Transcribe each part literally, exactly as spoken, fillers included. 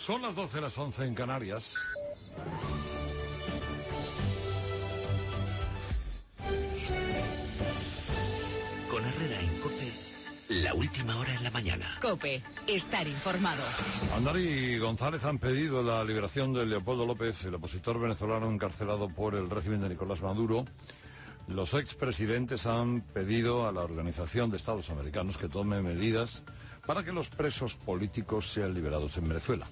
Son las doce, las once en Canarias. Con Herrera en COPE, la última hora en la mañana. COPE, estar informado. Aznar y González han pedido la liberación de Leopoldo López, el opositor venezolano encarcelado por el régimen de Nicolás Maduro. Los expresidentes han pedido a la Organización de Estados Americanos que tome medidas para que los presos políticos sean liberados en Venezuela.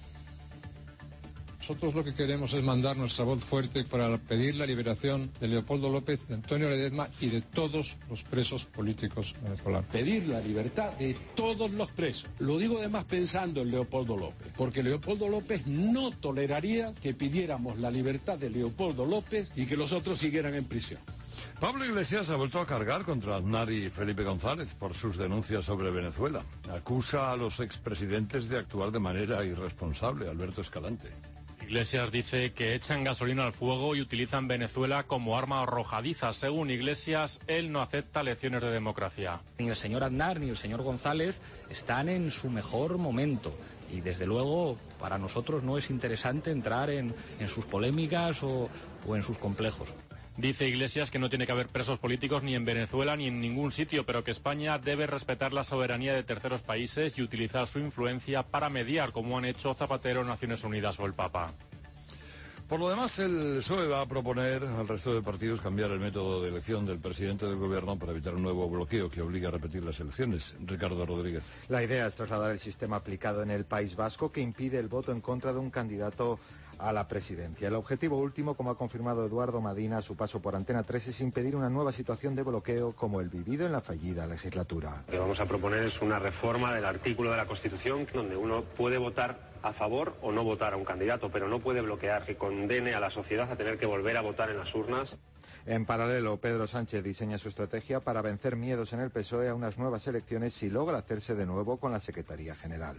Nosotros lo que queremos es mandar nuestra voz fuerte para pedir la liberación de Leopoldo López, de Antonio Ledezma y de todos los presos políticos venezolanos. Pedir la libertad de todos los presos. Lo digo además pensando en Leopoldo López, porque Leopoldo López no toleraría que pidiéramos la libertad de Leopoldo López y que los otros siguieran en prisión. Pablo Iglesias ha vuelto a cargar contra Aznar y Felipe González por sus denuncias sobre Venezuela. Acusa a los expresidentes de actuar de manera irresponsable. Alberto Escalante. Iglesias dice que echan gasolina al fuego y utilizan Venezuela como arma arrojadiza. Según Iglesias, él no acepta lecciones de democracia. Ni el señor Aznar ni el señor González están en su mejor momento. Y desde luego para nosotros no es interesante entrar en, en sus polémicas o, o en sus complejos. Dice Iglesias que no tiene que haber presos políticos ni en Venezuela ni en ningún sitio, pero que España debe respetar la soberanía de terceros países y utilizar su influencia para mediar, como han hecho Zapatero, Naciones Unidas o el Papa. Por lo demás, el P S O E va a proponer al resto de partidos cambiar el método de elección del presidente del gobierno para evitar un nuevo bloqueo que obligue a repetir las elecciones. Ricardo Rodríguez. La idea es trasladar el sistema aplicado en el País Vasco que impide el voto en contra de un candidato a la presidencia. El objetivo último, como ha confirmado Eduardo Madina a su paso por Antena tres, es impedir una nueva situación de bloqueo como el vivido en la fallida legislatura. Lo que vamos a proponer es una reforma del artículo de la Constitución donde uno puede votar a favor o no votar a un candidato, pero no puede bloquear, que condene a la sociedad a tener que volver a votar en las urnas. En paralelo, Pedro Sánchez diseña su estrategia para vencer miedos en el P S O E a unas nuevas elecciones si logra hacerse de nuevo con la Secretaría General.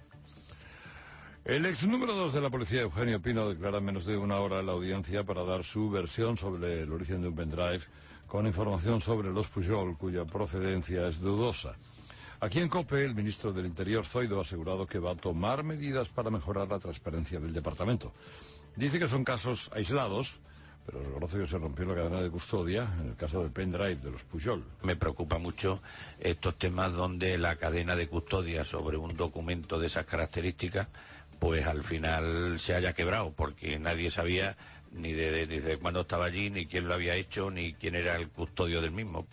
El ex número dos de la policía, Eugenio Pino, declara en menos de una hora en la audiencia para dar su versión sobre el origen de un pendrive con información sobre los Pujol, cuya procedencia es dudosa. Aquí en COPE, el ministro del Interior, Zoido, ha asegurado que va a tomar medidas para mejorar la transparencia del departamento. Dice que son casos aislados, pero reconoce que se rompió la cadena de custodia en el caso del pendrive de los Pujol. Me preocupa mucho estos temas donde la cadena de custodia sobre un documento de esas características pues al final se haya quebrado, porque nadie sabía ni de, ni de cuándo estaba allí, ni quién lo había hecho, ni quién era el custodio del mismo.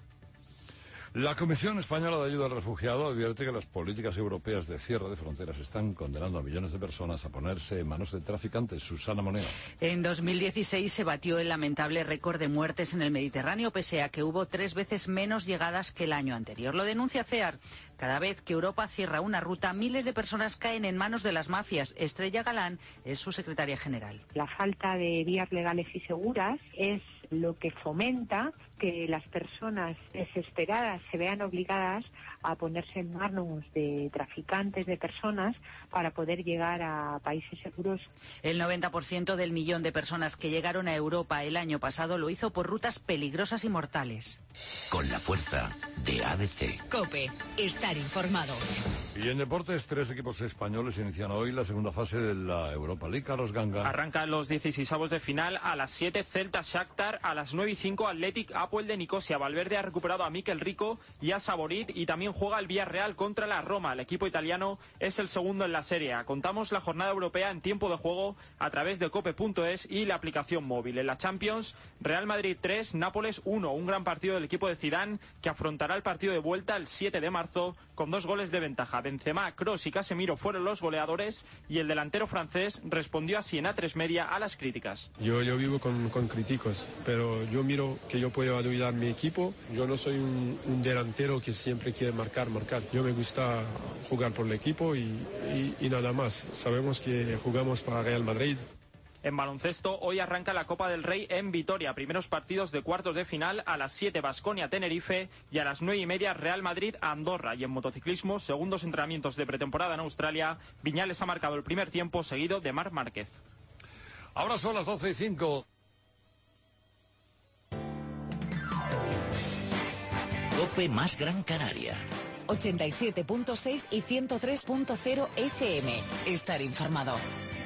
La Comisión Española de Ayuda al Refugiado advierte que las políticas europeas de cierre de fronteras están condenando a millones de personas a ponerse en manos de traficantes. Susana Moneo. En dos mil dieciséis se batió el lamentable récord de muertes en el Mediterráneo, pese a que hubo tres veces menos llegadas que el año anterior. Lo denuncia CEAR. Cada vez que Europa cierra una ruta, miles de personas caen en manos de las mafias. Estrella Galán es su secretaria general. La falta de vías legales y seguras es lo que fomenta que las personas desesperadas se vean obligadas a ponerse en manos de traficantes de personas para poder llegar a países seguros. El noventa por ciento del millón de personas que llegaron a Europa el año pasado lo hizo por rutas peligrosas y mortales. Con la fuerza de A B C. COPE, estar informado. Y en deportes, tres equipos españoles inician hoy la segunda fase de la Europa League. Carlos Ganga. Arrancan los dieciseisavos de final a las siete, Celta Shakhtar, a las nueve y cinco, Athletic Apoel de Nicosia. Valverde ha recuperado a Mikel Rico y a Saborit, y también juega el Villarreal contra la Roma. El equipo italiano es el segundo en la Serie A. Contamos la jornada europea en tiempo de juego a través de cope punto es y la aplicación móvil. En la Champions, Real Madrid tres, Nápoles uno. Un gran partido del equipo de Zidane, que afrontará el partido de vuelta el siete de marzo con dos goles de ventaja. Benzema, Kroos y Casemiro fueron los goleadores, y el delantero francés respondió así en A tres Media a las críticas. Yo, yo vivo con, con críticos, pero yo miro que yo puedo ayudar a mi equipo. Yo no soy un, un delantero que siempre quiere marcar, marcar. Yo me gusta jugar por el equipo y, y, y nada más. Sabemos que jugamos para Real Madrid. En baloncesto, hoy arranca la Copa del Rey en Vitoria. Primeros partidos de cuartos de final a las siete, Baskonia-Tenerife, y a las nueve y media, Real Madrid-Andorra. Y en motociclismo, segundos entrenamientos de pretemporada en Australia, Viñales ha marcado el primer tiempo, seguido de Marc Márquez. Ahora son las doce y cinco. COPE más Gran Canaria. ochenta y siete punto seis y ciento tres punto cero F M. Estar informado.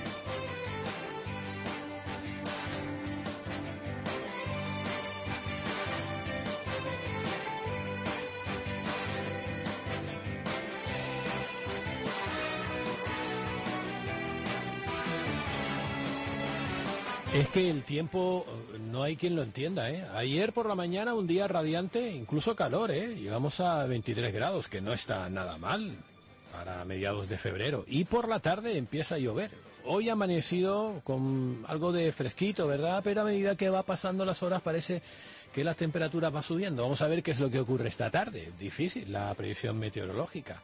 Es que el tiempo no hay quien lo entienda, ¿eh? Ayer por la mañana un día radiante, incluso calor, ¿eh? Llegamos a veintitrés grados, que no está nada mal para mediados de febrero. Y por la tarde empieza a llover. Hoy ha amanecido con algo de fresquito, ¿verdad? Pero a medida que va pasando las horas parece que la temperatura va subiendo. Vamos a ver qué es lo que ocurre esta tarde. Difícil la predicción meteorológica.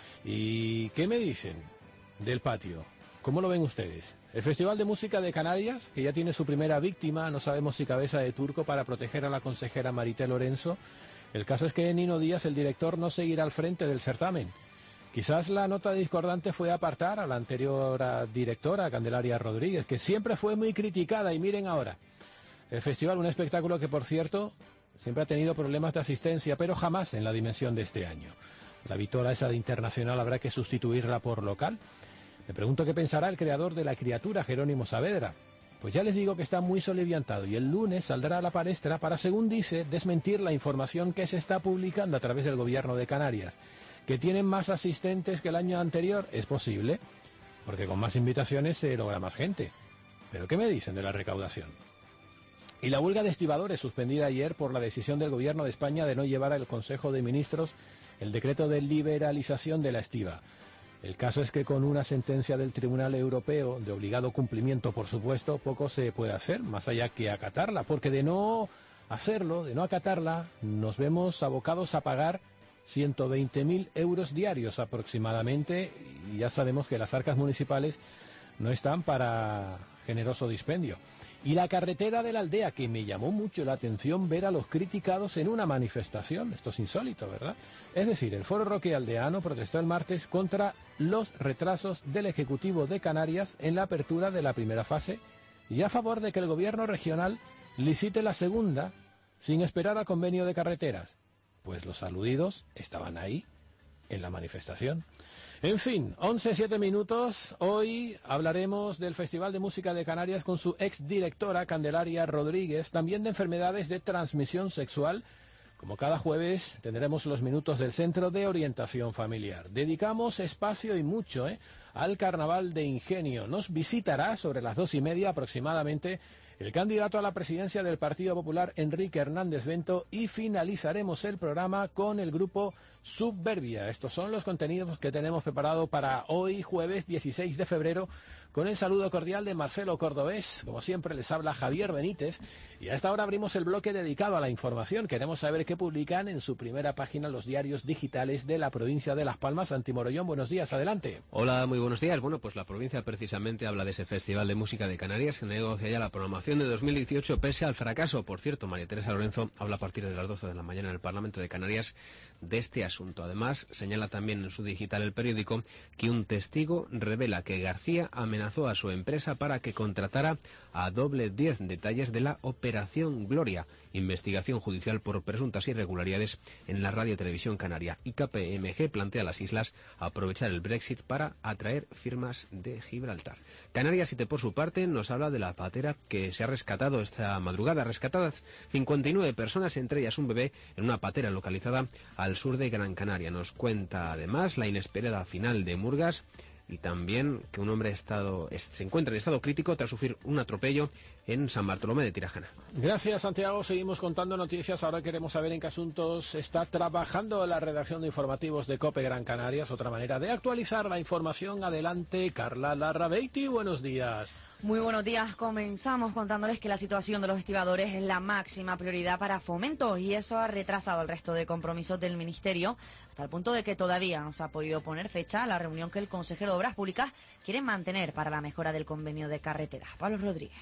¿Y qué me dicen del patio? ¿Cómo lo ven ustedes? El Festival de Música de Canarias, que ya tiene su primera víctima, no sabemos si cabeza de turco, para proteger a la consejera Marité Lorenzo. El caso es que Nino Díaz, el director, no seguirá al frente del certamen. Quizás la nota discordante fue apartar a la anterior directora, Candelaria Rodríguez, que siempre fue muy criticada, y miren ahora. El festival, un espectáculo que, por cierto, siempre ha tenido problemas de asistencia, pero jamás en la dimensión de este año. La Vitola esa de internacional habrá que sustituirla por local. Me pregunto qué pensará el creador de La Criatura, Jerónimo Saavedra. Pues ya les digo que está muy soliviantado y el lunes saldrá a la palestra para, según dice, desmentir la información que se está publicando a través del gobierno de Canarias. ¿Que tienen más asistentes que el año anterior? Es posible, porque con más invitaciones se logra más gente. ¿Pero qué me dicen de la recaudación? Y la huelga de estibadores suspendida ayer por la decisión del gobierno de España de no llevar al Consejo de Ministros el decreto de liberalización de la estiba. El caso es que con una sentencia del Tribunal Europeo, de obligado cumplimiento, por supuesto, poco se puede hacer, más allá que acatarla, porque de no hacerlo, de no acatarla, nos vemos abocados a pagar ciento veinte mil euros diarios aproximadamente, y ya sabemos que las arcas municipales no están para generoso dispendio. Y la carretera de la aldea, que me llamó mucho la atención ver a los criticados en una manifestación. Esto es insólito, ¿verdad? Es decir, el Foro Roque Aldeano protestó el martes contra los retrasos del Ejecutivo de Canarias en la apertura de la primera fase y a favor de que el gobierno regional licite la segunda sin esperar al convenio de carreteras. Pues los aludidos estaban ahí, en la manifestación. En fin, once, siete minutos. Hoy hablaremos del Festival de Música de Canarias con su exdirectora Candelaria Rodríguez, también de enfermedades de transmisión sexual. Como cada jueves tendremos los minutos del Centro de Orientación Familiar. Dedicamos espacio y mucho ¿eh? al Carnaval de Ingenio. Nos visitará sobre las dos y media aproximadamente el candidato a la presidencia del Partido Popular, Enrique Hernández Bento, y finalizaremos el programa con el grupo Subverbia. Estos son los contenidos que tenemos preparado para hoy, jueves dieciséis de febrero, con el saludo cordial de Marcelo Cordobés. Como siempre les habla Javier Benítez, y a esta hora abrimos el bloque dedicado a la información. Queremos saber qué publican en su primera página los diarios digitales de la provincia de Las Palmas. Santi Morollón, buenos días, adelante. Hola, muy buenos días. Bueno, pues la provincia precisamente habla de ese Festival de Música de Canarias, que negocia ya la programación de dos mil dieciocho pese al fracaso. Por cierto, María Teresa Lorenzo habla a partir de las doce de la mañana en el Parlamento de Canarias de este asunto. Además, señala también en su digital El Periódico que un testigo revela que García amenazó a su empresa para que contratara a doble diez. Detalles de la Operación Gloria, investigación judicial por presuntas irregularidades en la Radio Televisión Canaria. Y K P M G plantea a las islas aprovechar el Brexit para atraer firmas de Gibraltar. Canarias City, por su parte, nos habla de la patera que se ha rescatado esta madrugada. Rescatadas cincuenta y nueve personas, entre ellas un bebé, en una patera localizada al sur de Gran Canaria. Nos cuenta además la inesperada final de Murgas y también que un hombre estado, se encuentra en estado crítico tras sufrir un atropello en San Bartolomé de Tirajana. Gracias, Santiago. Seguimos contando noticias. Ahora queremos saber en qué asuntos está trabajando la redacción de informativos de COPE Gran Canarias. Otra manera de actualizar la información. Adelante, Carla Larrabeiti. Buenos días. Muy buenos días. Comenzamos contándoles que la situación de los estibadores es la máxima prioridad para Fomento y eso ha retrasado el resto de compromisos del Ministerio hasta el punto de que todavía no se ha podido poner fecha a la reunión que el consejero de Obras Públicas quiere mantener para la mejora del convenio de carreteras. Pablo Rodríguez.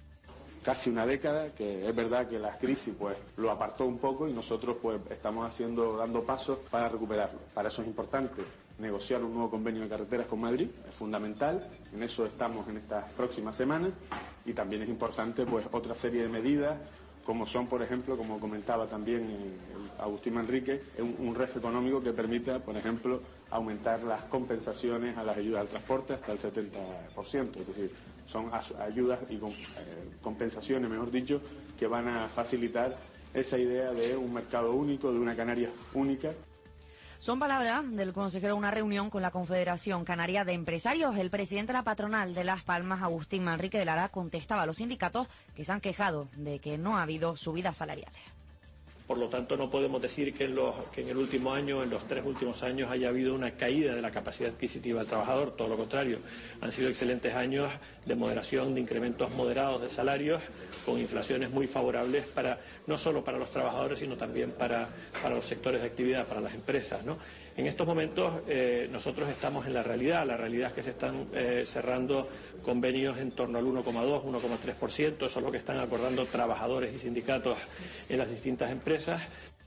Casi una década, que es verdad que la crisis pues lo apartó un poco y nosotros pues estamos haciendo, dando pasos para recuperarlo. Para eso es importante negociar un nuevo convenio de carreteras con Madrid, es fundamental, en eso estamos en estas próximas semanas, y también es importante pues otra serie de medidas como son, por ejemplo, como comentaba también eh, Agustín Manrique, un, un R E F económico que permita, por ejemplo, aumentar las compensaciones a las ayudas al transporte hasta el setenta por ciento. Es decir, son ayudas y compensaciones, mejor dicho, que van a facilitar esa idea de un mercado único, de una Canarias única. Son palabras del consejero de una reunión con la Confederación Canaria de Empresarios. El presidente de la patronal de Las Palmas, Agustín Manrique de Lara, contestaba a los sindicatos que se han quejado de que no ha habido subidas salariales. Por lo tanto, no podemos decir que en, los, que en el último año, en los tres últimos años, haya habido una caída de la capacidad adquisitiva del trabajador. Todo lo contrario, han sido excelentes años de moderación, de incrementos moderados de salarios, con inflaciones muy favorables para no solo para los trabajadores, sino también para, para los sectores de actividad, para las empresas, ¿no? En estos momentos eh, nosotros estamos en la realidad. La realidad es que se están eh, cerrando convenios en torno al uno coma dos, uno coma tres por ciento. Eso es lo que están acordando trabajadores y sindicatos en las distintas empresas.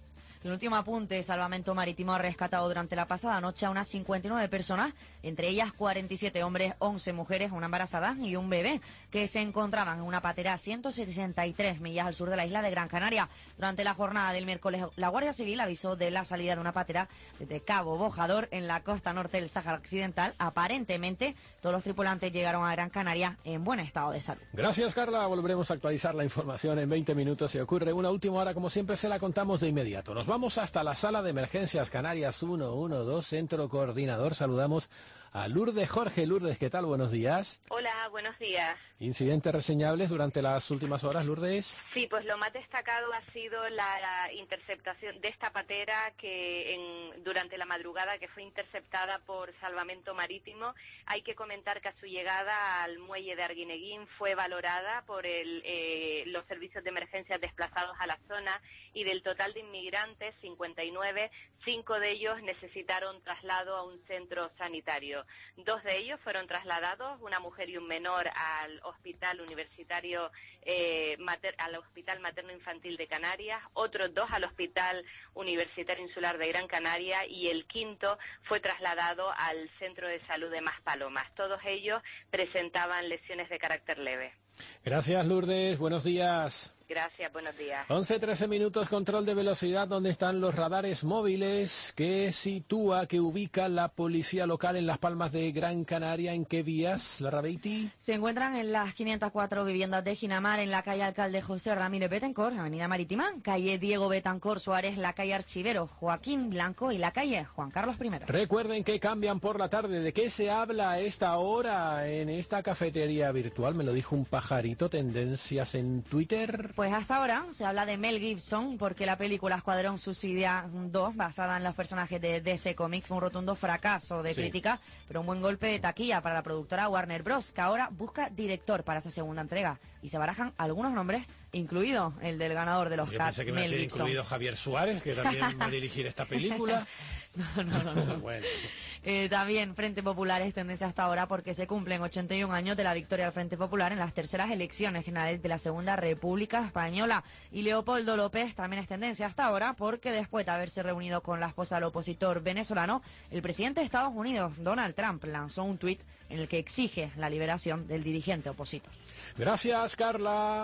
El último apunte, Salvamento Marítimo ha rescatado durante la pasada noche a unas cincuenta y nueve personas, entre ellas cuarenta y siete hombres, once mujeres, una embarazada y un bebé, que se encontraban en una patera a ciento sesenta y tres millas al sur de la isla de Gran Canaria. Durante la jornada del miércoles, la Guardia Civil avisó de la salida de una patera desde Cabo Bojador, en la costa norte del Sáhara Occidental. Aparentemente, todos los tripulantes llegaron a Gran Canaria en buen estado de salud. Gracias, Carla. Volveremos a actualizar la información en veinte minutos. Si ocurre una última hora, como siempre, se la contamos de inmediato. Nos vamos hasta la sala de emergencias Canarias ciento doce, centro coordinador. Saludamos a Lourdes Jorge. Lourdes, ¿qué tal? Buenos días. Hola, buenos días. ¿Incidentes reseñables durante las últimas horas, Lourdes? Sí, pues lo más destacado ha sido la, la interceptación de esta patera que en, durante la madrugada que fue interceptada por Salvamento Marítimo. Hay que comentar que a su llegada al muelle de Arguineguín fue valorada por el, eh, los servicios de emergencia desplazados a la zona, y del total de inmigrantes, cincuenta y nueve, cinco de ellos necesitaron traslado a un centro sanitario. Dos de ellos fueron trasladados, una mujer y un menor, al Hospital Universitario, eh, mater, al Hospital Materno Infantil de Canarias, otros dos al Hospital Universitario Insular de Gran Canaria, y el quinto fue trasladado al Centro de Salud de Maspalomas. Todos ellos presentaban lesiones de carácter leve. Gracias, Lourdes. Buenos días. Gracias, buenos días. once trece minutos, control de velocidad, donde están los radares móviles que sitúa, que ubica la policía local en Las Palmas de Gran Canaria. ¿En qué vías, la Rabeiti? Se encuentran en las quinientas cuatro viviendas de Ginamar, en la calle Alcalde José Ramírez Betancor, Avenida Marítima, calle Diego Betancor Suárez, la calle Archivero Joaquín Blanco y la calle Juan Carlos primero. Recuerden que cambian por la tarde. ¿De qué se habla a esta hora en esta cafetería virtual? Me lo dijo un pajarito. ¿Tendencias en Twitter? Pues hasta ahora se habla de Mel Gibson, porque la película Escuadrón Suicida dos, basada en los personajes de D C Comics, fue un rotundo fracaso de sí. crítica, pero un buen golpe de taquilla para la productora Warner Bros., que ahora busca director para esa segunda entrega, y se barajan algunos nombres, incluido el del ganador del Oscar, Mel Gibson. Yo pensé que me había incluido Javier Suárez, que también va a dirigir esta película. No, no, no. no. Bueno. Eh, también Frente Popular es tendencia hasta ahora, porque se cumplen ochenta y un años de la victoria del Frente Popular en las terceras elecciones generales de la Segunda República Española. Y Leopoldo López también es tendencia hasta ahora, porque después de haberse reunido con la esposa del opositor venezolano, el presidente de Estados Unidos, Donald Trump, lanzó un tuit en el que exige la liberación del dirigente opositor. Gracias, Carla.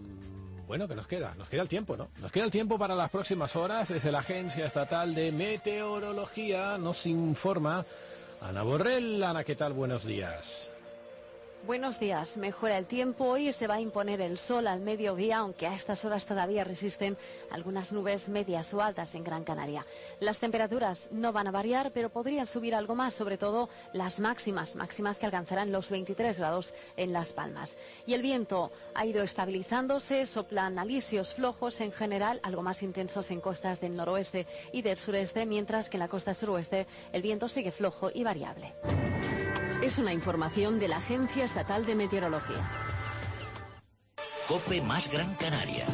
Bueno, que nos queda, nos queda el tiempo, ¿no? Nos queda el tiempo para las próximas horas. Desde la Agencia Estatal de Meteorología nos informa Ana Borrell. Ana, ¿qué tal? Buenos días. Buenos días. Mejora el tiempo. Hoy se va a imponer el sol al mediodía, aunque a estas horas todavía resisten algunas nubes medias o altas en Gran Canaria. Las temperaturas no van a variar, pero podrían subir algo más, sobre todo las máximas, máximas que alcanzarán los veintitrés grados en Las Palmas. Y el viento ha ido estabilizándose, soplan alisios flojos en general, algo más intensos en costas del noroeste y del sureste, mientras que en la costa suroeste el viento sigue flojo y variable. Es una información de la Agencia Estatal de Meteorología. COPE más Gran Canaria.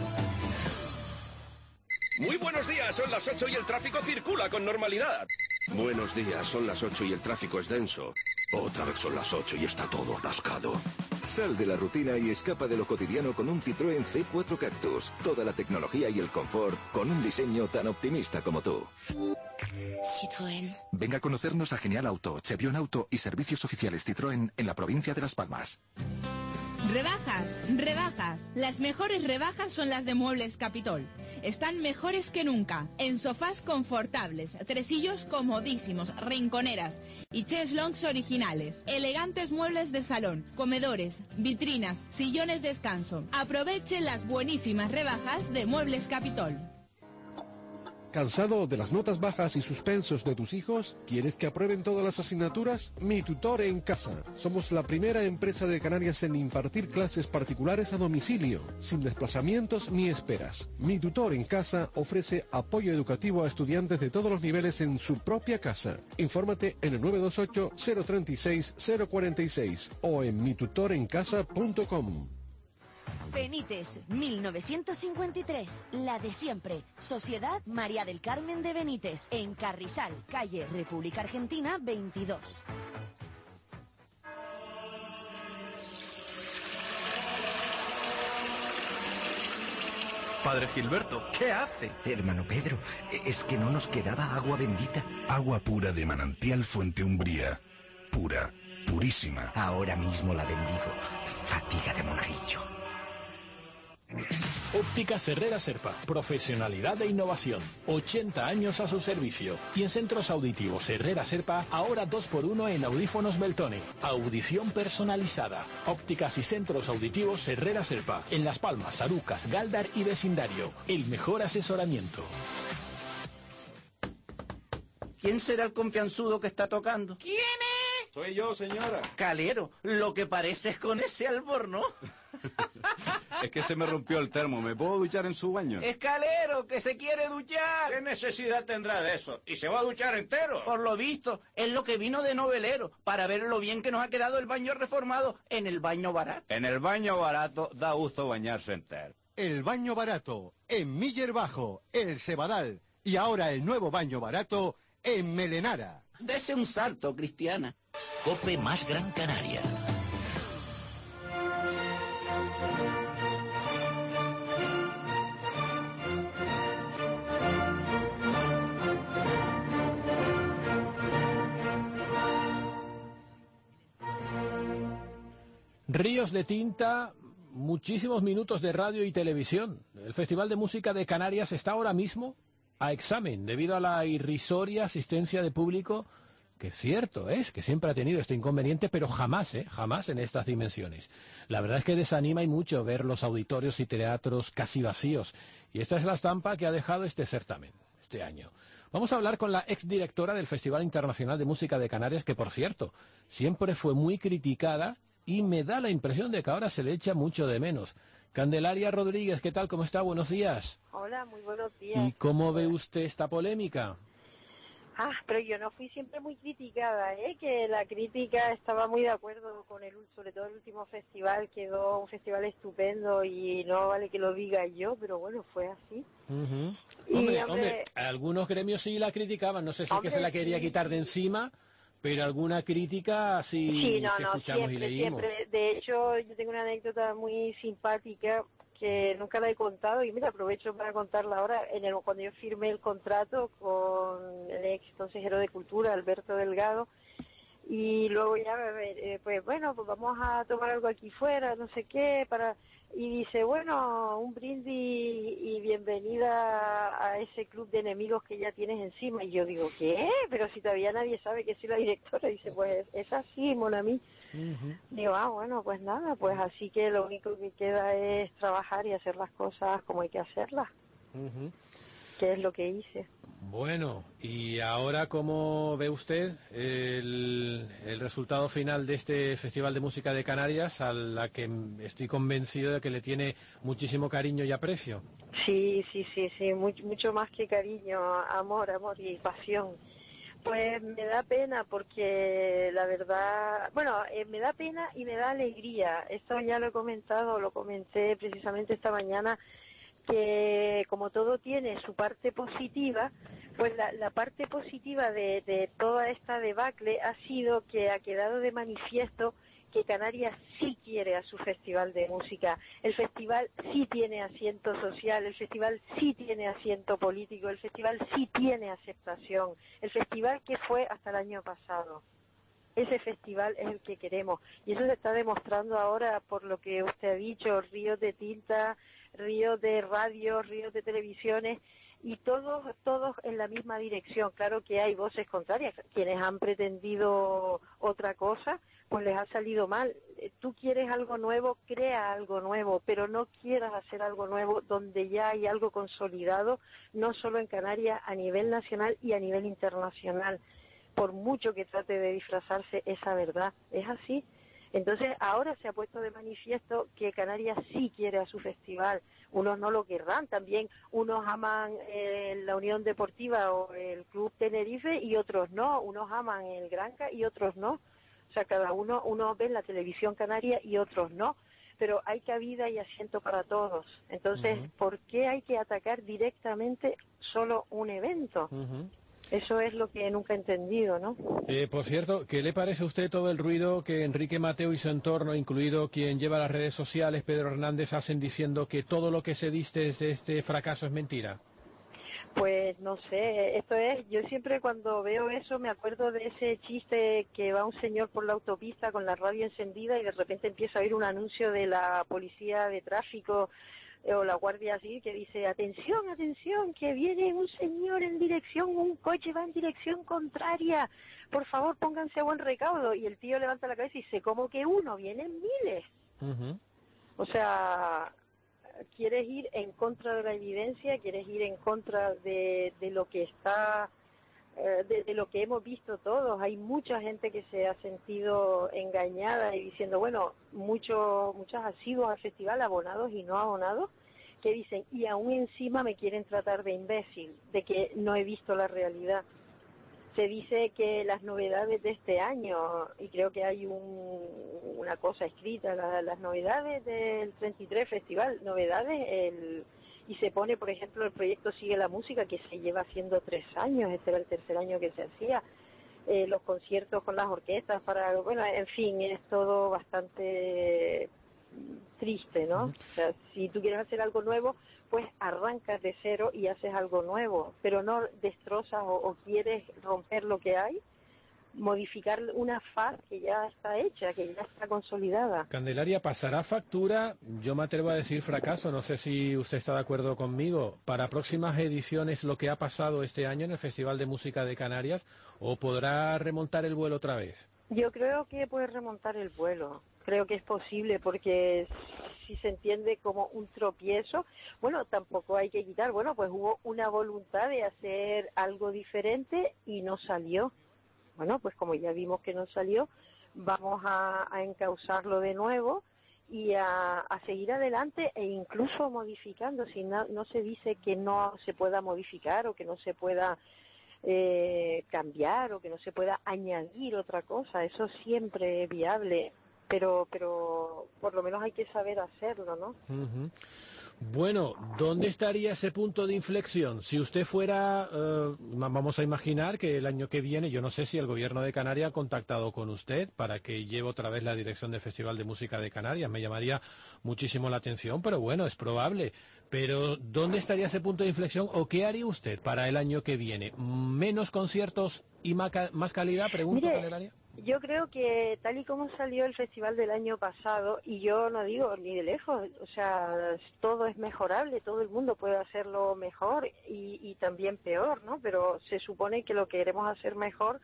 Muy buenos días, son las ocho y el tráfico circula con normalidad. Buenos días, son las ocho y el tráfico es denso. Otra vez son las ocho y está todo atascado. Sal de la rutina y escapa de lo cotidiano con un Citroën C cuatro Cactus. Toda la tecnología y el confort con un diseño tan optimista como tú. Citroën. Venga a conocernos a Genial Auto, Chevión Auto y servicios oficiales Citroën en la provincia de Las Palmas. Rebajas, rebajas. Las mejores rebajas son las de Muebles Capitol. Están mejores que nunca. En sofás confortables, tresillos comodísimos, rinconeras y cheslongs originales. Elegantes muebles de salón, comedores, vitrinas, sillones de descanso. Aproveche las buenísimas rebajas de Muebles Capitol. ¿Cansado de las notas bajas y suspensos de tus hijos? ¿Quieres que aprueben todas las asignaturas? Mi Tutor en Casa. Somos la primera empresa de Canarias en impartir clases particulares a domicilio, sin desplazamientos ni esperas. Mi Tutor en Casa ofrece apoyo educativo a estudiantes de todos los niveles en su propia casa. Infórmate en el nueve dos ocho, cero tres seis, cero cuatro seis o en mi tutor en casa punto com. Benítez, mil novecientos cincuenta y tres, la de siempre. Sociedad María del Carmen de Benítez, en Carrizal, calle República Argentina veintidós. Padre Gilberto, ¿qué hace? Hermano Pedro, es que no nos quedaba agua bendita. Agua pura de manantial Fuente Umbría. Pura, purísima. Ahora mismo la bendigo. Fatiga de monaguillo. Ópticas Herrera Serpa, profesionalidad e innovación, ochenta años a su servicio. Y en centros auditivos Herrera Serpa, ahora dos por uno en audífonos Beltone. Audición personalizada. Ópticas y centros auditivos Herrera Serpa, en Las Palmas, Arucas, Galdar y vecindario. El mejor asesoramiento. ¿Quién será el confianzudo que está tocando? ¿Quién es? Soy yo, señora. Calero, lo que pareces con ese albornoz. Es que se me rompió el termo. ¿Me puedo duchar en su baño? Escalero, que se quiere duchar. ¿Qué necesidad tendrá de eso? ¿Y se va a duchar entero? Por lo visto, es lo que vino de novelero, para ver lo bien que nos ha quedado el baño reformado en el baño barato. En el baño barato da gusto bañarse entero. El baño barato, en Miller Bajo, El Cebadal. Y ahora el nuevo baño barato, en Melenara. Dese un salto, Cristiana. Cope más Gran Canaria. Ríos de tinta, muchísimos minutos de radio y televisión. El Festival de Música de Canarias está ahora mismo a examen debido a la irrisoria asistencia de público, que cierto es que siempre ha tenido este inconveniente, pero jamás, ¿eh? jamás en estas dimensiones. La verdad es que desanima y mucho ver los auditorios y teatros casi vacíos. Y esta es la estampa que ha dejado este certamen, este año. Vamos a hablar con la exdirectora del Festival Internacional de Música de Canarias, que por cierto, siempre fue muy criticada y me da la impresión de que ahora se le echa mucho de menos. Candelaria Rodríguez, ¿qué tal? ¿Cómo está? Buenos días. Hola, muy buenos días. ¿Y cómo ve usted esta polémica? Ah, pero yo no fui siempre muy criticada, ¿eh? Que la crítica estaba muy de acuerdo con el, sobre todo el último festival, quedó un festival estupendo y no vale que lo diga yo, pero bueno, fue así. Uh-huh. Y, hombre, hombre, hombre, algunos gremios sí la criticaban, no sé si hombre, es que se la quería sí, quitar de encima, pero alguna crítica sí, sí no, sí no, escuchamos siempre, y leímos. Siempre. De hecho, yo tengo una anécdota muy simpática que nunca la he contado y mira, aprovecho para contarla ahora. En el, cuando yo firmé el contrato con el ex consejero de Cultura, Alberto Delgado, y luego ya, eh, pues bueno, pues vamos a tomar algo aquí fuera, no sé qué, para... Y dice, bueno, un brindis y bienvenida a ese club de enemigos que ya tienes encima. Y yo digo, ¿qué? Pero si todavía nadie sabe que soy la directora. Y dice, pues es así, mon ami. Uh-huh. Digo, ah, bueno, pues nada, pues así que lo único que queda es trabajar y hacer las cosas como hay que hacerlas. Uh-huh. Que es lo que hice. Bueno, y ahora, ¿cómo ve usted el, el resultado final de este Festival de Música de Canarias, a la que estoy convencido de que le tiene muchísimo cariño y aprecio? Sí, sí, sí, sí, mucho, mucho más que cariño, amor, amor y pasión. Pues me da pena porque la verdad, bueno, eh, me da pena y me da alegría. Esto ya lo he comentado, lo comenté precisamente esta mañana, que como todo tiene su parte positiva, pues la, la parte positiva de, de toda esta debacle ha sido que ha quedado de manifiesto que Canarias sí quiere a su festival de música. El festival sí tiene asiento social, el festival sí tiene asiento político, el festival sí tiene aceptación, el festival que fue hasta el año pasado. ese festival es el que queremos. Y eso se está demostrando ahora por lo que usted ha dicho, ríos de tinta, ríos de radio, ríos de televisiones, y todos, todos en la misma dirección. Claro que hay voces contrarias, quienes han pretendido otra cosa, pues les ha salido mal. Tú quieres algo nuevo, crea algo nuevo, pero no quieras hacer algo nuevo donde ya hay algo consolidado, no solo en Canarias, a nivel nacional y a nivel internacional. Por mucho que trate de disfrazarse esa verdad, es así. Entonces ahora se ha puesto de manifiesto que Canarias sí quiere a su festival. Unos no lo querrán también, unos aman eh, la Unión Deportiva o el Club Tenerife y otros no, unos aman el Granca y otros no. O sea, cada uno, uno ve la televisión canaria y otros no, pero hay cabida y asiento para todos. Entonces, uh-huh. ¿por qué hay que atacar directamente solo un evento? Uh-huh. Eso es lo que nunca he entendido, ¿no? Eh, por cierto, ¿qué le parece a usted todo el ruido que Enrique Mateo y su entorno, incluido quien lleva las redes sociales, Pedro Hernández, hacen diciendo que todo lo que se dice desde este fracaso es mentira? Pues no sé, esto es, yo siempre cuando veo eso me acuerdo de ese chiste que va un señor por la autopista con la radio encendida y de repente empieza a oír un anuncio de la policía de tráfico o la guardia civil que dice, atención, atención, que viene un señor en dirección, un coche va en dirección contraria, por favor pónganse a buen recaudo, y el tío levanta la cabeza y dice, ¿cómo que uno? Vienen miles. Uh-huh. O sea, quieres ir en contra de la evidencia, quieres ir en contra de, de lo que está, eh, de, de lo que hemos visto todos. Hay mucha gente que se ha sentido engañada y diciendo, bueno, muchos muchos asiduos al festival, abonados y no abonados, que dicen, y aún encima me quieren tratar de imbécil, de que no he visto la realidad. Se dice que las novedades de este año, y creo que hay un, una cosa escrita, la, las novedades del treinta y tres Festival, novedades, el, y se pone, por ejemplo, el proyecto Sigue la Música, que se lleva haciendo tres años, este era el tercer año que se hacía, eh, los conciertos con las orquestas, para, bueno, en fin, es todo bastante triste, ¿no? O sea, si tú quieres hacer algo nuevo, pues arrancas de cero y haces algo nuevo, pero no destrozas o, o quieres romper lo que hay, modificar una faz que ya está hecha, que ya está consolidada. Candelaria, ¿pasará factura? Yo me atrevo a decir fracaso, no sé si usted está de acuerdo conmigo, para próximas ediciones lo que ha pasado este año en el Festival de Música de Canarias, o podrá remontar el vuelo otra vez? Yo creo que puede remontar el vuelo. Creo que es posible porque si se entiende como un tropiezo, bueno, tampoco hay que quitar, bueno, pues hubo una voluntad de hacer algo diferente y no salió. Bueno, pues como ya vimos que no salió, vamos a, a encauzarlo de nuevo y a, a seguir adelante e incluso modificando. Si no, no se dice que no se pueda modificar o que no se pueda eh, cambiar o que no se pueda añadir otra cosa, eso siempre es viable. Pero, pero por lo menos hay que saber hacerlo, ¿no? Uh-huh. Bueno, ¿dónde estaría ese punto de inflexión? Si usted fuera, uh, vamos a imaginar que el año que viene, yo no sé si el gobierno de Canarias ha contactado con usted para que lleve otra vez la dirección del Festival de Música de Canarias. Me llamaría muchísimo la atención, pero bueno, es probable. Pero, ¿dónde estaría ese punto de inflexión o qué haría usted para el año que viene? ¿Menos conciertos y más calidad? Pregunto, Mire, Candelaria. Yo creo que tal y como salió el festival del año pasado, y yo no digo ni de lejos, o sea, todo es mejorable, todo el mundo puede hacerlo mejor y, y también peor, ¿no? Pero se supone que lo queremos hacer mejor.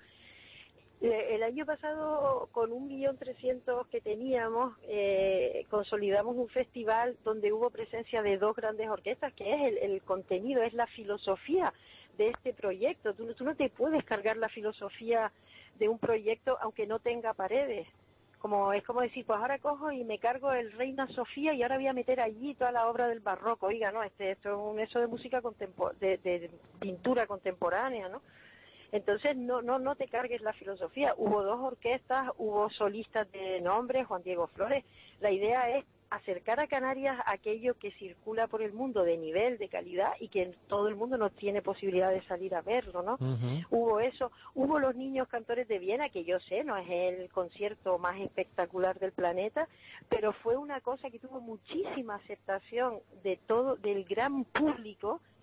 El año pasado, con un millón trescientos que teníamos, eh, consolidamos un festival donde hubo presencia de dos grandes orquestas, que es el, el contenido, es la filosofía de este proyecto. Tú, tú no te puedes cargar la filosofía de un proyecto aunque no tenga paredes. Como es como decir, pues ahora cojo y me cargo el Reina Sofía y ahora voy a meter allí toda la obra del barroco. Oiga, no, este, esto es un eso de música contempor de, de pintura contemporánea, ¿no? Entonces no no no te cargues la filosofía. Hubo dos orquestas, hubo solistas de nombre, Juan Diego Flores. La idea es acercar a Canarias a aquello que circula por el mundo de nivel, de calidad, y que todo el mundo no tiene posibilidad de salir a verlo, ¿no? Uh-huh. Hubo eso, hubo los Niños Cantores de Viena, que yo sé, no es el concierto más espectacular del planeta, pero fue una cosa que tuvo muchísima aceptación de todo, del gran público,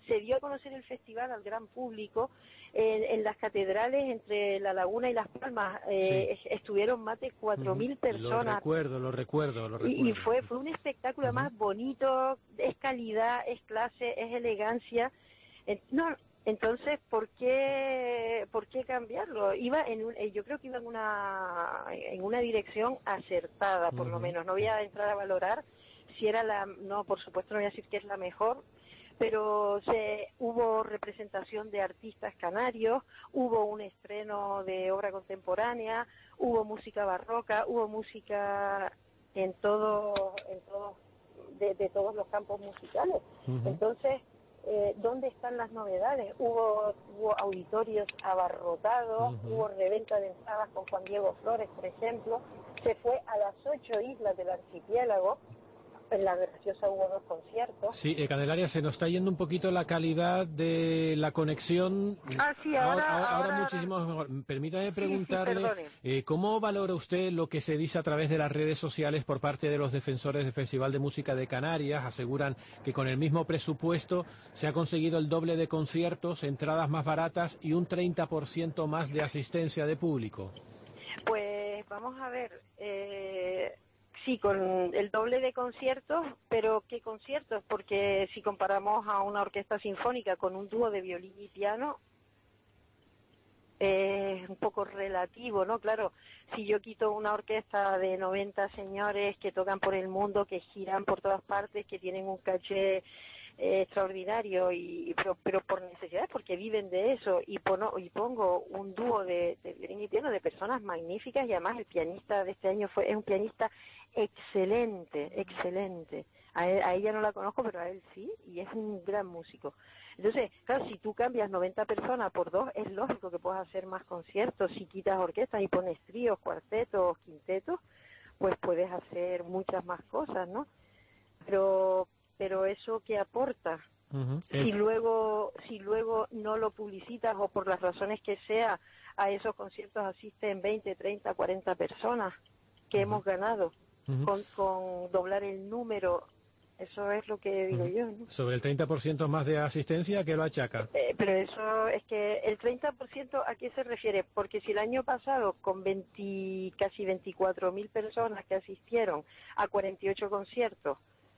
se dio a conocer el festival al gran público en, en las catedrales entre La Laguna y Las Palmas. Eh, sí. Estuvieron más de cuatro mil uh-huh. personas. Lo recuerdo, lo recuerdo, lo recuerdo. Y, y fue, fue un espectáculo uh-huh. más bonito, es calidad, es clase, es elegancia. Eh, no, entonces, ¿por qué, por qué cambiarlo? Iba en un, yo creo que iba en una, en una dirección acertada, por uh-huh. lo menos. No voy a entrar a valorar si era la, no, por supuesto no voy a decir que es la mejor, pero se, hubo representación de artistas canarios, hubo un estreno de obra contemporánea, hubo música barroca, hubo música en todo, en todo, de, de todos los campos musicales. Uh-huh. Entonces, Eh, ¿dónde están las novedades? Hubo, hubo auditorios abarrotados, uh-huh. hubo reventa de entradas con Juan Diego Flores, por ejemplo. Se fue a las ocho islas del archipiélago. En La Graciosa hubo dos conciertos. Sí, eh, Candelaria, se nos está yendo un poquito la calidad de la conexión. Ah, sí, ahora... Ahora, ahora, ahora muchísimo mejor. Permítame preguntarle, sí, sí, eh, ¿cómo valora usted lo que se dice a través de las redes sociales por parte de los defensores del Festival de Música de Canarias? Aseguran que con el mismo presupuesto se ha conseguido el doble de conciertos, entradas más baratas y un treinta por ciento más de asistencia de público. Pues vamos a ver... Eh... Sí, con el doble de conciertos, pero ¿qué conciertos? Porque si comparamos a una orquesta sinfónica con un dúo de violín y piano, es eh, un poco relativo, ¿no? Claro, si yo quito una orquesta de noventa señores que tocan por el mundo, que giran por todas partes, que tienen un caché eh, extraordinario, y pero, pero por necesidad, porque viven de eso, y, pono, y pongo un dúo de, de violín y piano de personas magníficas, y además el pianista de este año fue es un pianista excelente, excelente. A, él, a ella no la conozco, pero a él sí, y es un gran músico. Entonces, claro, si tú cambias noventa personas por dos, es lógico que puedas hacer más conciertos. Si quitas orquestas y pones tríos, cuartetos, quintetos, pues puedes hacer muchas más cosas, ¿no? Pero, pero eso ¿qué aporta? Uh-huh. Si luego, si luego no lo publicitas, o por las razones que sea, a esos conciertos asisten veinte, treinta, cuarenta personas que uh-huh. hemos ganado. Uh-huh. Con, con doblar el número, eso es lo que digo uh-huh. yo, ¿no? Sobre el treinta por ciento más de asistencia, ¿qué lo achaca? Eh, pero eso es que el treinta por ciento, ¿a qué se refiere? Porque si el año pasado con veinte, casi veinticuatro mil personas que asistieron a cuarenta y ocho conciertos,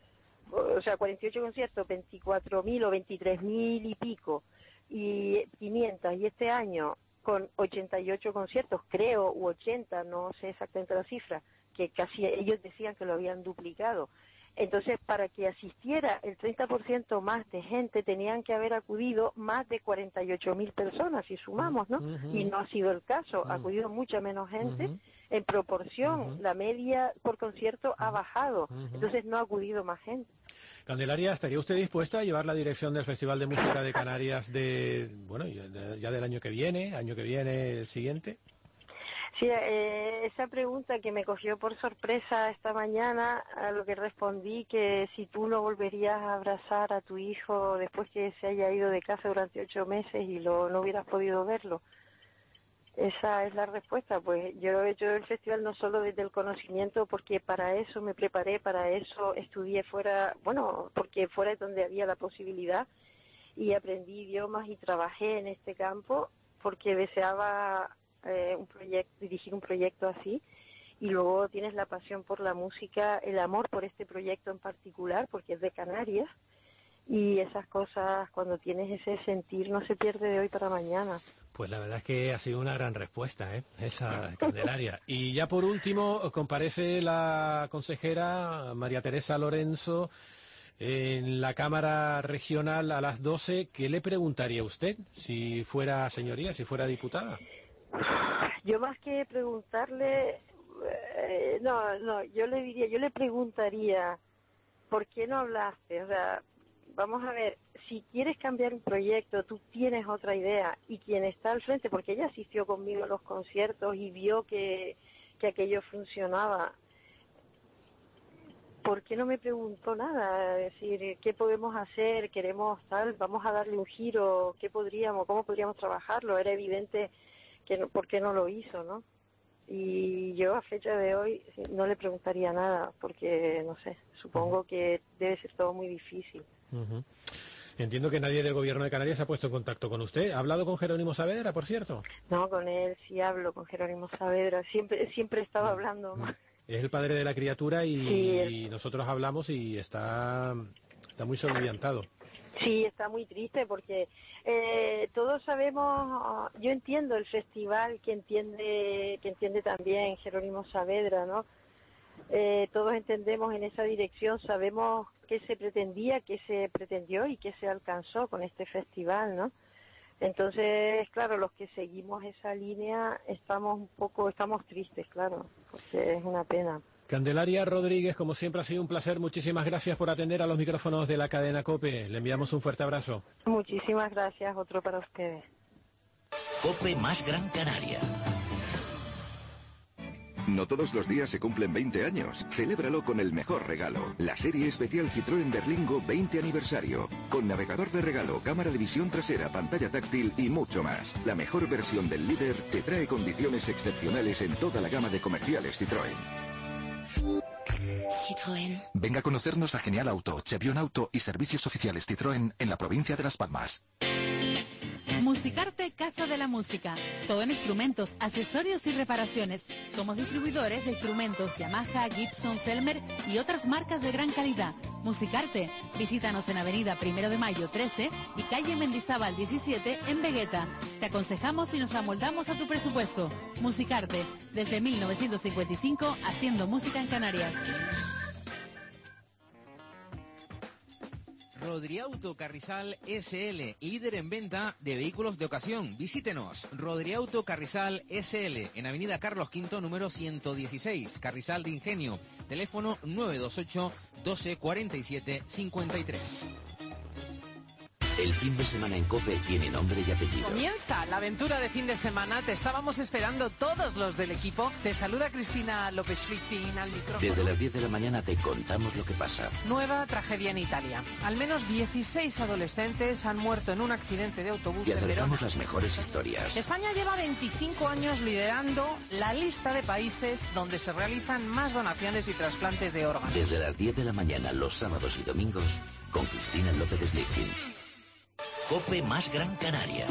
o sea, cuarenta y ocho conciertos, veinticuatro mil o veintitrés mil y pico, y quinientos, y este año con ochenta y ocho conciertos, creo, u ochenta, no sé exactamente la cifra, que casi ellos decían que lo habían duplicado. Entonces, para que asistiera el treinta por ciento más de gente, tenían que haber acudido más de cuarenta y ocho mil personas, si sumamos, ¿no? Uh-huh. Y no ha sido el caso, uh-huh. ha acudido mucha menos gente. Uh-huh. En proporción, uh-huh. la media por concierto uh-huh. ha bajado, uh-huh. entonces no ha acudido más gente. Candelaria, ¿estaría usted dispuesta a llevar la dirección del Festival de Música de Canarias de, bueno, ya del año que viene, año que viene, el siguiente? Sí, eh, esa pregunta que me cogió por sorpresa esta mañana, a lo que respondí que si tú no volverías a abrazar a tu hijo después que se haya ido de casa durante ocho meses y lo, no hubieras podido verlo. Esa es la respuesta. Pues yo he hecho el festival no solo desde el conocimiento, porque para eso me preparé, para eso estudié fuera, bueno, porque fuera es donde había la posibilidad, y aprendí idiomas y trabajé en este campo porque deseaba Eh, un proyecto, dirigir un proyecto así, y luego tienes la pasión por la música, el amor por este proyecto en particular, porque es de Canarias, y esas cosas, cuando tienes ese sentir, no se pierde de hoy para mañana. Pues la verdad es que ha sido una gran respuesta, ¿eh? Esa, Candelaria. Y ya por último, comparece la consejera María Teresa Lorenzo en la Cámara Regional a las doce. ¿Qué le preguntaría a usted si fuera señoría, si fuera diputada? Yo más que preguntarle, eh, no, no, yo le diría, yo le preguntaría, ¿por qué no hablaste? O sea, vamos a ver, si quieres cambiar un proyecto, tú tienes otra idea, y quien está al frente, porque ella asistió conmigo a los conciertos y vio que, que aquello funcionaba, ¿por qué no me preguntó nada? Es decir, ¿qué podemos hacer? ¿Queremos tal? ¿Vamos a darle un giro? ¿Qué podríamos? ¿Cómo podríamos trabajarlo? Era evidente que no, ¿por qué no lo hizo, no? Y yo a fecha de hoy no le preguntaría nada, porque, no sé, supongo que debe ser todo muy difícil. Uh-huh. Entiendo que nadie del Gobierno de Canarias se ha puesto en contacto con usted. ¿Ha hablado con Jerónimo Saavedra, por cierto? No, con él sí hablo, con Jerónimo Saavedra. Siempre, siempre estaba hablando. Es el padre de la criatura y, Sí, es- y nosotros hablamos y está, está muy soliviantado. Sí, está muy triste porque eh, todos sabemos, yo entiendo el festival que entiende, que entiende también Jerónimo Saavedra, ¿no? Eh, todos entendemos en esa dirección, sabemos qué se pretendía, qué se pretendió y qué se alcanzó con este festival, ¿no? Entonces, claro, los que seguimos esa línea estamos un poco, estamos tristes, claro, porque es una pena. Candelaria Rodríguez, como siempre ha sido un placer. Muchísimas gracias por atender a los micrófonos de la cadena COPE. Le enviamos un fuerte abrazo. Muchísimas gracias, otro para ustedes. COPE más Gran Canaria. No todos los días se cumplen veinte años. Celébralo con el mejor regalo. La serie especial Citroën Berlingo veinte aniversario. Con navegador de regalo, cámara de visión trasera, pantalla táctil y mucho más. La mejor versión del líder te trae condiciones excepcionales en toda la gama de comerciales Citroën. Citroën. Venga a conocernos a Genial Auto, Chevión Auto y servicios oficiales Citroën en la provincia de Las Palmas. Musicarte Casa de la Música. Todo en instrumentos, accesorios y reparaciones. Somos distribuidores de instrumentos Yamaha, Gibson, Selmer y otras marcas de gran calidad. Musicarte. Visítanos en Avenida Primero de Mayo trece y calle Mendizábal diecisiete en Vegueta. Te aconsejamos y nos amoldamos a tu presupuesto. Musicarte. Desde mil novecientos cincuenta y cinco haciendo música en Canarias. Rodriauto Carrizal S L, líder en venta de vehículos de ocasión. Visítenos, Rodriauto Carrizal S L, en Avenida Carlos Quinto, número ciento dieciséis, Carrizal de Ingenio. Teléfono nueve dos ocho, doce, cuarenta y siete, cincuenta y tres. El fin de semana en COPE tiene nombre y apellido. Comienza la aventura de fin de semana. Te estábamos esperando todos los del equipo. Te saluda Cristina López Schlichting al micrófono. Desde las diez de la mañana te contamos lo que pasa. Nueva tragedia en Italia. Al menos dieciséis adolescentes han muerto en un accidente de autobús Y en Verona. acercamos las mejores historias. España lleva veinticinco años liderando la lista de países donde se realizan más donaciones y trasplantes de órganos. Desde las diez de la mañana, los sábados y domingos, con Cristina López Schlichting. COPE más Gran Canaria.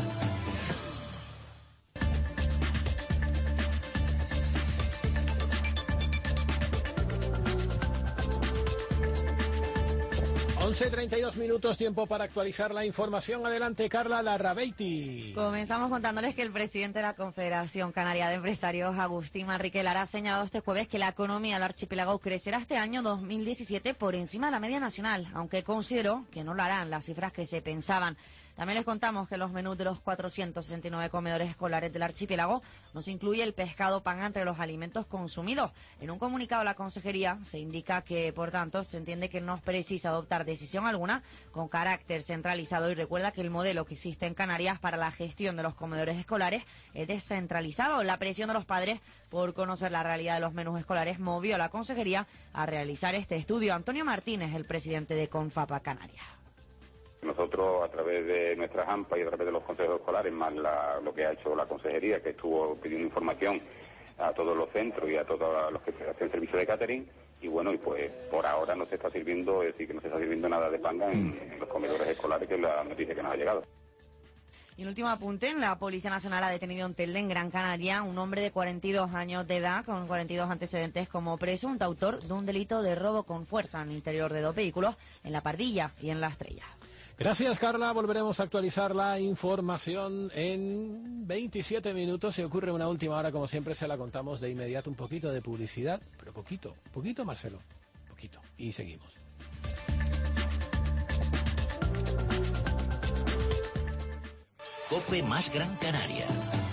once treinta y dos minutos, tiempo para actualizar la información. Adelante, Carla Larrabeiti. Comenzamos contándoles que el presidente de la Confederación Canaria de Empresarios, Agustín Manrique Lara, ha señalado este jueves que la economía del archipiélago crecerá este año dos mil diecisiete por encima de la media nacional, aunque consideró que no lo harán las cifras que se pensaban. También les contamos que los menús de los cuatrocientos sesenta y nueve comedores escolares del archipiélago no se incluye el pescado pan entre los alimentos consumidos. En un comunicado de la consejería se indica que, por tanto, se entiende que no es preciso adoptar decisión alguna con carácter centralizado y recuerda que el modelo que existe en Canarias para la gestión de los comedores escolares es descentralizado. La presión de los padres por conocer la realidad de los menús escolares movió a la consejería a realizar este estudio. Antonio Martínez, el presidente de Confapa Canarias. Nosotros, a través de nuestras AMPA y a través de los consejos escolares, más la, lo que ha hecho la consejería, que estuvo pidiendo información a todos los centros y a todos los que hacen servicio de catering, y bueno, y pues por ahora no se está sirviendo, es decir, que no se está sirviendo nada de panga en, en los comedores escolares, que es la noticia que nos ha llegado. Y un último apunte, la Policía Nacional ha detenido en Telde, en Gran Canaria, un hombre de cuarenta y dos años de edad con cuarenta y dos antecedentes como presunto autor de un delito de robo con fuerza en el interior de dos vehículos en La Pardilla y en La Estrella. Gracias, Carla. Volveremos a actualizar la información en veintisiete minutos. Si ocurre una última hora, como siempre, se la contamos de inmediato. Un poquito de publicidad, pero poquito, poquito, Marcelo, poquito. Y seguimos. COPE más Gran Canaria.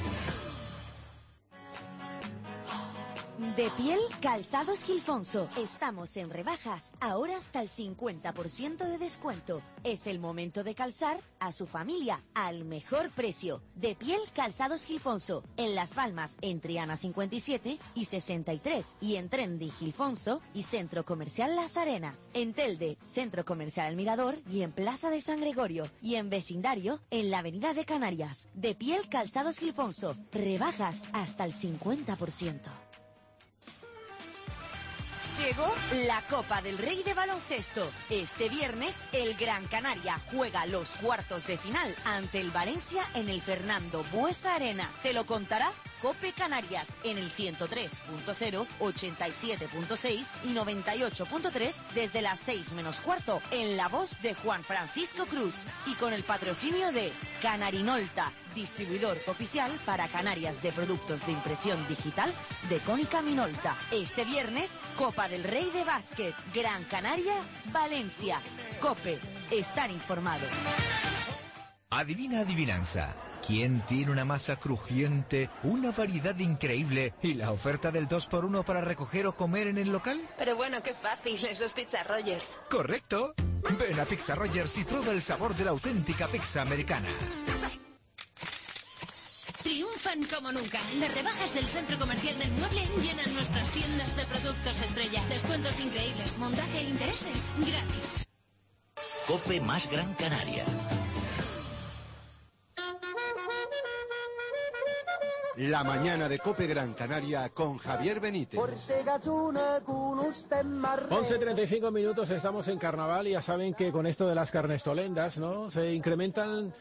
De piel, Calzados Gilfonso. Estamos en rebajas, ahora hasta el cincuenta por ciento de descuento. Es el momento de calzar a su familia al mejor precio. De piel, Calzados Gilfonso. En Las Palmas, en Triana cincuenta y siete y sesenta y tres. Y en Trendy Gilfonso y Centro Comercial Las Arenas. En Telde, Centro Comercial El Mirador y en Plaza de San Gregorio. Y en vecindario, en la Avenida de Canarias. De piel, Calzados Gilfonso. Rebajas hasta el cincuenta por ciento. Llegó la Copa del Rey de baloncesto. Este viernes, el Gran Canaria juega los cuartos de final ante el Valencia en el Fernando Buesa Arena. Te lo contará COPE Canarias en el ciento tres punto cero, ochenta y siete punto seis y noventa y ocho punto tres desde las seis menos cuarto en la voz de Juan Francisco Cruz y con el patrocinio de Canarinolta, distribuidor oficial para Canarias de productos de impresión digital de Cónica Minolta. Este viernes, Copa del Rey de Básquet, Gran Canaria, Valencia. COPE, estar informado. Adivina adivinanza. ¿Quién tiene una masa crujiente, una variedad increíble y la oferta del dos por uno para recoger o comer en el local? Pero bueno, qué fácil, esos Pizza Rogers. ¡Correcto! Ven a Pizza Rogers y prueba el sabor de la auténtica pizza americana. Triunfan como nunca. Las rebajas del Centro Comercial del Mueble llenan nuestras tiendas de productos estrella. Descuentos increíbles, montaje e intereses gratis. COPE más Gran Canaria. La mañana de COPE Gran Canaria con Javier Benítez. once treinta y cinco minutos, estamos en carnaval y ya saben que con esto de las carnestolendas, ¿no?, se incrementan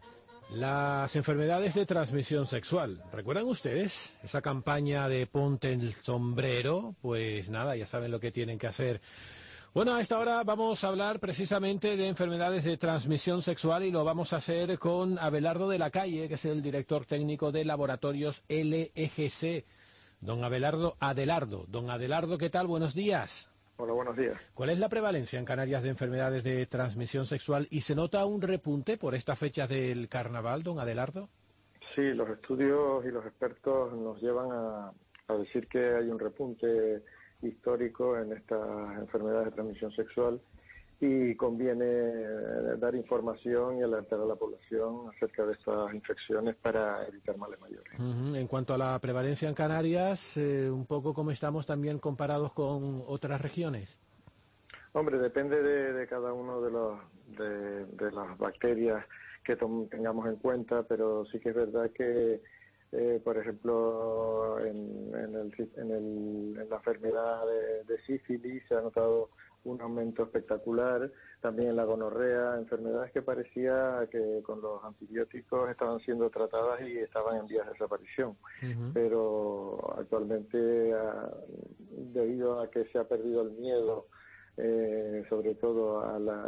las enfermedades de transmisión sexual. ¿Recuerdan ustedes esa campaña de ponte el sombrero? Pues nada, ya saben lo que tienen que hacer. Bueno, a esta hora vamos a hablar precisamente de enfermedades de transmisión sexual y lo vamos a hacer con Abelardo de la Calle, que es el director técnico de Laboratorios L E G C. Don Abelardo Adelardo. Don Adelardo, ¿qué tal? Buenos días. Hola, buenos días. ¿Cuál es la prevalencia en Canarias de enfermedades de transmisión sexual y se nota un repunte por estas fechas del carnaval, don Adelardo? Sí, los estudios y los expertos nos llevan a, a decir que hay un repunte histórico en estas enfermedades de transmisión sexual y conviene dar información y alertar a la población acerca de estas infecciones para evitar males mayores. Uh-huh. En cuanto a la prevalencia en Canarias, eh, un poco cómo estamos también comparados con otras regiones. Hombre, depende de, de cada uno de, los, de, de las bacterias que tengamos en cuenta, pero sí que es verdad que Eh, por ejemplo, en, en, el, en, el, en la enfermedad de, de sífilis se ha notado un aumento espectacular, también en la gonorrea, enfermedades que parecía que con los antibióticos estaban siendo tratadas y estaban en vías de desaparición. Uh-huh. Pero actualmente, a, debido a que se ha perdido el miedo, eh, sobre todo a, la,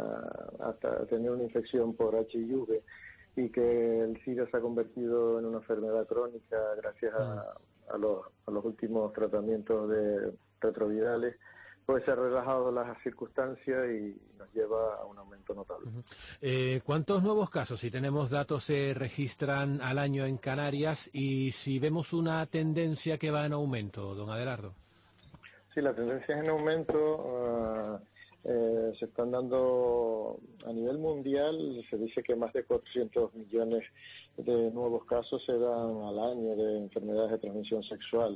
a tener una infección por H I V, y que el SIDA se ha convertido en una enfermedad crónica gracias a, a, los, a los últimos tratamientos de retrovirales, pues se han relajado las circunstancias y nos lleva a un aumento notable. Uh-huh. Eh, ¿Cuántos nuevos casos, si tenemos datos, se registran al año en Canarias y si vemos una tendencia que va en aumento, don Adelardo? Sí, la tendencia es en aumento. Uh, Eh, se están dando a nivel mundial, se dice que más de cuatrocientos millones de nuevos casos se dan al año de enfermedades de transmisión sexual.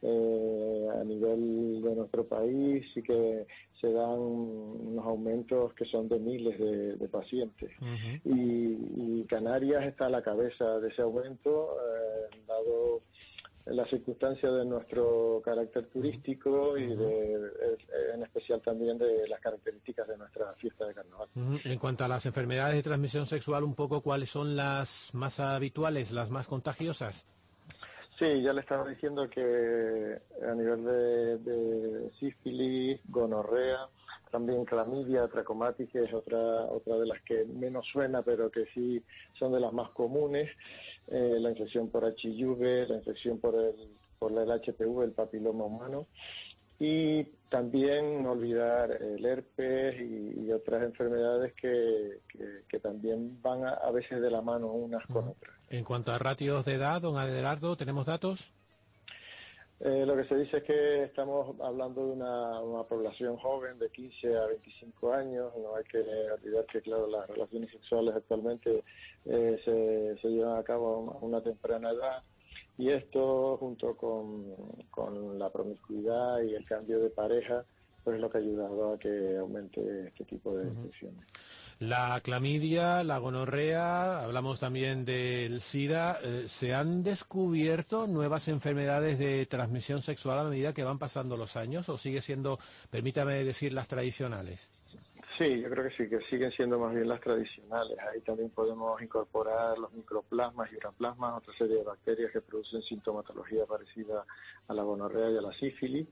Eh, a nivel de nuestro país sí que se dan unos aumentos que son de miles de, de pacientes. Uh-huh. y, y Canarias está a la cabeza de ese aumento, eh, dado la circunstancia de nuestro carácter turístico y de, en especial también de las características de nuestra fiesta de carnaval. Uh-huh. En cuanto a las enfermedades de transmisión sexual, un poco cuáles son las más habituales, las más contagiosas. Sí, ya le estaba diciendo que a nivel de, de sífilis, gonorrea, también clamidia, trachomatis, que es otra otra de las que menos suena, pero que sí son de las más comunes. Eh, la infección por H I V, la infección por el por el H P V, el papiloma humano, y también no olvidar el herpes y, y otras enfermedades que, que, que también van a, a veces de la mano unas con otras. En cuanto a ratios de edad, don Adelardo, ¿tenemos datos? Eh, lo que se dice es que estamos hablando de una, una población joven de quince a veinticinco años. No hay que olvidar que, claro, las relaciones sexuales actualmente eh, se, se llevan a cabo a una temprana edad, y esto junto con, con la promiscuidad y el cambio de pareja pues es lo que ha ayudado a que aumente este tipo de infecciones. La clamidia, la gonorrea, hablamos también del SIDA. Eh, ¿Se han descubierto nuevas enfermedades de transmisión sexual a medida que van pasando los años o sigue siendo, permítame decir, las tradicionales? Sí, yo creo que sí, que siguen siendo más bien las tradicionales. Ahí también podemos incorporar los microplasmas y uraplasmas, otra serie de bacterias que producen sintomatología parecida a la gonorrea y a la sífilis.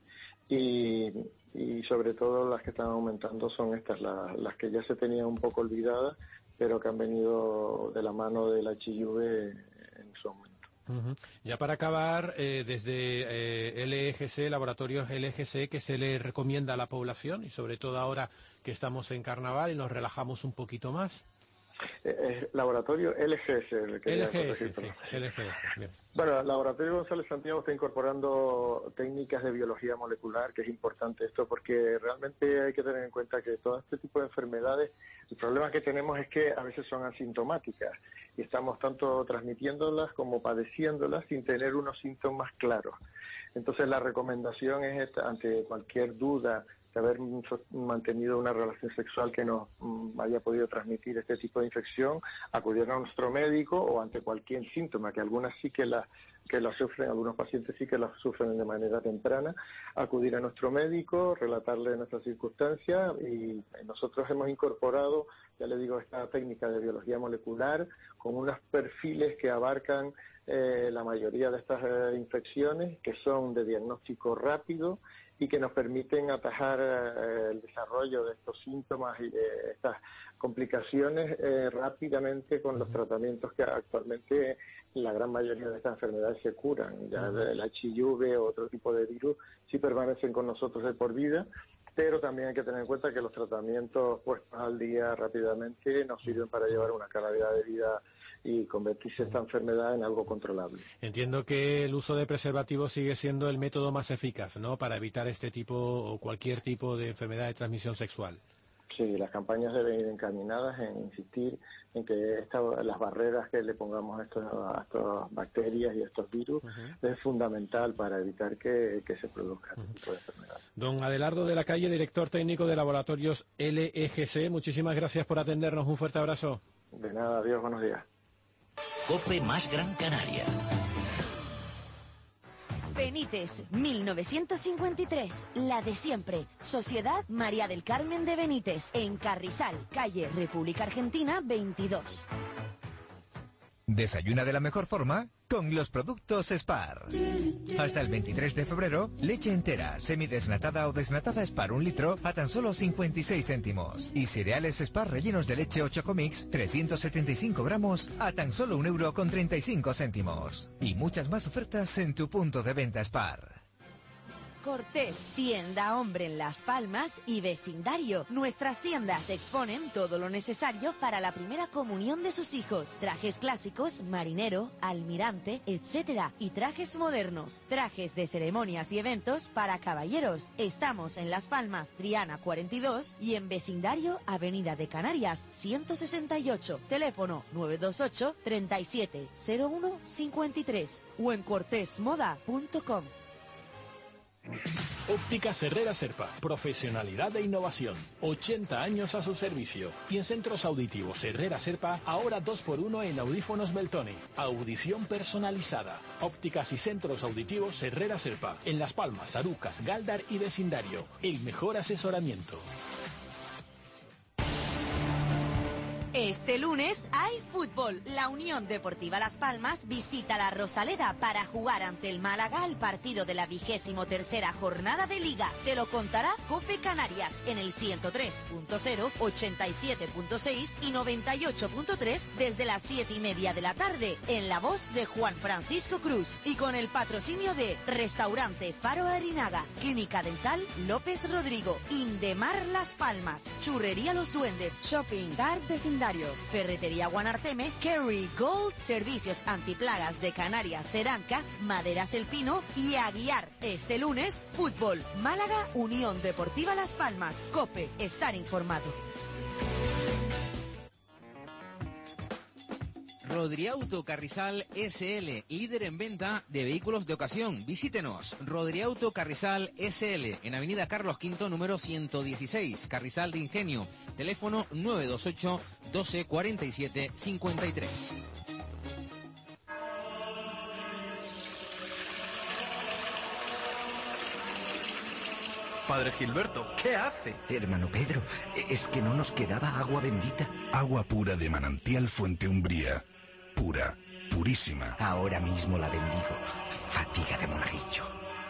Y, y sobre todo las que están aumentando son estas, las, las que ya se tenían un poco olvidadas, pero que han venido de la mano del H I V en su aumento. Uh-huh. Ya para acabar, eh, desde eh, L E G C, Laboratorios L E G C, ¿qué se le recomienda a la población? Y sobre todo ahora que estamos en carnaval y nos relajamos un poquito más. Eh, eh, laboratorio L G S. El que L G S, sí, L G S, bien. Bueno, el Laboratorio González Santiago está incorporando técnicas de biología molecular, que es importante esto porque realmente hay que tener en cuenta que todo este tipo de enfermedades, el problema que tenemos es que a veces son asintomáticas y estamos tanto transmitiéndolas como padeciéndolas sin tener unos síntomas claros. Entonces la recomendación es esta, ante cualquier duda de haber mantenido una relación sexual que nos mm, haya podido transmitir este tipo de infección, acudir a nuestro médico o ante cualquier síntoma, que algunas sí que la que la sufren, algunos pacientes sí que la sufren de manera temprana, acudir a nuestro médico, relatarle nuestras circunstancias y nosotros hemos incorporado, ya le digo, esta técnica de biología molecular con unos perfiles que abarcan eh, la mayoría de estas eh, infecciones, que son de diagnóstico rápido y que nos permiten atajar eh, el desarrollo de estos síntomas y de estas complicaciones eh, rápidamente con los tratamientos que actualmente la gran mayoría de estas enfermedades se curan. Ya el H I V o otro tipo de virus sí permanecen con nosotros de por vida, pero también hay que tener en cuenta que los tratamientos puestos al día rápidamente nos sirven para llevar una calidad de vida y convertirse esta enfermedad en algo controlable. Entiendo que el uso de preservativos sigue siendo el método más eficaz, ¿no?, para evitar este tipo o cualquier tipo de enfermedad de transmisión sexual. Sí, las campañas deben ir encaminadas en insistir en que esta, las barreras que le pongamos a, estos, a estas bacterias y a estos virus uh-huh. es fundamental para evitar que, que se produzca este tipo de enfermedades. Don Adelardo de la Calle, director técnico de Laboratorios L E G C, muchísimas gracias por atendernos. Un fuerte abrazo. De nada, adiós, buenos días. COPE más Gran Canaria. Benítez, mil novecientos cincuenta y tres, la de siempre. Sociedad María del Carmen de Benítez, en Carrizal, calle República Argentina veintidós. Desayuna de la mejor forma con los productos Spar. Hasta el veintitrés de febrero, leche entera, semidesnatada o desnatada Spar un litro a tan solo cincuenta y seis céntimos. Y cereales Spar rellenos de leche o Chocomix, trescientos setenta y cinco gramos a tan solo un euro con treinta y cinco céntimos. Y muchas más ofertas en tu punto de venta Spar. Cortés, tienda hombre en Las Palmas y vecindario. Nuestras tiendas exponen todo lo necesario para la primera comunión de sus hijos. Trajes clásicos, marinero, almirante, etcétera. Y trajes modernos. Trajes de ceremonias y eventos para caballeros. Estamos en Las Palmas, Triana cuarenta y dos y en vecindario, Avenida de Canarias, ciento sesenta y ocho. Teléfono nueve dos ocho, treinta y siete, cero uno cincuenta y tres o en cortés moda punto com. Ópticas Herrera Serpa, profesionalidad e innovación, ochenta años a su servicio. Y en Centros Auditivos Herrera Serpa, ahora dos por uno en audífonos Beltone, audición personalizada. Ópticas y Centros Auditivos Herrera Serpa, en Las Palmas, Arucas, Galdar y vecindario, el mejor asesoramiento. Este lunes hay fútbol. La Unión Deportiva Las Palmas visita la Rosaleda para jugar ante el Málaga el partido de la vigésimo tercera jornada de Liga. Te lo contará COPE Canarias en el ciento tres punto cero, ochenta y siete punto seis y noventa y ocho punto tres desde las siete y media de la tarde en la voz de Juan Francisco Cruz y con el patrocinio de Restaurante Faro Arinaga, Clínica Dental López Rodrigo, Indemar Las Palmas, Churrería Los Duendes, Shopping Bar Vecindario, Ferretería Guanarteme, Kerry Gold, Servicios Antiplagas de Canarias, Seranca, Maderas El Pino y Aguiar. Este lunes, fútbol, Málaga, Unión Deportiva Las Palmas. COPE, estar informado. Rodriauto Carrizal S L, líder en venta de vehículos de ocasión. Visítenos, Rodriauto Carrizal S L, en Avenida Carlos Quinto, número ciento dieciséis, Carrizal de Ingenio. Teléfono nueve dos ocho, doce, cuarenta y siete, cincuenta y tres. Padre Gilberto, ¿qué hace? Hermano Pedro, es que no nos quedaba agua bendita. Agua pura de manantial Fuente Umbría. Pura, purísima. Ahora mismo la bendigo. Fatiga de monaguillo.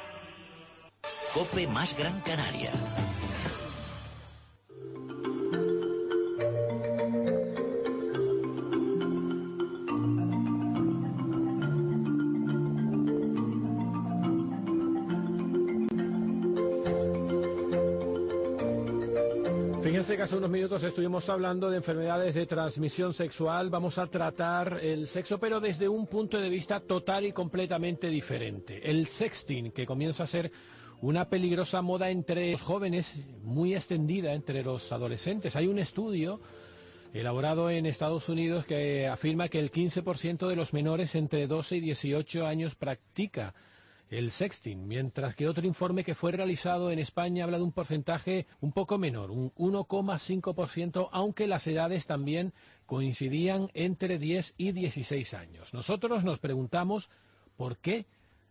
COPE más Gran Canaria. Fíjense que hace unos minutos estuvimos hablando de enfermedades de transmisión sexual. Vamos a tratar el sexo, pero desde un punto de vista total y completamente diferente. El sexting, que comienza a ser una peligrosa moda entre los jóvenes, muy extendida entre los adolescentes. Hay un estudio elaborado en Estados Unidos que afirma que el quince por ciento de los menores entre doce y dieciocho años practica el sexting, mientras que otro informe que fue realizado en España habla de un porcentaje un poco menor, un uno coma cinco por ciento, aunque las edades también coincidían entre diez y dieciséis años. Nosotros nos preguntamos por qué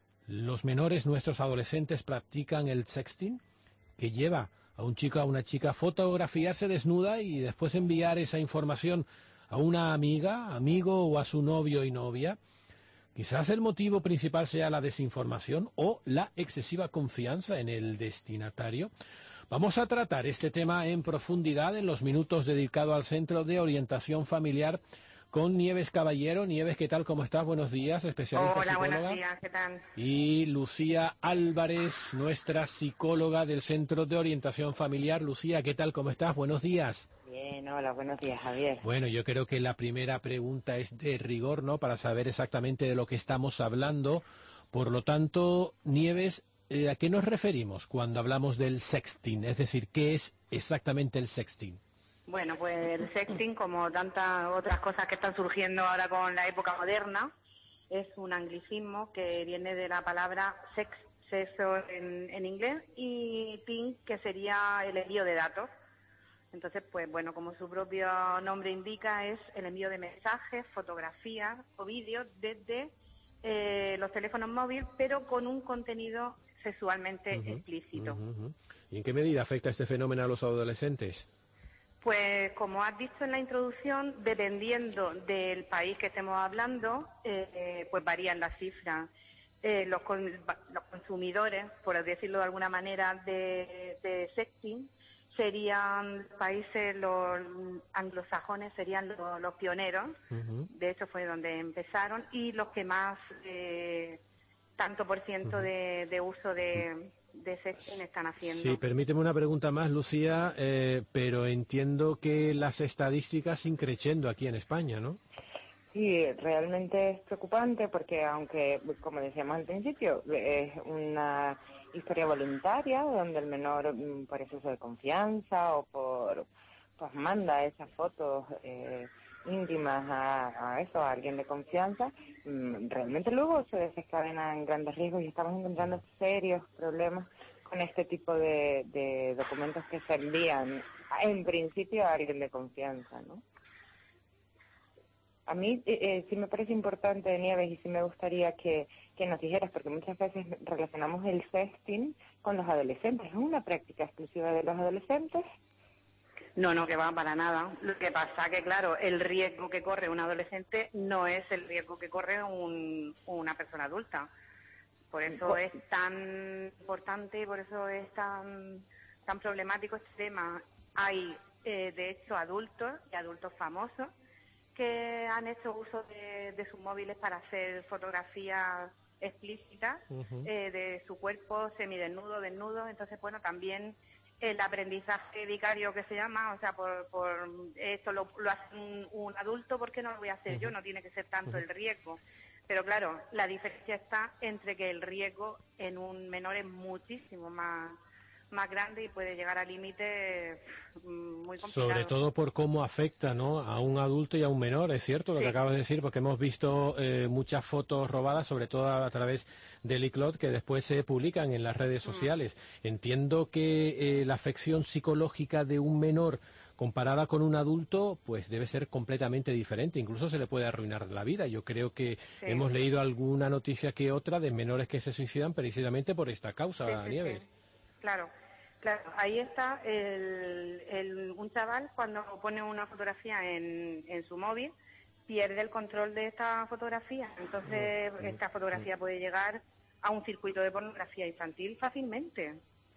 los menores, nuestros adolescentes, practican el sexting, que lleva a un chico o a una chica a fotografiarse desnuda y después enviar esa información a una amiga, amigo o a su novio y novia. Quizás el motivo principal sea la desinformación o la excesiva confianza en el destinatario. Vamos a tratar este tema en profundidad en los minutos dedicados al Centro de Orientación Familiar con Nieves Caballero. Nieves, ¿qué tal? ¿Cómo estás? Buenos días, especialista Hola, psicóloga. buenos días, ¿qué tal? Y Lucía Álvarez, nuestra psicóloga del Centro de Orientación Familiar. Lucía, ¿qué tal? ¿Cómo estás? Buenos días. Bien, hola, buenos días, Javier. Bueno, yo creo que la primera pregunta es de rigor, ¿no? Para saber exactamente de lo que estamos hablando. Por lo tanto, Nieves, eh, ¿a qué nos referimos cuando hablamos del sexting? Es decir, ¿qué es exactamente el sexting? Bueno, pues el sexting, como tantas otras cosas que están surgiendo ahora con la época moderna, es un anglicismo que viene de la palabra sex, sexo en, en inglés, y ting, que sería el envío de datos. Entonces, pues bueno, como su propio nombre indica, es el envío de mensajes, fotografías o vídeos desde eh, los teléfonos móviles, pero con un contenido sexualmente Uh-huh, explícito. uh-huh, uh-huh. ¿Y en qué medida afecta este fenómeno a los adolescentes? Pues como has dicho en la introducción, dependiendo del país que estemos hablando, eh, pues varían las cifras. Eh, los, con, los consumidores, por decirlo de alguna manera, de, de sexting, serían países, los anglosajones serían los, los pioneros, uh-huh. De hecho fue donde empezaron, y los que más, eh, tanto por ciento uh-huh. de, de uso de, de sexting están haciendo. Sí, permíteme una pregunta más, Lucía, eh, pero entiendo que las estadísticas increciendo aquí en España, ¿no? Sí, realmente es preocupante porque, aunque, como decíamos al principio, es una historia voluntaria donde el menor, por exceso de confianza o por, pues manda esas fotos eh, íntimas a, a eso, a alguien de confianza, realmente luego se desencadenan grandes riesgos y estamos encontrando serios problemas con este tipo de, de documentos que se envían en principio a alguien de confianza, ¿no? A mí eh, sí me parece importante, Nieves, y sí me gustaría que, que nos dijeras, porque muchas veces relacionamos el sexting con los adolescentes. ¿Es una práctica exclusiva de los adolescentes? No, no, que va para nada. Lo que pasa que, claro, el riesgo que corre un adolescente no es el riesgo que corre un, una persona adulta. Por eso pues, es tan importante y por eso es tan, tan problemático este tema. Hay, eh, de hecho, adultos y adultos famosos que han hecho uso de, de sus móviles para hacer fotografías explícitas uh-huh. eh, de su cuerpo semidesnudo, desnudo. Entonces, bueno, también el aprendizaje vicario que se llama, o sea, por, por esto lo, lo hace un, un adulto, ¿por qué no lo voy a hacer uh-huh. yo? No tiene que ser tanto uh-huh. el riesgo. Pero claro, la diferencia está entre que el riesgo en un menor es muchísimo más más grande y puede llegar a límites muy complicados. Sobre todo por cómo afecta, ¿no?, a un adulto y a un menor, es cierto lo Sí. que acabas de decir, porque hemos visto eh, muchas fotos robadas, sobre todo a, a través del iCloud, que después se publican en las redes sociales. Mm. Entiendo que eh, la afección psicológica de un menor comparada con un adulto, pues debe ser completamente diferente, incluso se le puede arruinar la vida. Yo creo que Sí. hemos leído alguna noticia que otra de menores que se suicidan precisamente por esta causa, Sí, sí, Nieves. sí. Claro, claro. Ahí está el, el, un chaval cuando pone una fotografía en, en su móvil, pierde el control de esta fotografía. Entonces, Mm, esta fotografía puede llegar a un circuito de pornografía infantil fácilmente.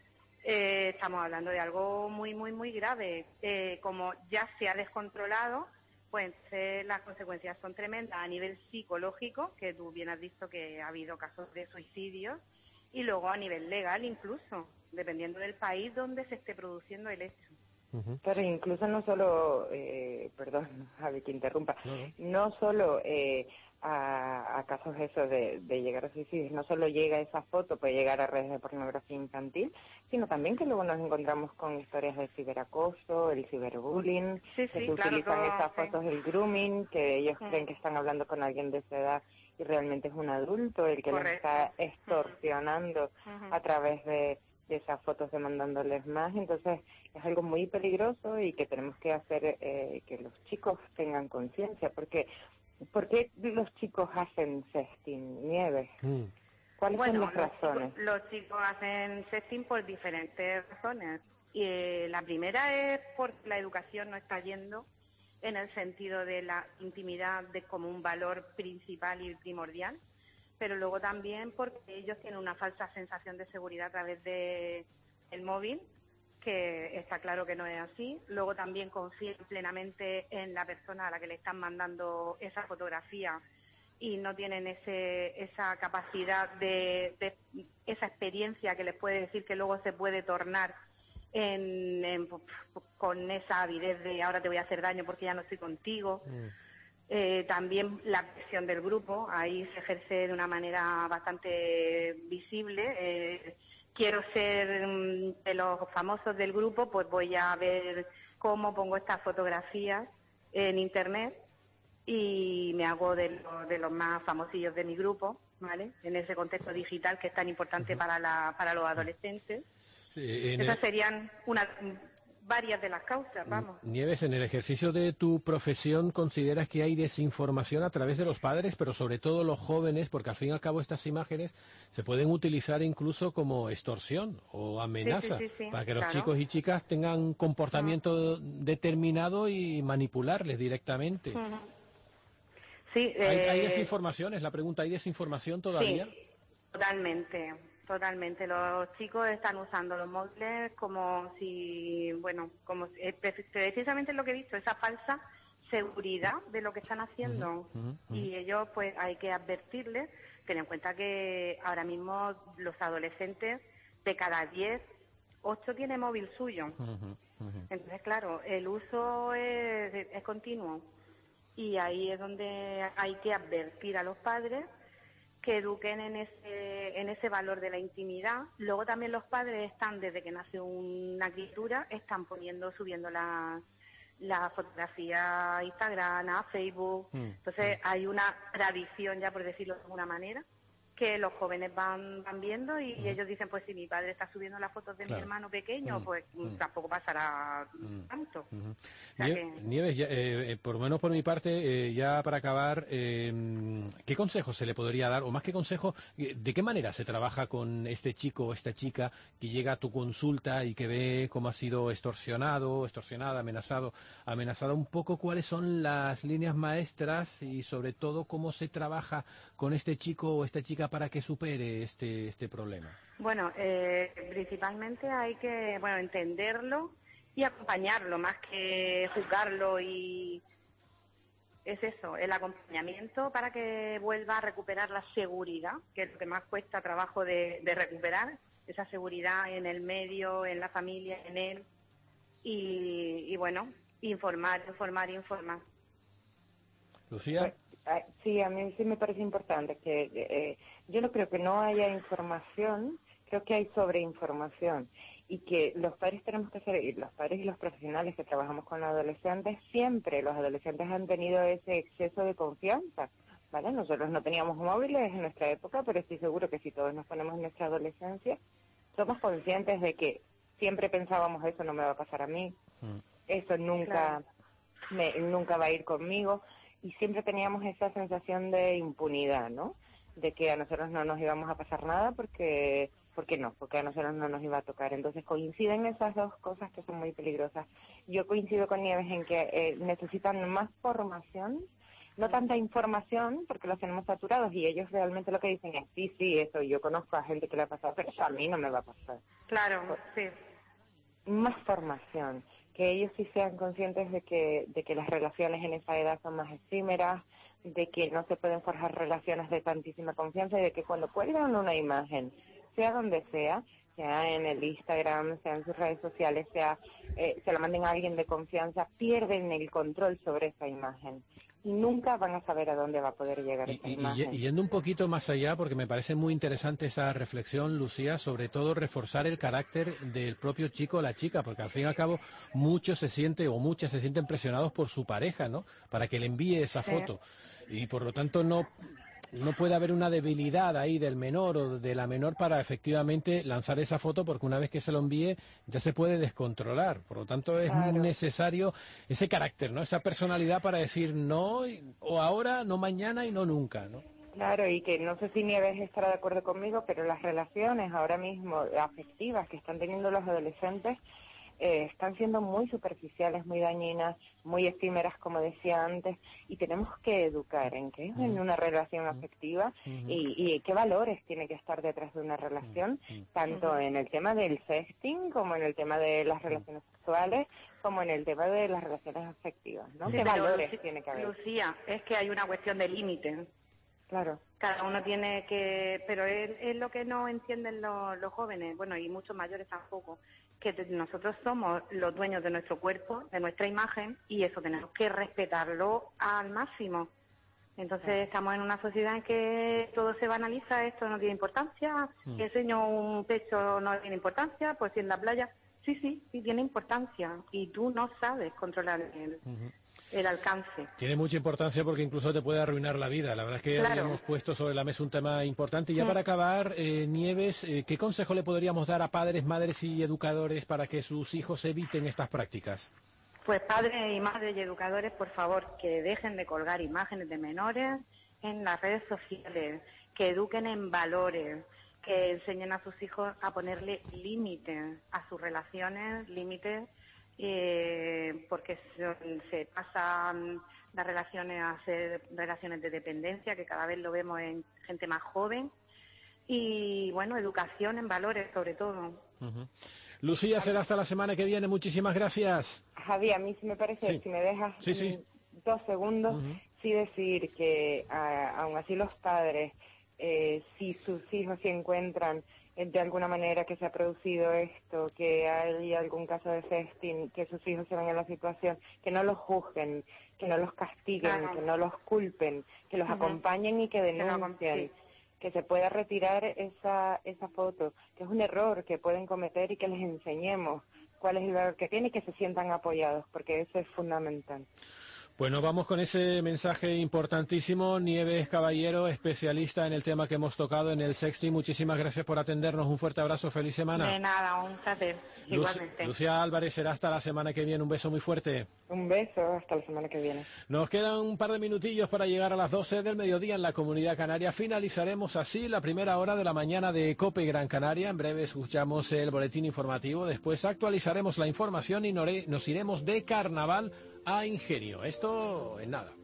Eh, estamos hablando de algo muy, muy, muy grave. Eh, como ya se ha descontrolado, pues entonces las consecuencias son tremendas a nivel psicológico, que tú bien has visto que ha habido casos de suicidios, y luego a nivel legal incluso, dependiendo del país donde se esté produciendo el hecho. Pero incluso no solo, eh, perdón, Javi, que interrumpa, No, no. no solo eh, a, a casos esos de, de llegar a suicidios, no solo llega esa foto, puede llegar a redes de pornografía infantil, sino también que luego nos encontramos con historias de ciberacoso, el ciberbullying, Sí, que sí, se claro, utilizan todo, esas sí. fotos del grooming, que ellos Sí. creen que están hablando con alguien de esa edad y realmente es un adulto el que les Correcto. está extorsionando Ujú. a través de, de esas fotos, demandándoles más. Entonces es algo muy peligroso y que tenemos que hacer eh, que los chicos tengan conciencia, porque ¿por qué los chicos hacen sexting, Nieves? Mm. ¿Cuáles Bueno, son las los razones? chicos, los chicos hacen sexting por diferentes razones. Y eh, la primera es porque la educación no está yendo en el sentido de la intimidad de como un valor principal y primordial, pero luego también porque ellos tienen una falsa sensación de seguridad a través de el móvil, que está claro que no es así. Luego también confían plenamente en la persona a la que le están mandando esa fotografía y no tienen ese esa capacidad de, de esa experiencia que les puede decir que luego se puede tornar en, en, con esa avidez de ahora te voy a hacer daño porque ya no estoy contigo. Mm. Eh, también la presión del grupo, ahí se ejerce de una manera bastante visible. Eh, quiero ser mm, de los famosos del grupo, pues voy a ver cómo pongo estas fotografías en internet y me hago de, lo, de los más famosillos de mi grupo, ¿vale? En ese contexto digital que es tan importante uh-huh. para, la, para los adolescentes. Sí, en Esas el... serían una, varias de las causas, vamos. Nieves, en el ejercicio de tu profesión, ¿consideras que hay desinformación a través de los padres, pero sobre todo los jóvenes, porque al fin y al cabo estas imágenes se pueden utilizar incluso como extorsión o amenaza, sí, sí, sí, sí, para que los claro. chicos y chicas tengan un comportamiento uh-huh. determinado y manipularles directamente? Uh-huh. Sí, ¿Hay, eh... ¿Hay desinformación? Es la pregunta, ¿hay desinformación todavía? Sí, totalmente. Totalmente, los chicos están usando los móviles como si, bueno, como si, precisamente lo que he visto, esa falsa seguridad de lo que están haciendo. Uh-huh, uh-huh. Y ellos, pues, hay que advertirles, ten en cuenta que ahora mismo los adolescentes, de cada diez, ocho tiene móvil suyo. Uh-huh, uh-huh. Entonces, claro, el uso es, es continuo. Y ahí es donde hay que advertir a los padres que eduquen en ese en ese valor de la intimidad. Luego también los padres están, desde que nace una criatura, están poniendo, subiendo la, la fotografía a Instagram, a Facebook. Mm. Entonces hay una tradición, ya por decirlo de alguna manera, que los jóvenes van, van viendo y mm. ellos dicen, pues si mi padre está subiendo las fotos de claro. mi hermano pequeño, mm. pues mm. tampoco pasará mm. tanto. Mm-hmm. O sea Nieves, que... Nieves ya, eh, por lo menos por mi parte, eh, ya para acabar, eh, ¿qué consejo se le podría dar? O más que consejo, ¿de qué manera se trabaja con este chico o esta chica que llega a tu consulta y que ve cómo ha sido extorsionado, extorsionada, amenazado, amenazada? Un poco cuáles son las líneas maestras y sobre todo cómo se trabaja con este chico o esta chica para que supere este este problema. Bueno, eh, principalmente hay que bueno entenderlo y acompañarlo más que juzgarlo, y es eso, el acompañamiento para que vuelva a recuperar la seguridad, que es lo que más cuesta trabajo de, de recuperar, esa seguridad en el medio, en la familia, en él, y, y bueno, informar, informar, informar. Lucía. Sí, a mí sí me parece importante que eh, yo no creo que no haya información, creo que hay sobreinformación y que los padres tenemos que ser, y los padres y los profesionales que trabajamos con los adolescentes, siempre los adolescentes han tenido ese exceso de confianza, ¿vale? Nosotros no teníamos móviles en nuestra época, pero estoy seguro que si todos nos ponemos en nuestra adolescencia, somos conscientes de que siempre pensábamos, eso no me va a pasar a mí, mm. eso nunca, claro. me, nunca va a ir conmigo, y siempre teníamos esa sensación de impunidad, ¿no? De que a nosotros no nos íbamos a pasar nada porque... ¿Por qué no? Porque a nosotros no nos iba a tocar. Entonces coinciden esas dos cosas que son muy peligrosas. Yo coincido con Nieves en que eh, necesitan más formación, no tanta información, porque los tenemos saturados y ellos realmente lo que dicen es, sí, sí, eso, yo conozco a gente que le ha pasado, pero eso a mí no me va a pasar. Claro, sí. Más formación, que ellos sí sean conscientes de que, de que las relaciones en esa edad son más efímeras, de que no se pueden forjar relaciones de tantísima confianza y de que cuando cuelgan una imagen, sea donde sea, sea en el Instagram, sea en sus redes sociales, sea eh, se la manden a alguien de confianza, pierden el control sobre esa imagen y nunca van a saber a dónde va a poder llegar y, esa y, imagen. Y yendo un poquito más allá, porque me parece muy interesante esa reflexión, Lucía, sobre todo reforzar el carácter del propio chico o la chica, porque al fin y al cabo muchos se sienten o muchas se sienten presionados por su pareja, ¿no? Para que le envíe esa sí. foto y por lo tanto no... No puede haber una debilidad ahí del menor o de la menor para efectivamente lanzar esa foto, porque una vez que se lo envíe ya se puede descontrolar. Por lo tanto es claro. necesario ese carácter, ¿no? Esa personalidad para decir no, o ahora, no mañana y no nunca, ¿no? Claro, y que no sé si Nieves estará de acuerdo conmigo, pero las relaciones ahora mismo afectivas que están teniendo los adolescentes Eh, están siendo muy superficiales, muy dañinas, muy efímeras, como decía antes, y tenemos que educar en qué es en una relación afectiva y, y qué valores tiene que estar detrás de una relación, tanto en el tema del sexting como en el tema de las relaciones sexuales, como en el tema de las relaciones afectivas, ¿no? ¿Qué valores Lucía, tiene que haber? Lucía, es que hay una cuestión de límite. Claro. Cada uno tiene que... Pero es, es lo que no entienden los, los jóvenes, bueno, y muchos mayores tampoco, que nosotros somos los dueños de nuestro cuerpo, de nuestra imagen, y eso tenemos que respetarlo al máximo. Entonces claro. estamos en una sociedad en que todo se banaliza, esto no tiene importancia, mm. enseño un pecho no tiene importancia, pues si en la playa... Sí, sí, sí tiene importancia, y tú no sabes controlar el... Uh-huh. el alcance. Tiene mucha importancia porque incluso te puede arruinar la vida. La verdad es que claro. habíamos puesto sobre la mesa un tema importante. Y ya sí. para acabar, eh, Nieves, eh, ¿qué consejo le podríamos dar a padres, madres y educadores para que sus hijos eviten estas prácticas? Pues padres y madres y educadores, por favor, que dejen de colgar imágenes de menores en las redes sociales, que eduquen en valores, que enseñen a sus hijos a ponerle límites a sus relaciones, límites Eh, porque se, se pasan las relaciones a ser relaciones de dependencia, que cada vez lo vemos en gente más joven, y bueno, educación en valores sobre todo. Uh-huh. Lucía, será hasta la semana que viene, muchísimas gracias. Javi, a mí sí me parece, sí. si me dejas sí, sí. dos segundos, uh-huh. sí decir que a, aún así los padres, eh, si sus hijos se encuentran de alguna manera que se ha producido esto, que hay algún caso de sexting, que sus hijos se ven en la situación, que no los juzguen, que no los castiguen, Ajá. que no los culpen, que los uh-huh. acompañen y que denuncien, sí. que se pueda retirar esa esa foto, que es un error que pueden cometer y que les enseñemos cuál es el valor que tiene y que se sientan apoyados, porque eso es fundamental. Pues nos vamos con ese mensaje importantísimo. Nieves Caballero, especialista en el tema que hemos tocado, en el sexting. Muchísimas gracias por atendernos. Un fuerte abrazo. Feliz semana. De nada, un placer. Igualmente. Lucía Álvarez, será hasta la semana que viene. Un beso muy fuerte. Un beso, hasta la semana que viene. Nos quedan un par de minutillos para llegar a las doce del mediodía en la Comunidad Canaria. Finalizaremos así la primera hora de la mañana de COPE Gran Canaria. En breve escuchamos el boletín informativo. Después actualizaremos la información y nos iremos de carnaval a Ingenio. Esto en nada.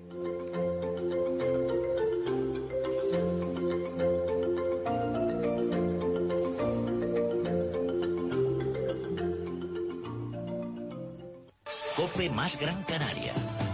COPE más Gran Canaria.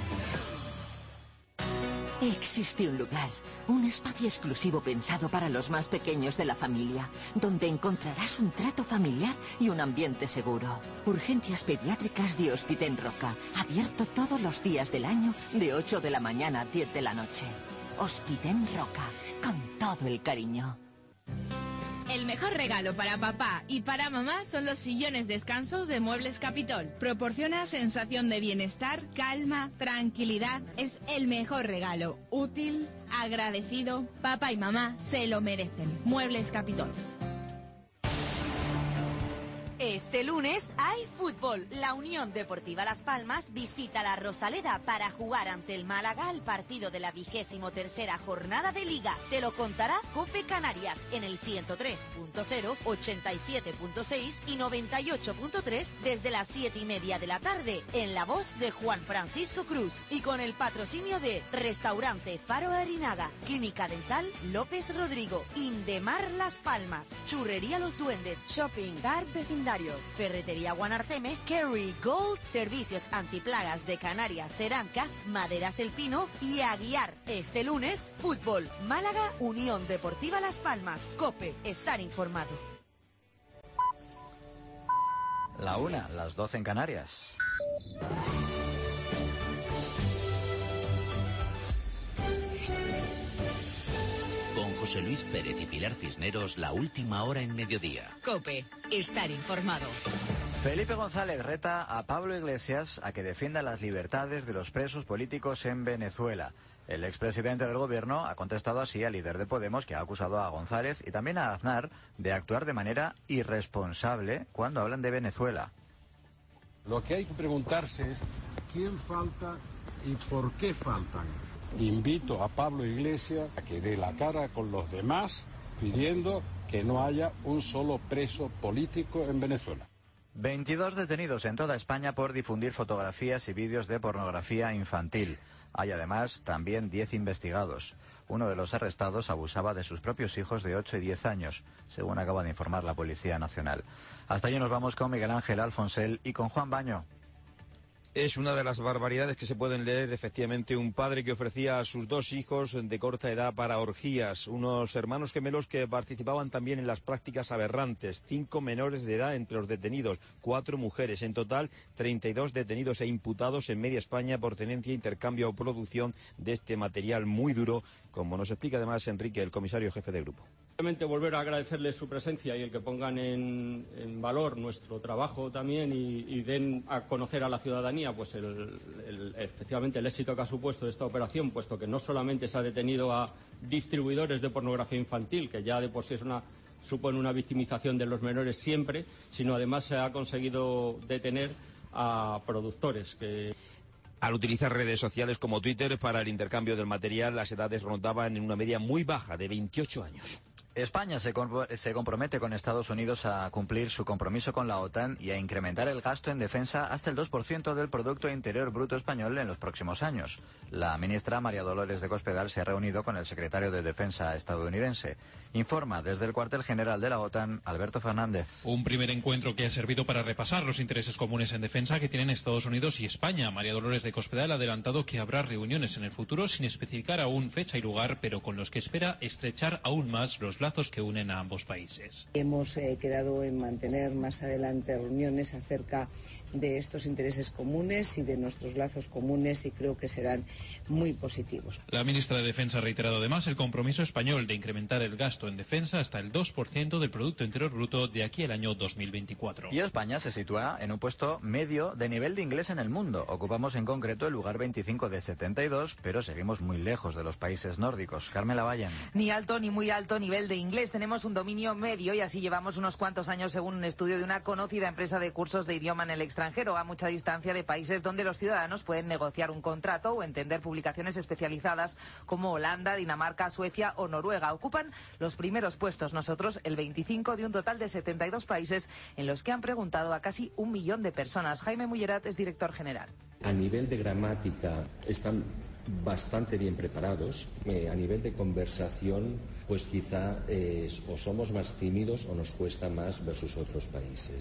Existe un lugar, un espacio exclusivo pensado para los más pequeños de la familia, donde encontrarás un trato familiar y un ambiente seguro. Urgencias pediátricas de Hospiten Roca, abierto todos los días del año de ocho de la mañana a diez de la noche. Hospiten Roca, con todo el cariño. El mejor mejor regalo para papá y para mamá son los sillones descansos de Muebles Capitol. Proporciona sensación de bienestar, calma, tranquilidad. Es el mejor regalo. Útil, agradecido, papá y mamá se lo merecen. Muebles Capitol. Este lunes hay fútbol. La Unión Deportiva Las Palmas visita la Rosaleda para jugar ante el Málaga el partido de la vigésimo tercera jornada de Liga. Te lo contará COPE Canarias en el ciento tres punto cero, ochenta y siete punto seis y noventa y ocho punto tres desde las siete y media de la tarde en la voz de Juan Francisco Cruz y con el patrocinio de Restaurante Faro de Arinaga, Clínica Dental López Rodrigo, Indemar Las Palmas, Churrería Los Duendes, Shopping Car Vecindario, Ferretería Guanarteme, Kerry Gold, Servicios Antiplagas de Canarias Seranca, Maderas El Pino y Aguiar. Este lunes, fútbol, Málaga, Unión Deportiva Las Palmas. COPE, estar informado. La una, las doce en Canarias. Con José Luis Pérez y Pilar Cisneros, la última hora en mediodía. COPE, estar informado. Felipe González reta a Pablo Iglesias a que defienda las libertades de los presos políticos en Venezuela. El expresidente del gobierno ha contestado así al líder de Podemos, que ha acusado a González y también a Aznar de actuar de manera irresponsable cuando hablan de Venezuela. Lo que hay que preguntarse es quién falta y por qué faltan. Invito a Pablo Iglesias a que dé la cara con los demás pidiendo que no haya un solo preso político en Venezuela. veintidós detenidos en toda España por difundir fotografías y vídeos de pornografía infantil. Hay además también diez investigados. Uno de los arrestados abusaba de sus propios hijos de ocho y diez años, según acaba de informar la Policía Nacional. Hasta allí nos vamos con Miguel Ángel Alfonsel y con Juan Baño. Es una de las barbaridades que se pueden leer, efectivamente, un padre que ofrecía a sus dos hijos de corta edad para orgías, unos hermanos gemelos que participaban también en las prácticas aberrantes, cinco menores de edad entre los detenidos, cuatro mujeres, en total treinta y dos detenidos e imputados en media España por tenencia, intercambio o producción de este material muy duro, como nos explica además Enrique, el comisario jefe de grupo. Simplemente volver a agradecerles su presencia y el que pongan en, en valor nuestro trabajo también y, y den a conocer a la ciudadanía pues el, el, efectivamente el éxito que ha supuesto esta operación, puesto que no solamente se ha detenido a distribuidores de pornografía infantil, que ya de por sí es una, supone una victimización de los menores siempre, sino además se ha conseguido detener a productores que... Al utilizar redes sociales como Twitter para el intercambio del material, las edades rondaban en una media muy baja de veintiocho años. España se, comp se compromete con Estados Unidos a cumplir su compromiso con la OTAN y a incrementar el gasto en defensa hasta el dos por ciento del Producto Interior Bruto español en los próximos años. La ministra María Dolores de Cospedal se ha reunido con el secretario de Defensa estadounidense. Informa desde el cuartel general de la OTAN, Alberto Fernández. Un primer encuentro que ha servido para repasar los intereses comunes en defensa que tienen Estados Unidos y España. María Dolores de Cospedal ha adelantado que habrá reuniones en el futuro sin especificar aún fecha y lugar, pero con los que espera estrechar aún más los lazos que unen a ambos países. Hemos eh, quedado en mantener más adelante reuniones acerca de estos intereses comunes y de nuestros lazos comunes y creo que serán muy positivos. La ministra de Defensa ha reiterado además el compromiso español de incrementar el gasto en defensa hasta el dos por ciento del Producto Interior Bruto de aquí al año dos mil veinticuatro. Y España se sitúa en un puesto medio de nivel de inglés en el mundo. Ocupamos en concreto el lugar veinticinco de setenta y dos, pero seguimos muy lejos de los países nórdicos. Carmen Lavallen. Ni alto ni muy alto nivel de inglés. Tenemos un dominio medio y así llevamos unos cuantos años, según un estudio de una conocida empresa de cursos de idioma en el extranjero, a mucha distancia de países donde los ciudadanos pueden negociar un contrato o entender publicaciones especializadas como Holanda, Dinamarca, Suecia o Noruega. Ocupan los primeros puestos, nosotros el veinticinco de un total de setenta y dos países en los que han preguntado a casi un millón de personas. Jaime Mullerat es director general. A nivel de gramática están bastante bien preparados. Eh, a nivel de conversación, pues quizá eh, o somos más tímidos o nos cuesta más versus otros países.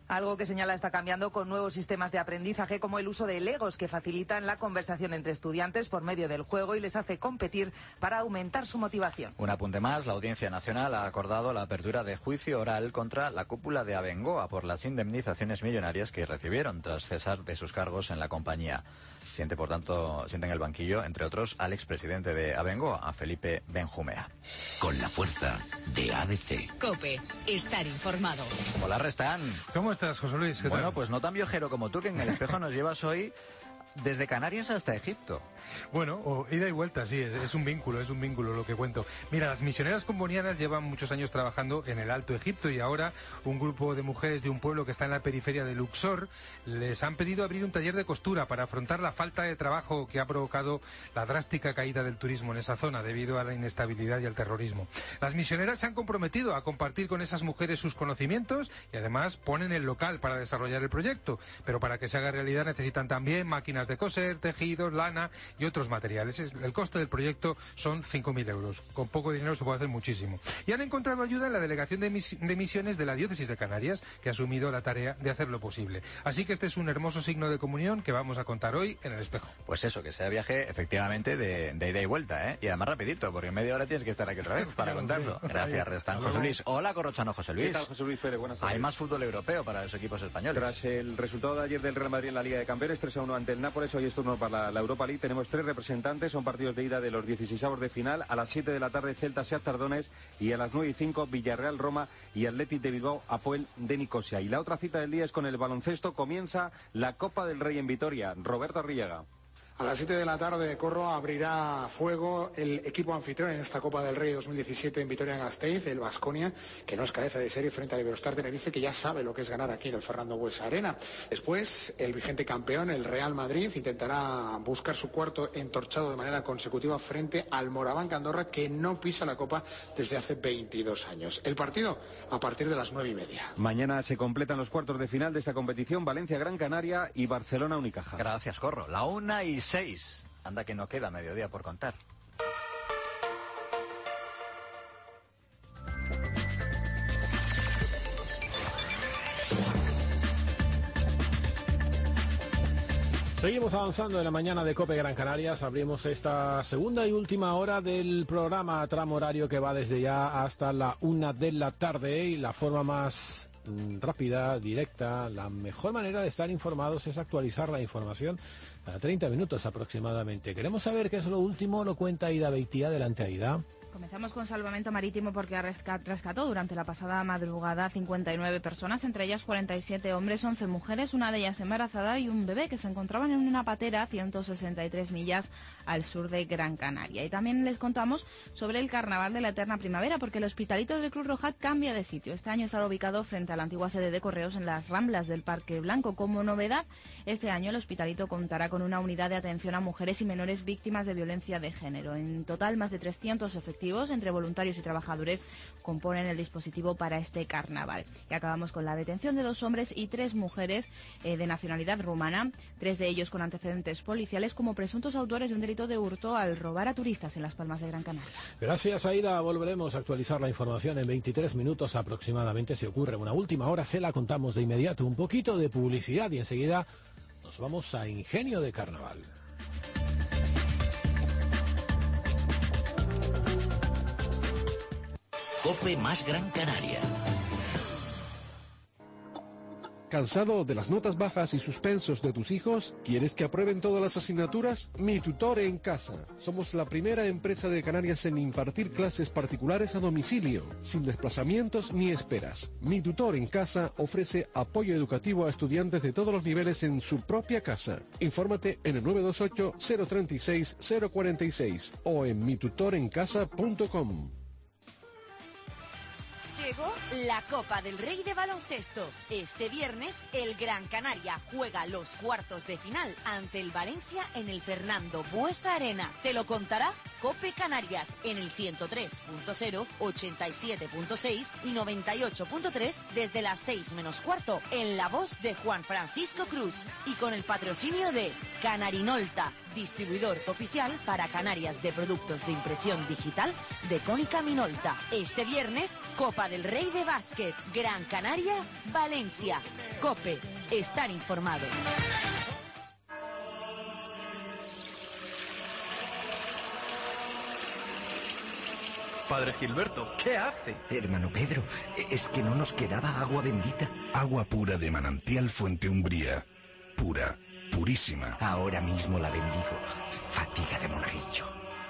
Algo que señala está cambiando con nuevos sistemas de aprendizaje como el uso de legos que facilitan la conversación entre estudiantes por medio del juego y les hace competir para aumentar su motivación. Un apunte más, la Audiencia Nacional ha acordado la apertura de juicio oral contra la cúpula de Abengoa por las indemnizaciones millonarias que recibieron tras cesar de sus cargos en la compañía. Siente, por tanto, siente en el banquillo, entre otros, al expresidente de Abengoa, a Felipe Benjumea. Con la fuerza de A B C. COPE. Estar informado. Hola, Restán. ¿Cómo estás, José Luis? ¿Qué bueno, tal? Pues no tan viajero como tú, que en el espejo nos llevas hoy desde Canarias hasta Egipto. Bueno, o ida y vuelta, sí, es, es un vínculo, es un vínculo lo que cuento. Mira, las misioneras combonianas llevan muchos años trabajando en el Alto Egipto y ahora un grupo de mujeres de un pueblo que está en la periferia de Luxor les han pedido abrir un taller de costura para afrontar la falta de trabajo que ha provocado la drástica caída del turismo en esa zona debido a la inestabilidad y al terrorismo. Las misioneras se han comprometido a compartir con esas mujeres sus conocimientos y además ponen el local para desarrollar el proyecto, pero para que se haga realidad necesitan también máquinas de coser, tejidos, lana y otros materiales. El coste del proyecto son cinco mil euros. Con poco dinero se puede hacer muchísimo. Y han encontrado ayuda en la Delegación de, mis de Misiones de la Diócesis de Canarias, que ha asumido la tarea de hacerlo posible. Así que este es un hermoso signo de comunión que vamos a contar hoy en El Espejo. Pues eso, que sea viaje efectivamente de, de ida y vuelta, ¿eh? Y además rapidito, porque en media hora tienes que estar aquí otra vez para contarlo. Gracias, Restán. José Luis. Hola, Corrochano, José Luis. ¿Qué tal, José Luis Pérez? Buenas tardes. Hay más fútbol europeo para los equipos españoles. Tras el resultado de ayer del Real Madrid en la Liga de Campeones, tres a uno ante el Nápoles, hoy es turno para la, la Europa League. Tenemos tres representantes, son partidos de ida de los dieciseisavos de final. A las siete de la tarde, Celta Shakhtar Donetsk, y a las nueve y cinco, Villarreal Roma y Athletic de Bilbao Apoel de Nicosia. Y la otra cita del día es con el baloncesto. Comienza la Copa del Rey en Vitoria. Roberto Arrillaga. A las siete de la tarde, Corro, abrirá fuego el equipo anfitrión en esta Copa del Rey dos mil diecisiete en Vitoria-Gasteiz, el Baskonia, que no es cabeza de serie frente al Iberostar Tenerife, que ya sabe lo que es ganar aquí en el Fernando Buesa Arena. Después, el vigente campeón, el Real Madrid, intentará buscar su cuarto entorchado de manera consecutiva frente al Moraván Andorra, que no pisa la Copa desde hace veintidós años. El partido a partir de las nueve y media. Mañana se completan los cuartos de final de esta competición, Valencia-Gran Canaria y Barcelona-Unicaja. Gracias, Corro. La una y seis. Anda que no queda mediodía por contar. Seguimos avanzando en la mañana de COPE Gran Canarias. Abrimos esta segunda y última hora del programa a tramo horario que va desde ya hasta la una de la tarde, y la forma más rápida, directa, la mejor manera de estar informados es actualizar la información a treinta minutos aproximadamente. Queremos saber qué es lo último, lo cuenta Aida Beitía. Adelante, Aida. Comenzamos con Salvamento Marítimo porque rescató durante la pasada madrugada cincuenta y nueve personas, entre ellas cuarenta y siete hombres, once mujeres, una de ellas embarazada y un bebé que se encontraban en una patera a ciento sesenta y tres millas al sur de Gran Canaria. Y también les contamos sobre el Carnaval de la Eterna Primavera porque el Hospitalito de Cruz Roja cambia de sitio. Este año estará ubicado frente a la antigua sede de Correos en las Ramblas del Parque Blanco. Como novedad, este año el Hospitalito contará con una unidad de atención a mujeres y menores víctimas de violencia de género. En total, más de trescientos efectivos entre voluntarios y trabajadores componen el dispositivo para este carnaval. Y acabamos con la detención de dos hombres y tres mujeres eh, de nacionalidad rumana, tres de ellos con antecedentes policiales como presuntos autores de un delito de hurto al robar a turistas en Las Palmas de Gran Canaria. Gracias, Aida. Volveremos a actualizar la información en veintitrés minutos aproximadamente. Si ocurre una última hora, se la contamos de inmediato. Un poquito de publicidad y enseguida nos vamos a Ingenio de Carnaval. COPE más Gran Canaria. ¿Cansado de las notas bajas y suspensos de tus hijos? ¿Quieres que aprueben todas las asignaturas? Mi Tutor en Casa. Somos la primera empresa de Canarias en impartir clases particulares a domicilio, sin desplazamientos ni esperas. Mi Tutor en Casa ofrece apoyo educativo a estudiantes de todos los niveles en su propia casa. Infórmate en el nueve dos ocho, cero tres seis, cero cuatro seis o en mi tutor en casa punto com. Llegó la Copa del Rey de baloncesto. Este viernes, el Gran Canaria juega los cuartos de final ante el Valencia en el Fernando Buesa Arena. Te lo contará COPE Canarias en el ciento tres punto cero, ochenta y siete punto seis y noventa y ocho punto tres desde las seis menos cuarto, en la voz de Juan Francisco Cruz y con el patrocinio de Canarinolta, distribuidor oficial para Canarias de productos de impresión digital de Cónica Minolta. Este viernes, Copa del del Rey de Básquet, Gran Canaria, Valencia. COPE, estar informado. Padre Gilberto, ¿qué hace? Hermano Pedro, es que no nos quedaba agua bendita. Agua pura de manantial Fuente Umbría. Pura, purísima. Ahora mismo la bendigo. Fatiga de monaguillo.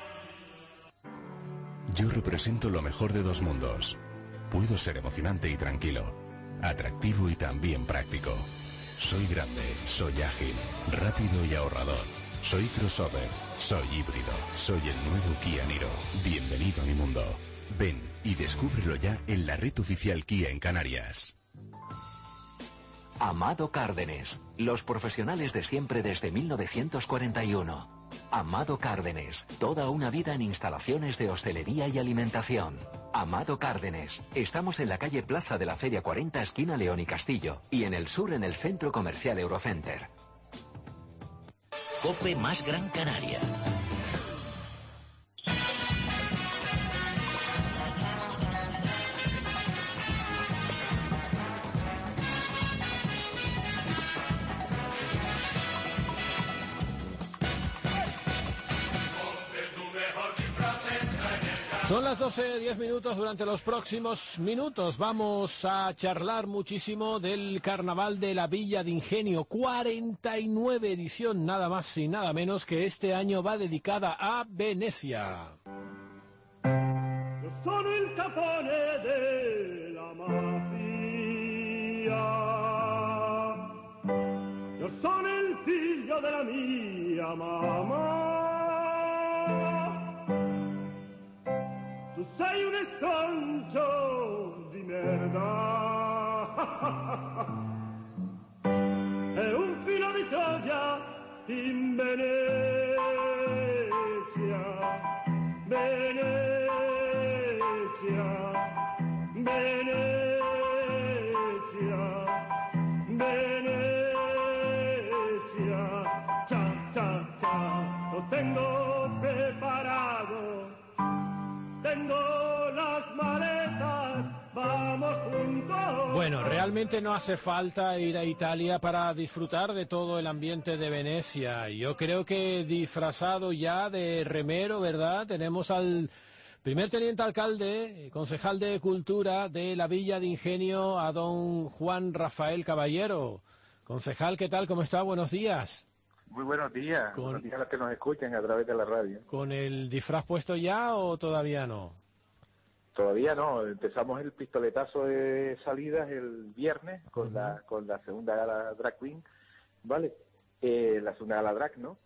Yo represento lo mejor de dos mundos. Puedo ser emocionante y tranquilo, atractivo y también práctico. Soy grande, soy ágil, rápido y ahorrador. Soy crossover, soy híbrido, soy el nuevo Kia Niro. Bienvenido a mi mundo. Ven y descúbrelo ya en la red oficial Kia en Canarias. Amado Cárdenes, los profesionales de siempre desde mil novecientos cuarenta y uno. Amado Cárdenes, toda una vida en instalaciones de hostelería y alimentación. Amado Cárdenes, estamos en la calle Plaza de la Feria cuarenta, esquina León y Castillo, y en el sur en el Centro Comercial Eurocenter. COPE más Gran Canaria. Son las doce, diez minutos. Durante los próximos minutos vamos a charlar muchísimo del Carnaval de la Villa de Ingenio. cuarenta y nueve edición, nada más y nada menos, que este año va dedicada a Venecia. Yo soy el capone de la mafia. Yo soy el figlio de la mia mamá. Tu sei un estrancio di merda e un filo di Troia in Venezia, Venezia, Venezia, Venezia, cha, cha, cha, lo tengo preparado. Tengo las maletas, vamos juntos. Bueno, realmente no hace falta ir a Italia para disfrutar de todo el ambiente de Venecia. Yo creo que disfrazado ya de remero, ¿verdad? Tenemos al primer teniente alcalde, concejal de Cultura de la Villa de Ingenio, a don Juan Rafael Caballero. Concejal, ¿qué tal? ¿Cómo está? Buenos días. Muy buenos días, con, buenos días a los que nos escuchan a través de la radio. ¿Con el disfraz puesto ya o todavía no? Todavía no, empezamos el pistoletazo de salidas el viernes con uh-huh. la con la segunda gala Drag Queen, ¿vale? Eh, la segunda gala Drag, ¿no?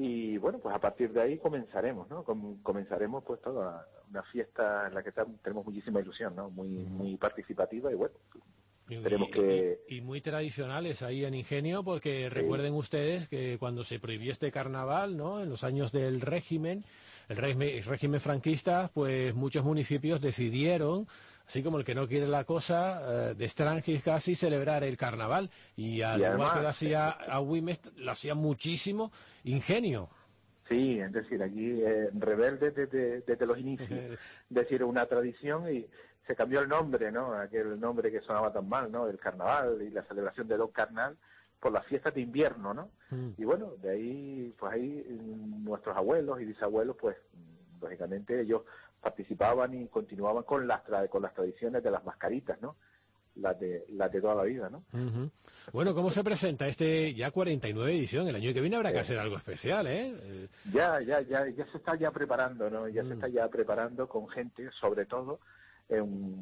Y bueno, pues a partir de ahí comenzaremos, ¿no? Com- comenzaremos pues toda una fiesta en la que tenemos muchísima ilusión, ¿no? Muy, uh-huh. muy participativa y bueno... Esperemos y, que... y, y muy tradicionales ahí en Ingenio, porque sí. Recuerden ustedes que cuando se prohibió este carnaval, ¿no? En los años del régimen, el régimen, el régimen franquista, pues muchos municipios decidieron, así como el que no quiere la cosa, eh, de extranjis casi, celebrar el carnaval. Y al y igual además, que lo hacía Agüimes, lo hacía muchísimo Ingenio. Sí, es decir, aquí eh, rebelde desde, desde los inicios, es decir, una tradición y... se cambió el nombre, ¿no? Aquel nombre que sonaba tan mal, ¿no? El carnaval y la celebración de Don Carnal por las fiestas de invierno, ¿no? Mm. Y bueno, de ahí, pues ahí nuestros abuelos y bisabuelos, pues lógicamente ellos participaban y continuaban con las tra- con las tradiciones de las mascaritas, ¿no? Las de las de toda la vida, ¿no? Uh-huh. Bueno, ¿cómo se presenta este ya cuarenta y nueve edición? El año que viene habrá que hacer algo especial, ¿eh? Ya, ya, ya, ya se está ya preparando, ¿no? Ya mm. se está ya preparando con gente, sobre todo Eh,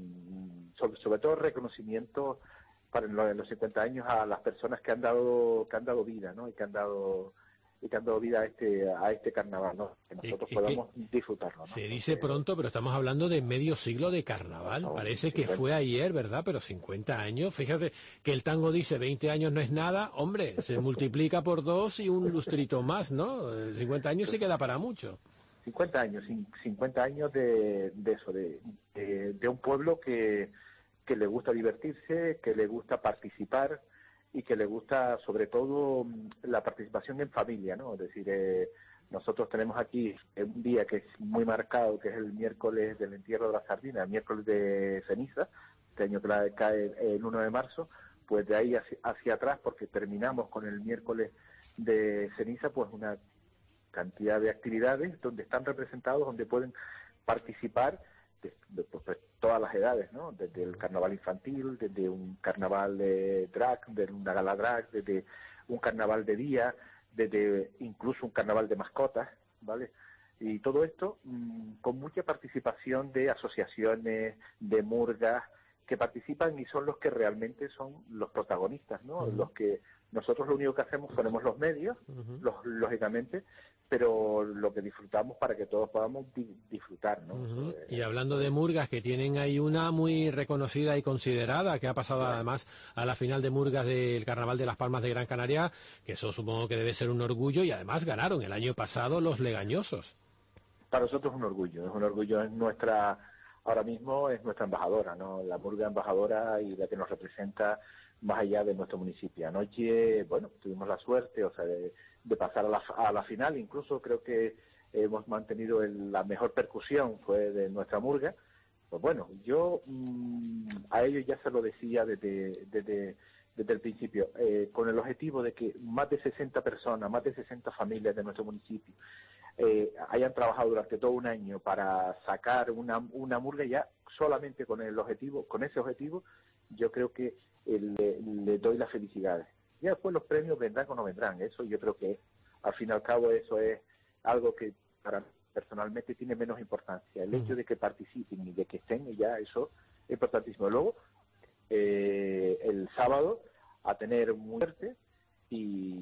un, sobre, sobre todo reconocimiento para en los, en los cincuenta años a las personas que han dado que han dado vida, ¿no? Y que han dado y que han dado vida a este a este carnaval, ¿no? Que nosotros y, podamos y disfrutarlo, ¿no? Se dice pronto, pero estamos hablando de medio siglo de carnaval. No, Parece que fue ayer, ¿verdad? Pero cincuenta años. Fíjate que el tango dice veinte años no es nada. Hombre, se multiplica por dos y un lustrito más, ¿no? cincuenta años sí queda para mucho. cincuenta años, cincuenta años de, de eso, de, de, de un pueblo que, que le gusta divertirse, que le gusta participar y que le gusta sobre todo la participación en familia, ¿no? Es decir, eh, Nosotros tenemos aquí un día que es muy marcado, que es el miércoles del entierro de la sardina, el miércoles de ceniza, este año que la cae el uno de marzo, pues de ahí hacia, hacia atrás, porque terminamos con el miércoles de ceniza, pues una cantidad de actividades donde están representados, donde pueden participar de, de, pues, de todas las edades, ¿no? Desde el carnaval infantil, desde un carnaval de drag, desde una gala drag, desde un carnaval de día, desde incluso un carnaval de mascotas, ¿vale? Y todo esto mmm, con mucha participación de asociaciones, de murgas, que participan y son los que realmente son los protagonistas, ¿no? Uh-huh. Los que nosotros lo único que hacemos ponemos los medios, uh-huh. los, lógicamente, pero lo que disfrutamos para que todos podamos di- disfrutar, ¿no? Uh-huh. Eh, y hablando de murgas, que tienen ahí una muy reconocida y considerada, que ha pasado bueno. además a la final de murgas del Carnaval de las Palmas de Gran Canaria, que eso supongo que debe ser un orgullo, y además ganaron el año pasado los legañosos. Para nosotros es un orgullo, es un orgullo, es nuestra... Ahora mismo es nuestra embajadora, ¿no? La murga embajadora y la que nos representa más allá de nuestro municipio. Anoche, bueno, tuvimos la suerte, o sea, de, de pasar a la, a la final. Incluso creo que hemos mantenido el, la mejor percusión, fue de nuestra murga. Pues bueno, yo mmm, a ellos ya se lo decía desde, desde, desde el principio, eh, con el objetivo de que más de sesenta personas, más de sesenta familias de nuestro municipio, Eh, hayan trabajado durante todo un año para sacar una, una murga, ya solamente con el objetivo, con ese objetivo, yo creo que eh, le, le doy las felicidades. Ya después los premios vendrán o no vendrán, eso yo creo que al fin y al cabo eso es algo que para mí personalmente tiene menos importancia. El hecho de que participen y de que estén, ya eso es importantísimo. Luego, eh, el sábado, a tener muy fuerte, Y,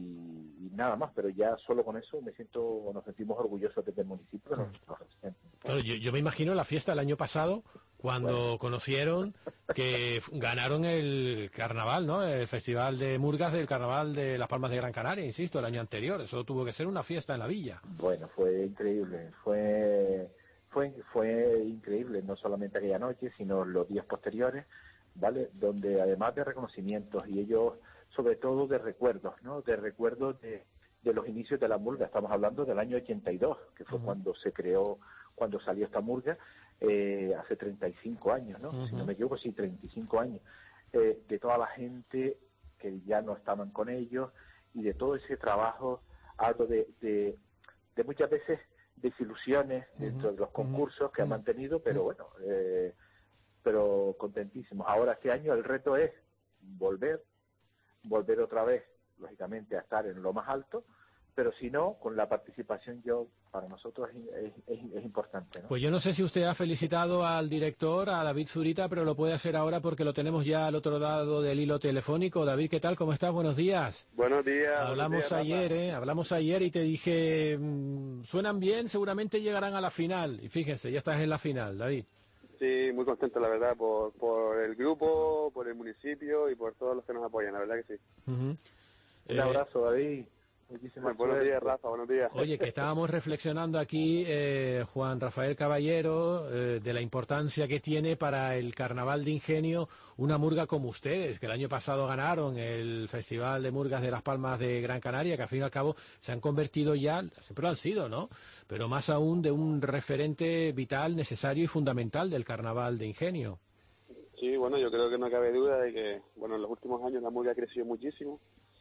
y nada más, pero ya solo con eso me siento, nos sentimos orgullosos desde el municipio que nos, nos representan. Claro, yo, yo me imagino la fiesta del año pasado cuando bueno. conocieron que ganaron el carnaval, ¿no? El festival de murgas del Carnaval de las Palmas de Gran Canaria, insisto, el año anterior. Eso tuvo que ser una fiesta en la villa. Bueno, fue increíble, fue fue fue increíble, no solamente aquella noche, sino los días posteriores, ¿vale? Donde además de reconocimientos y ellos sobre todo de recuerdos, ¿no? De recuerdos de, de los inicios de la murga. Estamos hablando del año ochenta y dos, que fue uh-huh. cuando se creó, cuando salió esta murga, eh, hace treinta y cinco años, ¿no? Uh-huh. Si no me equivoco, sí, treinta y cinco años. Eh, de toda la gente que ya no estaban con ellos y de todo ese trabajo, algo de, de, de muchas veces desilusiones uh-huh. dentro de los concursos uh-huh. que han mantenido, pero uh-huh. bueno, eh, pero contentísimos. Ahora este año el reto es volver, volver otra vez, lógicamente, a estar en lo más alto, pero si no, con la participación yo, para nosotros es, es, es importante, ¿no? Pues yo no sé si usted ha felicitado al director, a David Zurita, pero lo puede hacer ahora porque lo tenemos ya al otro lado del hilo telefónico. David, ¿qué tal? ¿Cómo estás? Buenos días. Buenos días. Hablamos buenos días, ayer, ¿eh? Hablamos ayer y te dije, mmm, suenan bien, seguramente llegarán a la final. Y fíjense, ya estás en la final, David. Sí, muy contento, la verdad, por, por el grupo, por el municipio y por todos los que nos apoyan, la verdad que sí. Uh-huh. Un eh, abrazo, David. Bueno, buenos días, Rafa, buenos días. Oye, que estábamos reflexionando aquí, eh, Juan Rafael Caballero, eh, de la importancia que tiene para el Carnaval de Ingenio una murga como ustedes, que el año pasado ganaron el Festival de Murgas de las Palmas de Gran Canaria, que al fin y al cabo se han convertido ya, siempre lo han sido, ¿no? Pero más aún de un referente vital, necesario y fundamental del Carnaval de Ingenio. Sí, bueno, yo creo que no cabe duda de que, bueno, en los últimos años la murga ha crecido muchísimo.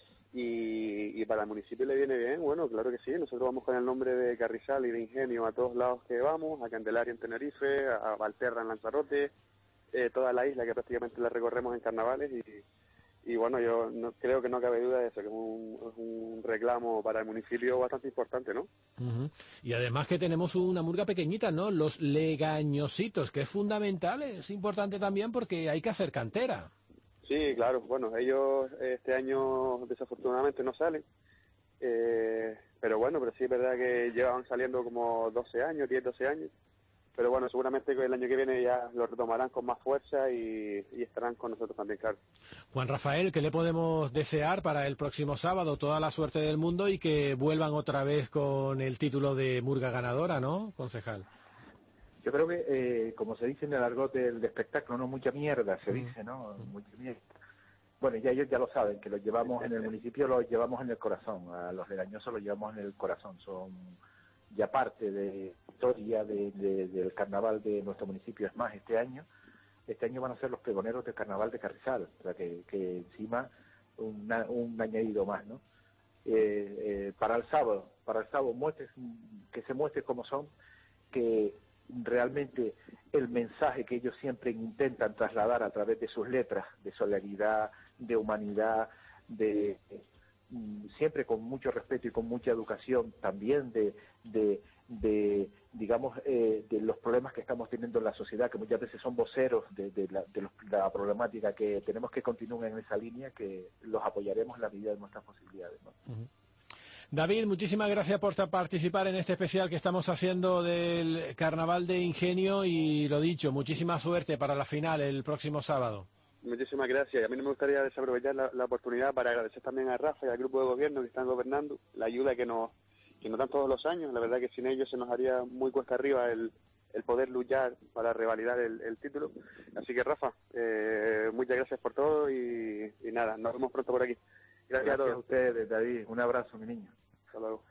Y, y para el municipio le viene bien, bueno, claro que sí, nosotros vamos con el nombre de Carrizal y de Ingenio a todos lados que vamos, a Candelaria en Tenerife, a Valterra en Lanzarote, eh, toda la isla que prácticamente la recorremos en carnavales y, y bueno, yo no, creo que no cabe duda de eso, que es un, es un reclamo para el municipio bastante importante, ¿no? Uh-huh. Y además que tenemos una murga pequeñita, ¿no? Los legañositos, que es fundamental, es importante también porque hay que hacer cantera. Sí, claro. Bueno, ellos este año desafortunadamente no salen, eh, pero bueno, pero sí es verdad que llevan saliendo como doce años, diez, doce años, pero bueno, seguramente que el año que viene ya lo retomarán con más fuerza y, y estarán con nosotros también, claro. Juan Rafael, ¿qué le podemos desear para el próximo sábado? Toda la suerte del mundo y que vuelvan otra vez con el título de murga ganadora, ¿no, concejal? Yo creo que, eh, como se dice en el argot del de espectáculo, no mucha mierda, se dice, ¿no? Mucha mierda. Bueno, ya ellos ya lo saben, que los llevamos en el municipio, los llevamos en el corazón. A los legañosos los llevamos en el corazón. Son ya parte de historia de, de, del carnaval de nuestro municipio. Es más, este año este año van a ser los pregoneros del carnaval de Carrizal, o sea que, que encima una, un añadido más, ¿no? Eh, eh, para el sábado, para el sábado muestres, que se muestre cómo son, que realmente el mensaje que ellos siempre intentan trasladar a través de sus letras, de solidaridad, de humanidad, de siempre con mucho respeto y con mucha educación, también de, de, de digamos, eh, de los problemas que estamos teniendo en la sociedad, que muchas veces son voceros de, de, la, de, los, de la problemática, que tenemos que continuar en esa línea, que los apoyaremos en la medida de nuestras posibilidades, ¿no? Uh-huh. David, muchísimas gracias por participar en este especial que estamos haciendo del Carnaval de Ingenio y lo dicho, muchísima suerte para la final el próximo sábado. Muchísimas gracias. A mí no me gustaría desaprovechar la, la oportunidad para agradecer también a Rafa y al grupo de gobierno que están gobernando, la ayuda que nos que nos dan todos los años. La verdad que sin ellos se nos haría muy cuesta arriba el, el poder luchar para revalidar el, el título. Así que, Rafa, eh, muchas gracias por todo y, y nada, nos vemos pronto por aquí. Gracias, gracias a todos. a ustedes, David. Un abrazo, mi niño. Hasta luego.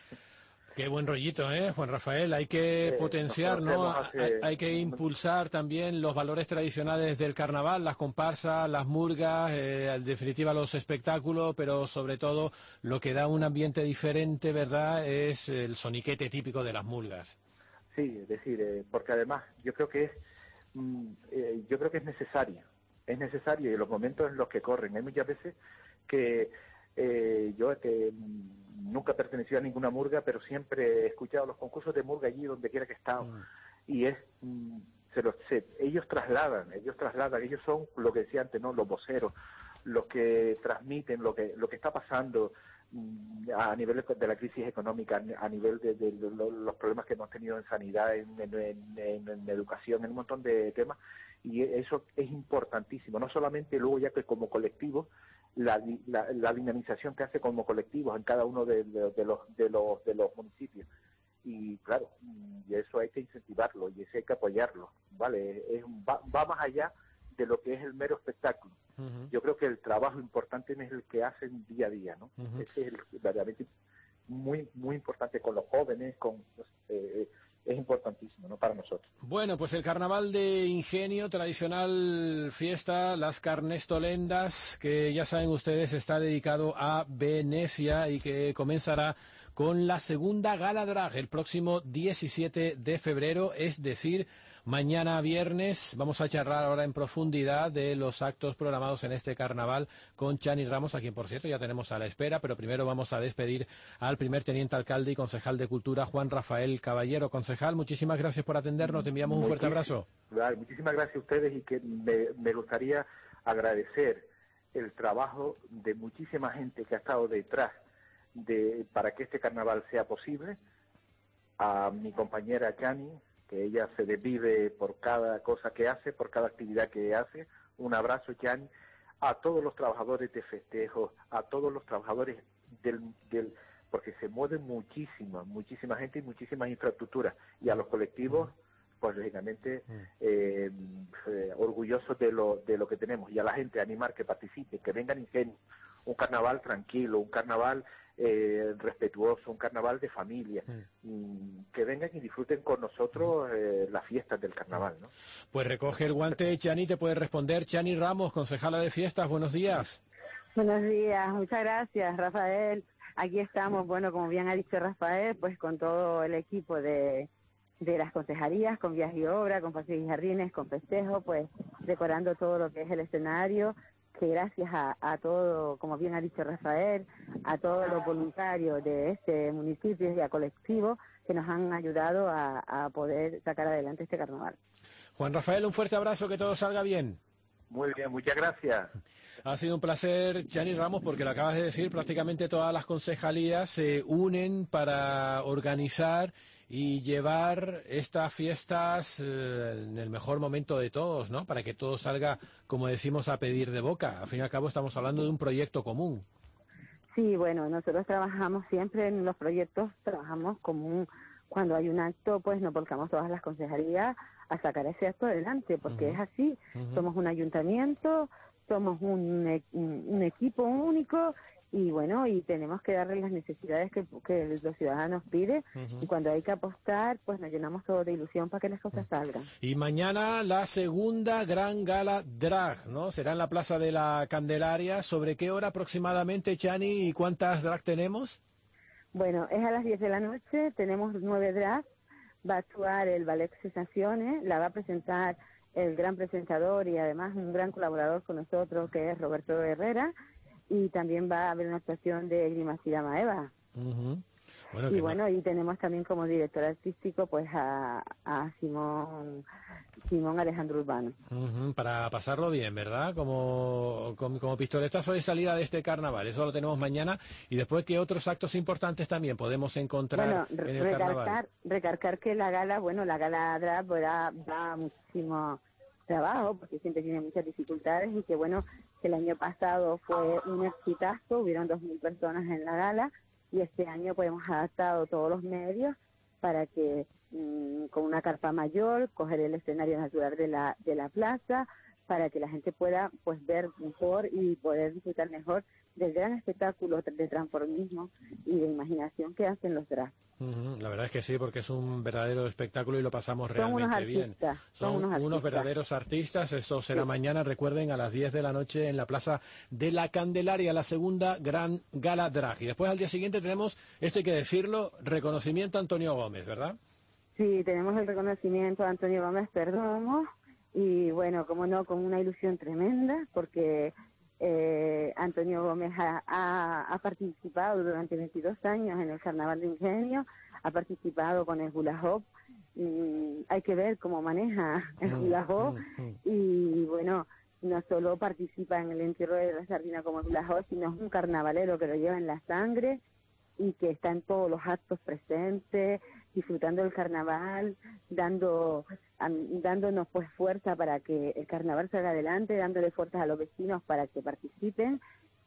Qué buen rollito, ¿eh, Juan Rafael? Hay que eh, potenciar, ¿no? Hace... Hay, hay que impulsar también los valores tradicionales del carnaval, las comparsas, las murgas, eh, en definitiva los espectáculos, pero sobre todo lo que da un ambiente diferente, ¿verdad?, es el soniquete típico de las murgas. Sí, es decir, eh, porque además yo creo que es, mm, eh, yo creo que es necesario, es necesario y en los momentos en los que corren. Hay muchas veces que eh, yo que mm, nunca he pertenecido a ninguna murga, pero siempre he escuchado los concursos de murga allí donde quiera que he estado. Mm. Y es, mm, se los, se, ellos trasladan, ellos trasladan, ellos son lo que decía antes, ¿no? Los voceros, los que transmiten lo que, lo que está pasando mm, a nivel de la crisis económica, a nivel de, de, de los problemas que hemos tenido en sanidad, en, en, en, en educación, en un montón de temas. Y eso es importantísimo, no solamente luego ya que como colectivo, La, la, la dinamización que hace como colectivos en cada uno de, de, de, los, de, los, de los municipios. Y claro, y eso hay que incentivarlo y eso hay que apoyarlo, ¿vale? Es, va, va más allá de lo que es el mero espectáculo. Uh-huh. Yo creo que el trabajo importante es el que hacen día a día, ¿no? Uh-huh. Ese es el, verdaderamente muy, muy importante con los jóvenes, con... Eh, es importantísimo, ¿no?, para nosotros. Bueno, pues el Carnaval de Ingenio, tradicional fiesta, las Carnestolendas, que ya saben ustedes está dedicado a Venecia y que comenzará con la segunda gala drag el próximo diecisiete de febrero, es decir, mañana viernes. Vamos a charlar ahora en profundidad de los actos programados en este carnaval con Chani Ramos, a quien por cierto ya tenemos a la espera, pero primero vamos a despedir al primer teniente alcalde y concejal de Cultura, Juan Rafael Caballero. Concejal, muchísimas gracias por atendernos, te enviamos un fuerte abrazo. Muchísimas gracias a ustedes y que me, me gustaría agradecer el trabajo de muchísima gente que ha estado detrás de para que este carnaval sea posible, a mi compañera Chani, que ella se desvive por cada cosa que hace, por cada actividad que hace. Un abrazo, Chani, a todos los trabajadores de festejos, a todos los trabajadores del, del porque se mueve muchísima, muchísima gente y muchísimas infraestructuras, y a los colectivos, pues lógicamente eh, eh, orgullosos de lo, de lo que tenemos, y a la gente animar que participe, que vengan ingenuos, un carnaval tranquilo, un carnaval Eh, respetuoso, un carnaval de familia, mm. que vengan y disfruten con nosotros eh, las fiestas del carnaval, ¿no? Pues recoge el guante, Chani, te puede responder. Chani Ramos, concejala de fiestas, buenos días. Buenos días, muchas gracias, Rafael. Aquí estamos, bueno, como bien ha dicho Rafael, pues con todo el equipo de, de las concejalías, con Vías y Obra, con Paseos y Jardines, con festejo, pues decorando todo lo que es el escenario, que gracias a, a todo, como bien ha dicho Rafael, a todos los voluntarios de este municipio y a colectivos que nos han ayudado a, a poder sacar adelante este carnaval. Juan Rafael, un fuerte abrazo, que todo salga bien. Muy bien, muchas gracias. Ha sido un placer, Chani Ramos, porque lo acabas de decir, prácticamente todas las concejalías se unen para organizar y llevar estas fiestas eh, en el mejor momento de todos, ¿no? Para que todo salga, como decimos, a pedir de boca. Al fin y al cabo estamos hablando de un proyecto común. Sí, bueno, nosotros trabajamos siempre en los proyectos, trabajamos común. Cuando hay un acto, pues nos volcamos todas las concejalías a sacar ese acto adelante, porque uh-huh. es así. Uh-huh. Somos un ayuntamiento, somos un, e- un un equipo único y bueno, y tenemos que darle las necesidades que, que los ciudadanos piden Ujú. y cuando hay que apostar, pues nos llenamos todo de ilusión para que las cosas salgan. Y mañana la segunda gran gala drag, ¿no? Será en la Plaza de la Candelaria. ¿Sobre qué hora aproximadamente, Chani, y cuántas drag tenemos? Bueno, es a las diez de la noche, tenemos nueve drags, va a actuar el Ballet Sensaciones, la va a presentar el gran presentador y además un gran colaborador con nosotros que es Roberto Herrera, y también va a haber una actuación de Grimacida Maeva. Ujú. Bueno, Y que bueno, y tenemos también como director artístico pues a, a Simón Simón Alejandro Urbano. no- Ujú, para pasarlo bien, ¿verdad? Como, como, como pistoletazo de salida de este carnaval. Eso lo tenemos mañana. Y después, ¿qué otros actos importantes también podemos encontrar Bueno, en el recalcar, carnaval? recalcar que la gala, bueno, la gala drag pues, da, da muchísimo trabajo porque siempre tiene muchas dificultades y que bueno, que el año pasado fue un exitazo, hubieron dos mil personas en la gala y este año pues hemos adaptado todos los medios para que mm, con una carpa mayor, coger el escenario natural de la, de la plaza, para que la gente pueda pues ver mejor y poder disfrutar mejor del gran espectáculo de transformismo y de imaginación que hacen los drags. Ujú, la verdad es que sí, porque es un verdadero espectáculo y lo pasamos Son unos realmente bien. artistas, Son, son unos unos artistas. verdaderos artistas. Eso será Sí. mañana, recuerden, a las diez de la noche en la Plaza de la Candelaria, la segunda gran gala drag. Y después al día siguiente tenemos, esto hay que decirlo, reconocimiento a Antonio Gómez, ¿verdad? Sí, tenemos el reconocimiento a Antonio Gómez Perdomo y bueno, como no, con una ilusión tremenda porque eh, Antonio Gómez ha, ha, ha participado durante veintidós años en el Carnaval de Ingenio, ha participado con el Hula Hoop, mm, hay que ver cómo maneja el Hula Hoop y bueno, no solo participa en el entierro de la sardina como el Hula Hoop, sino es un carnavalero que lo lleva en la sangre y que está en todos los actos presentes, disfrutando del carnaval, dando am- dándonos pues fuerza para que el carnaval salga adelante, dándole fuerzas a los vecinos para que participen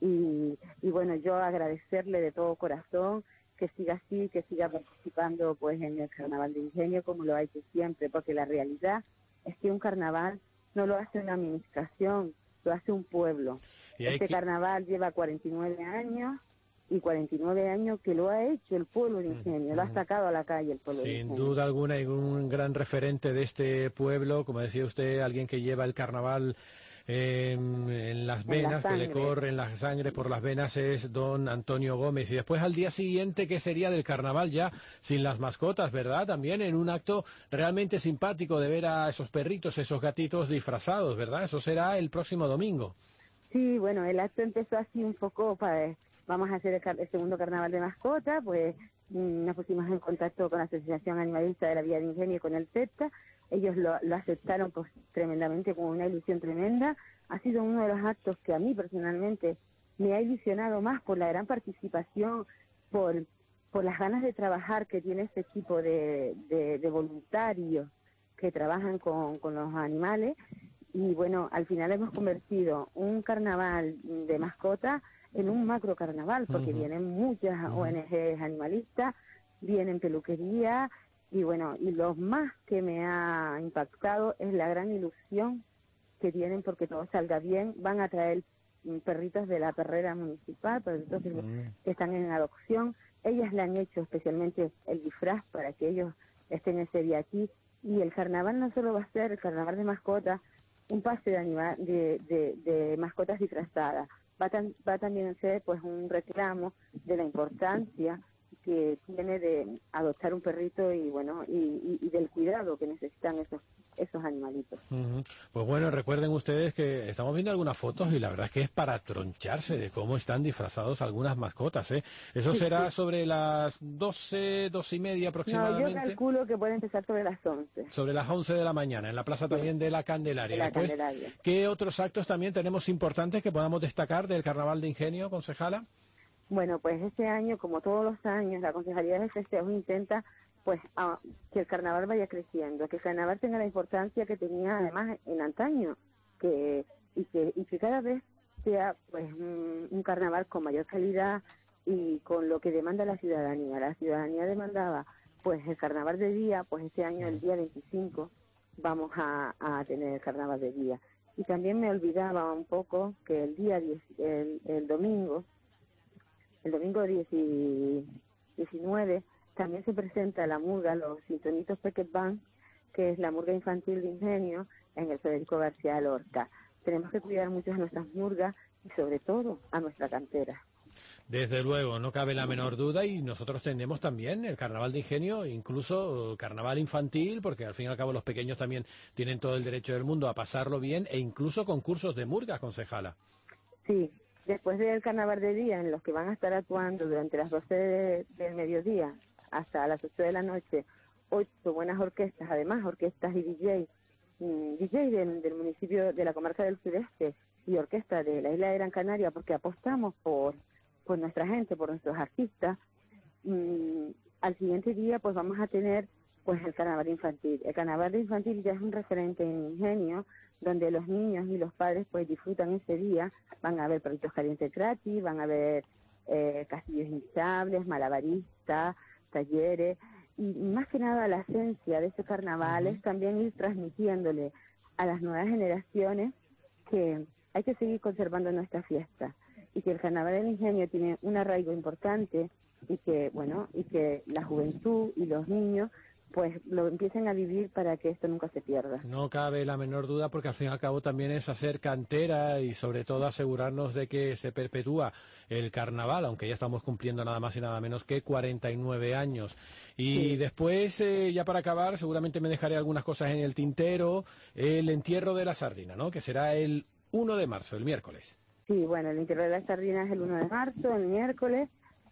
y, y bueno, yo agradecerle de todo corazón que siga así, que siga participando pues en el Carnaval de Ingenio como lo ha hecho siempre, porque la realidad es que un carnaval no lo hace una administración, lo hace un pueblo. Y hay Este que- carnaval lleva cuarenta y nueve años y cuarenta y nueve años que lo ha hecho el pueblo de Ingenio, lo ha sacado a la calle el pueblo de Sin Ingenio. duda alguna, hay un gran referente de este pueblo, como decía usted, alguien que lleva el carnaval eh, en las En la venas, que le sangre. corre en la sangre por las venas, es don Antonio Gómez. Y después al día siguiente, ¿qué sería del carnaval ya sin las mascotas, verdad? También en un acto realmente simpático de ver a esos perritos, esos gatitos disfrazados, ¿verdad? Eso será el próximo domingo. Sí, bueno, el acto empezó así un poco para, vamos a hacer el, car- el segundo carnaval de mascotas, pues mm, nos pusimos en contacto con la Asociación Animalista de la Villa de Ingenio y con el CEPTA, ellos lo, lo aceptaron pues tremendamente, con una ilusión tremenda, ha sido uno de los actos que a mí personalmente me ha ilusionado más por la gran participación, por, por las ganas de trabajar que tiene este equipo de, de, de voluntarios que trabajan con, con los animales. Y bueno, al final hemos convertido un carnaval de mascotas en un macro carnaval, porque Ujú. vienen muchas O N Ges animalistas, vienen peluquería, y bueno, y lo más que me ha impactado es la gran ilusión que tienen porque todo salga bien. Van a traer mm, perritos de la perrera municipal, perritos que, que están en adopción. Ellas le han hecho especialmente el disfraz para que ellos estén ese día aquí. Y el carnaval no solo va a ser el carnaval de mascotas, un pase de, anima- de, de, de mascotas disfrazadas. Va, tam- va también a ser pues un reclamo de la importancia que tiene de adoptar un perrito y bueno y, y, y del cuidado que necesitan esos esos animalitos. Ujú. Pues bueno, recuerden ustedes que estamos viendo algunas fotos y la verdad es que es para troncharse de cómo están disfrazados algunas mascotas, ¿eh? Eso Sí, será sí. sobre las doce, doce y media No, yo aproximadamente. calculo que puede empezar sobre las once. Sobre las once de la mañana, en la plaza también de la Candelaria. De la Después, Candelaria. ¿qué otros actos también tenemos importantes que podamos destacar del Carnaval de Ingenio, concejala? Bueno, pues este año, como todos los años, la Concejalía de Festejos intenta pues a- que el carnaval vaya creciendo, que el carnaval tenga la importancia que tenía además en antaño, que y que y que cada vez sea pues un, un carnaval con mayor calidad y con lo que demanda la ciudadanía. La ciudadanía demandaba pues el carnaval de día, pues este año el día veinticinco vamos a, a tener el carnaval de día. Y también me olvidaba un poco que el día diez, el, el domingo, el domingo diecinueve, también se presenta la murga, los Sintonitos Pequet Band, que es la murga infantil de Ingenio, en el Federico García Lorca. Tenemos que cuidar mucho a nuestras murgas y sobre todo a nuestra cantera. Desde luego, no cabe la menor duda, y nosotros tenemos también el Carnaval de Ingenio, incluso Carnaval infantil, porque al fin y al cabo los pequeños también tienen todo el derecho del mundo a pasarlo bien, e incluso concursos de murgas, concejala. Sí, después del Carnaval de día, en los que van a estar actuando durante las doce de, del mediodía hasta las ocho de la noche, ocho buenas orquestas, además orquestas y D J, D J del, del municipio de la comarca del Sudeste y orquesta de la isla de Gran Canaria, porque apostamos por por nuestra gente, por nuestros artistas. Mm, al siguiente día pues vamos a tener pues el carnaval infantil. El carnaval infantil ya es un referente en Ingenio, donde los niños y los padres pues disfrutan ese día. Van a ver perritos calientes gratis, van a ver eh, castillos hinchables, malabaristas, talleres, y más que nada la esencia de este carnaval es también ir transmitiéndole a las nuevas generaciones que hay que seguir conservando nuestra fiesta, y que el Carnaval del Ingenio tiene un arraigo importante, y que, bueno, y que la juventud y los niños pues lo empiecen a vivir para que esto nunca se pierda. No cabe la menor duda, porque al fin y al cabo también es hacer cantera y sobre todo asegurarnos de que se perpetúa el carnaval, aunque ya estamos cumpliendo nada más y nada menos que cuarenta y nueve años. Y sí. Después, eh, ya para acabar, seguramente me dejaré algunas cosas en el tintero, el entierro de la sardina, ¿no?, que será el uno de marzo, el miércoles. Sí, bueno, el entierro de la sardina es el uno de marzo, el miércoles,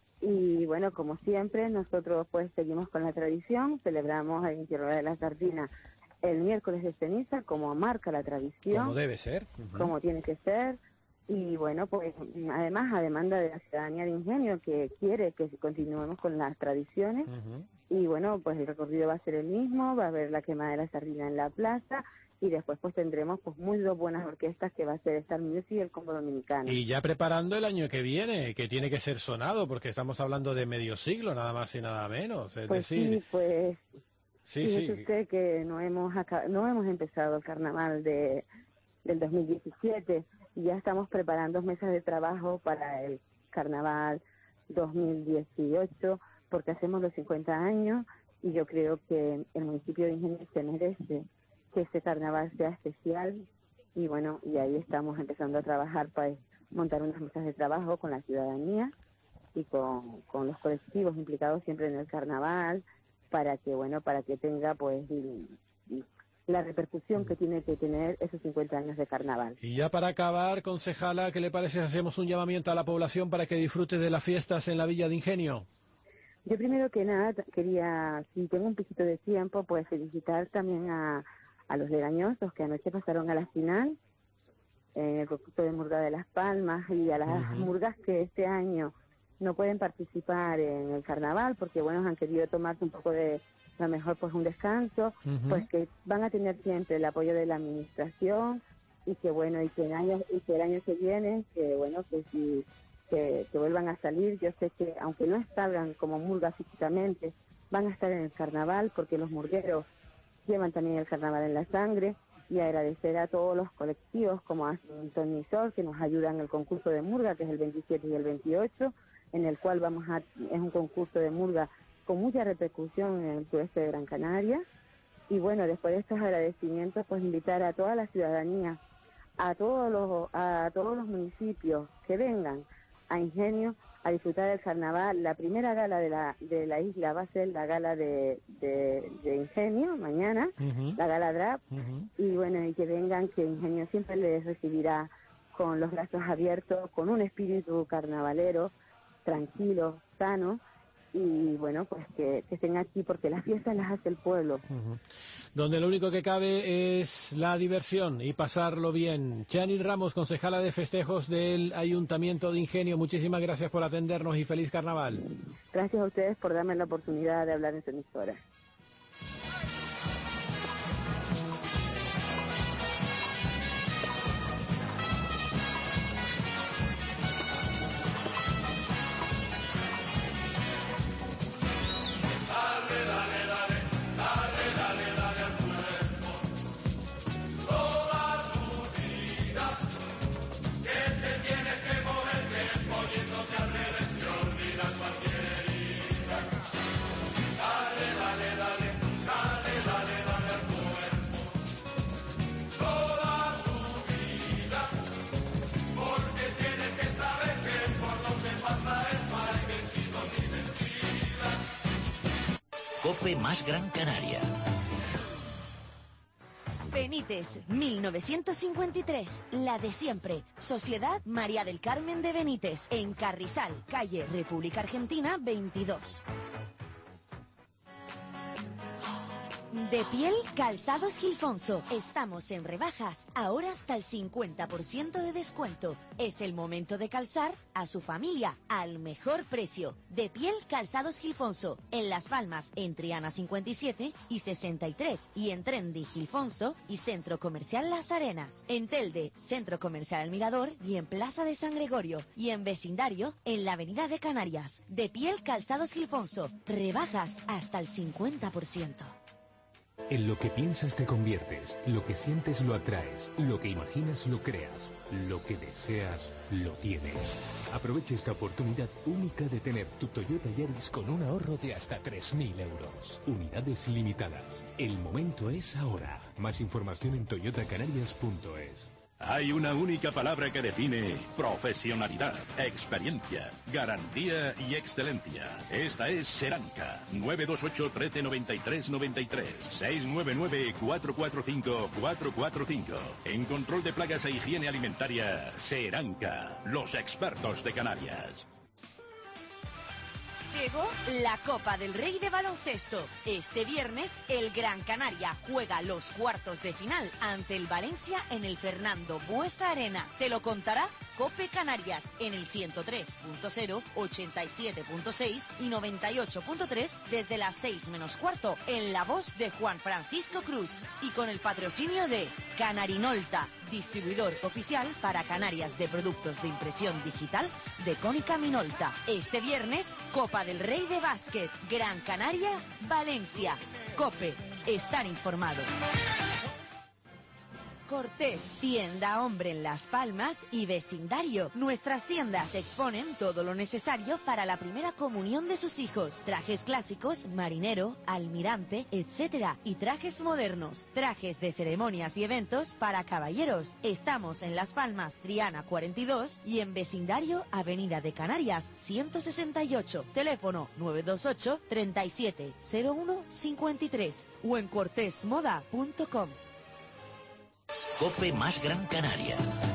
y bueno, como siempre, nosotros pues seguimos con la tradición, celebramos el entierro de la sardina el miércoles de ceniza, como marca la tradición. Como debe ser. Uh-huh. Como tiene que ser, y bueno, pues además a demanda de la ciudadanía de Ingenio, que quiere que continuemos con las tradiciones, uh-huh. Y bueno, pues el recorrido va a ser el mismo, va a haber la quema de la sardina en la plaza, y después pues tendremos pues muy dos buenas orquestas, que va a ser Star Music y el Combo Dominicano. Y ya preparando el año que viene, que tiene que ser sonado, porque estamos hablando de medio siglo, nada más y nada menos. Es pues decir... sí, pues sí, sí. sí. usted que no hemos acá, no hemos empezado el carnaval de del dos mil diecisiete, y ya estamos preparando mesas de trabajo para el carnaval dos mil dieciocho, porque hacemos los cincuenta años, y yo creo que el municipio de Ingenio se merece que este carnaval sea especial, y bueno, y ahí estamos empezando a trabajar para montar unas mesas de trabajo con la ciudadanía y con, con los colectivos implicados siempre en el carnaval, para que, bueno, para que tenga pues la repercusión que tiene que tener esos cincuenta años de carnaval. Y ya para acabar, concejala, ¿qué le parece si hacemos un llamamiento a la población para que disfrute de las fiestas en la Villa de Ingenio? Yo primero que nada quería, si tengo un poquito de tiempo, pues felicitar también a a los legañosos que anoche pasaron a la final en el concurso de Murga de Las Palmas, y a las uh-huh. murgas que este año no pueden participar en el carnaval porque, bueno, han querido tomarse un poco de, a lo mejor, pues un descanso, uh-huh. pues que van a tener siempre el apoyo de la administración, y que, bueno, y que el año, y que el año que viene, que, bueno, que si que, que vuelvan a salir. Yo sé que, aunque no salgan como murgas físicamente, van a estar en el carnaval, porque los murgueros llevan también el carnaval en la sangre, y agradecer a todos los colectivos como a Tony Sol, que nos ayudan en el concurso de murga, que es el veintisiete y el veintiocho, en el cual vamos a, es un concurso de murga con mucha repercusión en el sureste de Gran Canaria. Y bueno, después de estos agradecimientos, pues invitar a toda la ciudadanía, a todos los, a todos los municipios que vengan a Ingenio a disfrutar del carnaval. La primera gala de la de la isla va a ser la gala de, de, de Ingenio, mañana, uh-huh. la gala Drap, uh-huh. y bueno, y que vengan, que Ingenio siempre les recibirá con los brazos abiertos, con un espíritu carnavalero, tranquilo, sano, y bueno, pues que, que estén aquí, porque las fiestas las hace el pueblo. Uh-huh. Donde lo único que cabe es la diversión y pasarlo bien. Chani Ramos, concejala de festejos del Ayuntamiento de Ingenio, muchísimas gracias por atendernos y feliz carnaval. Gracias a ustedes por darme la oportunidad de hablar en su emisora. COPE más Gran Canaria. Benítez, mil novecientos cincuenta y tres, la de siempre. Sociedad María del Carmen de Benítez, en Carrizal, calle República Argentina veintidós. De piel, calzados Gilfonso. Estamos en rebajas, ahora hasta el cincuenta por ciento de descuento. Es el momento de calzar a su familia al mejor precio. De piel, calzados Gilfonso. En Las Palmas, en Triana cincuenta y siete y sesenta y tres. Y en Trendy, Gilfonso y Centro Comercial Las Arenas. En Telde, Centro Comercial El Mirador y en Plaza de San Gregorio. Y en vecindario, en la Avenida de Canarias. De piel, calzados Gilfonso. Rebajas hasta el cincuenta por ciento. En lo que piensas te conviertes, lo que sientes lo atraes, lo que imaginas lo creas, lo que deseas lo tienes. Aprovecha esta oportunidad única de tener tu Toyota Yaris con un ahorro de hasta tres mil euros. Unidades limitadas. El momento es ahora. Más información en toyota canarias punto es. Hay una única palabra que define profesionalidad, experiencia, garantía y excelencia. Esta es Seranca. nueve dos ocho, trece, noventa y tres, noventa y tres. seis nueve nueve, cuatro cuatro cinco, cuatro cuatro cinco. En control de plagas e higiene alimentaria, Seranca. Los expertos de Canarias. Llegó la Copa del Rey de baloncesto. Este viernes, el Gran Canaria juega los cuartos de final ante el Valencia en el Fernando Buesa Arena. Te lo contará COPE Canarias en el ciento tres punto cero, ochenta y siete punto seis y noventa y ocho punto tres desde las seis menos cuarto en la voz de Juan Francisco Cruz y con el patrocinio de Canarinolta, distribuidor oficial para Canarias de productos de impresión digital de Cónica Minolta. Este viernes, Copa del Rey de básquet, Gran Canaria, Valencia. COPE, estar informado. Cortés, tienda hombre en Las Palmas y vecindario. Nuestras tiendas exponen todo lo necesario para la primera comunión de sus hijos. Trajes clásicos, marinero, almirante, etcétera. Y trajes modernos. Trajes de ceremonias y eventos para caballeros. Estamos en Las Palmas, Triana cuarenta y dos y en vecindario, Avenida de Canarias ciento sesenta y ocho. Teléfono nueve dos ocho, treinta y siete, cero uno cincuenta y tres o en cortés moda punto com. COPE más Gran Canaria.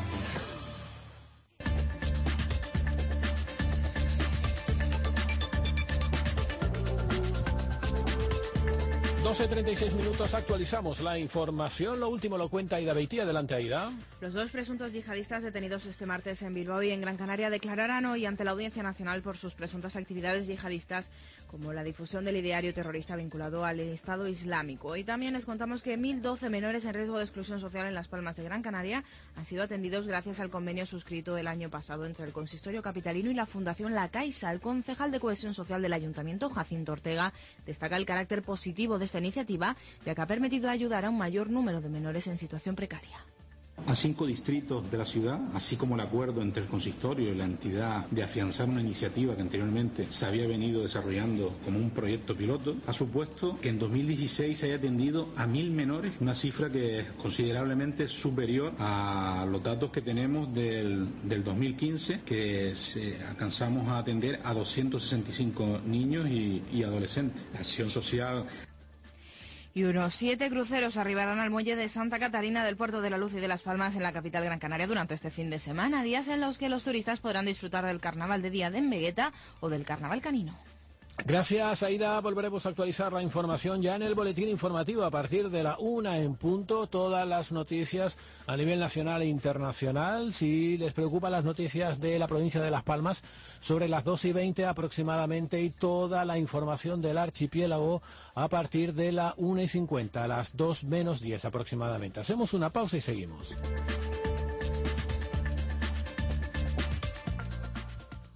doce treinta y seis minutos, actualizamos la información. Lo último lo cuenta Aida Beitía. Adelante, Aida. Los dos presuntos yihadistas detenidos este martes en Bilbao y en Gran Canaria declararán hoy ante la Audiencia Nacional por sus presuntas actividades yihadistas, como la difusión del ideario terrorista vinculado al Estado Islámico. Y también les contamos que mil doce menores en riesgo de exclusión social en Las Palmas de Gran Canaria han sido atendidos gracias al convenio suscrito el año pasado entre el Consistorio Capitalino y la Fundación La Caixa. El concejal de Cohesión Social del Ayuntamiento, Jacinto Ortega, destaca el carácter positivo de esta iniciativa, ya que ha permitido ayudar a un mayor número de menores en situación precaria. A cinco distritos de la ciudad, así como el acuerdo entre el consistorio y la entidad de afianzar una iniciativa que anteriormente se había venido desarrollando como un proyecto piloto, ha supuesto que en dos mil dieciséis se haya atendido a mil menores, una cifra que es considerablemente superior a los datos que tenemos del, del dos mil quince, que se, alcanzamos a atender a doscientos sesenta y cinco niños y, y adolescentes. La acción social. Y unos siete cruceros arribarán al muelle de Santa Catarina del Puerto de la Luz y de Las Palmas en la capital Gran Canaria durante este fin de semana, días en los que los turistas podrán disfrutar del Carnaval de Día de Envegueta o del Carnaval Canino. Gracias, Aida. Volveremos a actualizar la información ya en el boletín informativo a partir de la una en punto. Todas las noticias a nivel nacional e internacional. Si les preocupan las noticias de la provincia de Las Palmas, sobre las dos y veinte aproximadamente, y toda la información del archipiélago a partir de la una y cincuenta, a las dos menos diez aproximadamente. Hacemos una pausa y seguimos.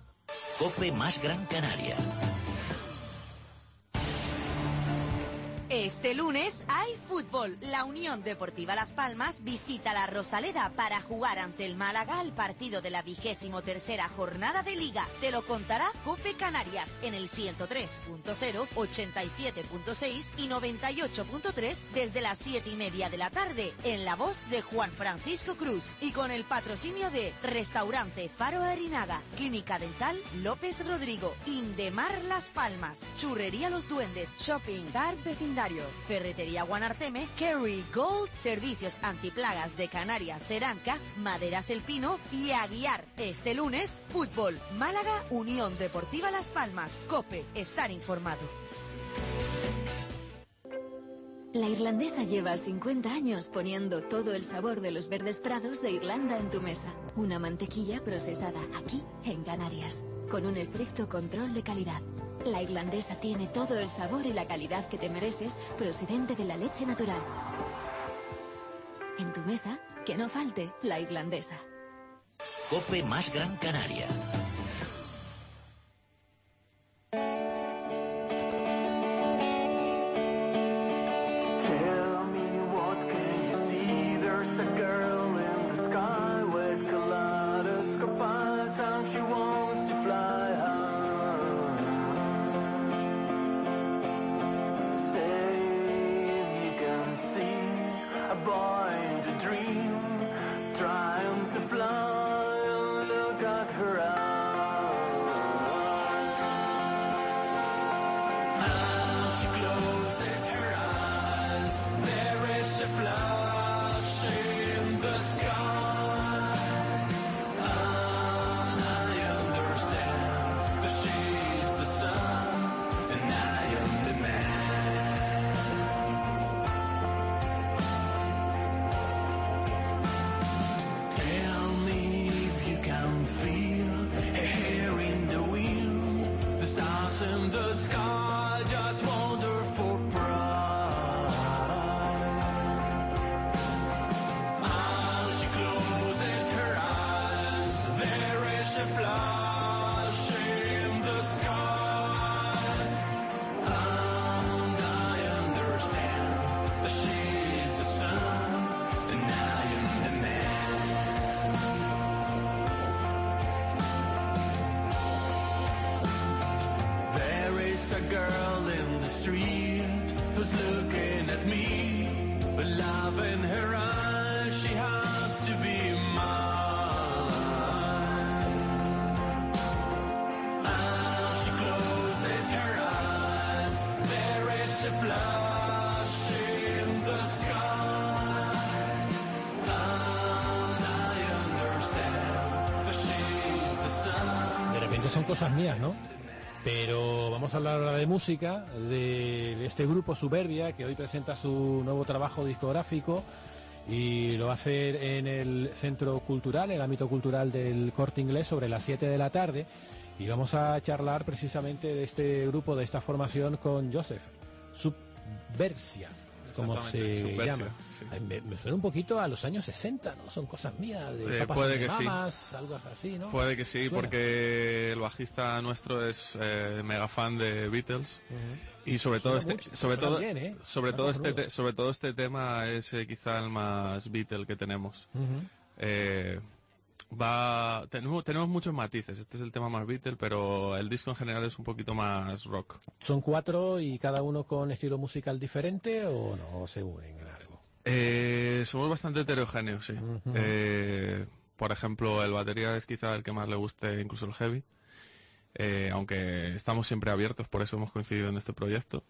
COPE más Gran Canaria. Este lunes hay fútbol. La Unión Deportiva Las Palmas visita la Rosaleda para jugar ante el Málaga el partido de la vigésimo tercera jornada de Liga. Te lo contará COPE Canarias en el ciento tres punto cero, ochenta y siete punto seis y noventa y ocho punto tres desde las siete y media de la tarde en la voz de Juan Francisco Cruz y con el patrocinio de Restaurante Faro Arinaga, Clínica Dental López Rodrigo, Indemar Las Palmas, Churrería Los Duendes, Shopping Bar Vecindario, Ferretería Guanarteme, Kerry Gold, Servicios Antiplagas de Canarias Seranca, Maderas El Pino y Aguiar. Este lunes, fútbol, Málaga, Unión Deportiva Las Palmas. COPE, estar informado. La Irlandesa lleva cincuenta años poniendo todo el sabor de los verdes prados de Irlanda en tu mesa. Una mantequilla procesada aquí, en Canarias, con un estricto control de calidad. La Irlandesa tiene todo el sabor y la calidad que te mereces, procedente de la leche natural. En tu mesa, que no falte la Irlandesa. COPE más Gran Canaria. Son cosas mías, ¿no? Pero vamos a hablar ahora de música, de este grupo Suburbia, que hoy presenta su nuevo trabajo discográfico y lo va a hacer en el Centro Cultural, en el ámbito cultural del Corte Inglés, sobre las siete de la tarde. Y vamos a charlar precisamente de este grupo, de esta formación, con Joseph Subversia, como se Subversia, llama. sí. Me, me suena un poquito a los años sesenta, ¿no? Son cosas mías, de Eh, papas puede de que sí. mamas, algo así, ¿no? Puede que sí, Suena. porque el bajista nuestro es eh, mega fan de Beatles. Uh-huh. Y sobre todo Suena este, mucho, sobre suena todo, bien, ¿eh? sobre Suena todo este, cojonudo. te- sobre todo este tema es eh, quizá el más Beatle que tenemos. Ujú. Eh, va, tenemos, tenemos muchos matices. Este es el tema más Beatle, pero el disco en general es un poquito más rock. ¿Son cuatro y cada uno con estilo musical diferente o no se unen en algo? Eh, somos bastante heterogéneos, sí. Eh, por ejemplo, el batería es quizá el que más le guste, incluso el heavy. Eh, aunque estamos siempre abiertos, por eso hemos coincidido en este proyecto.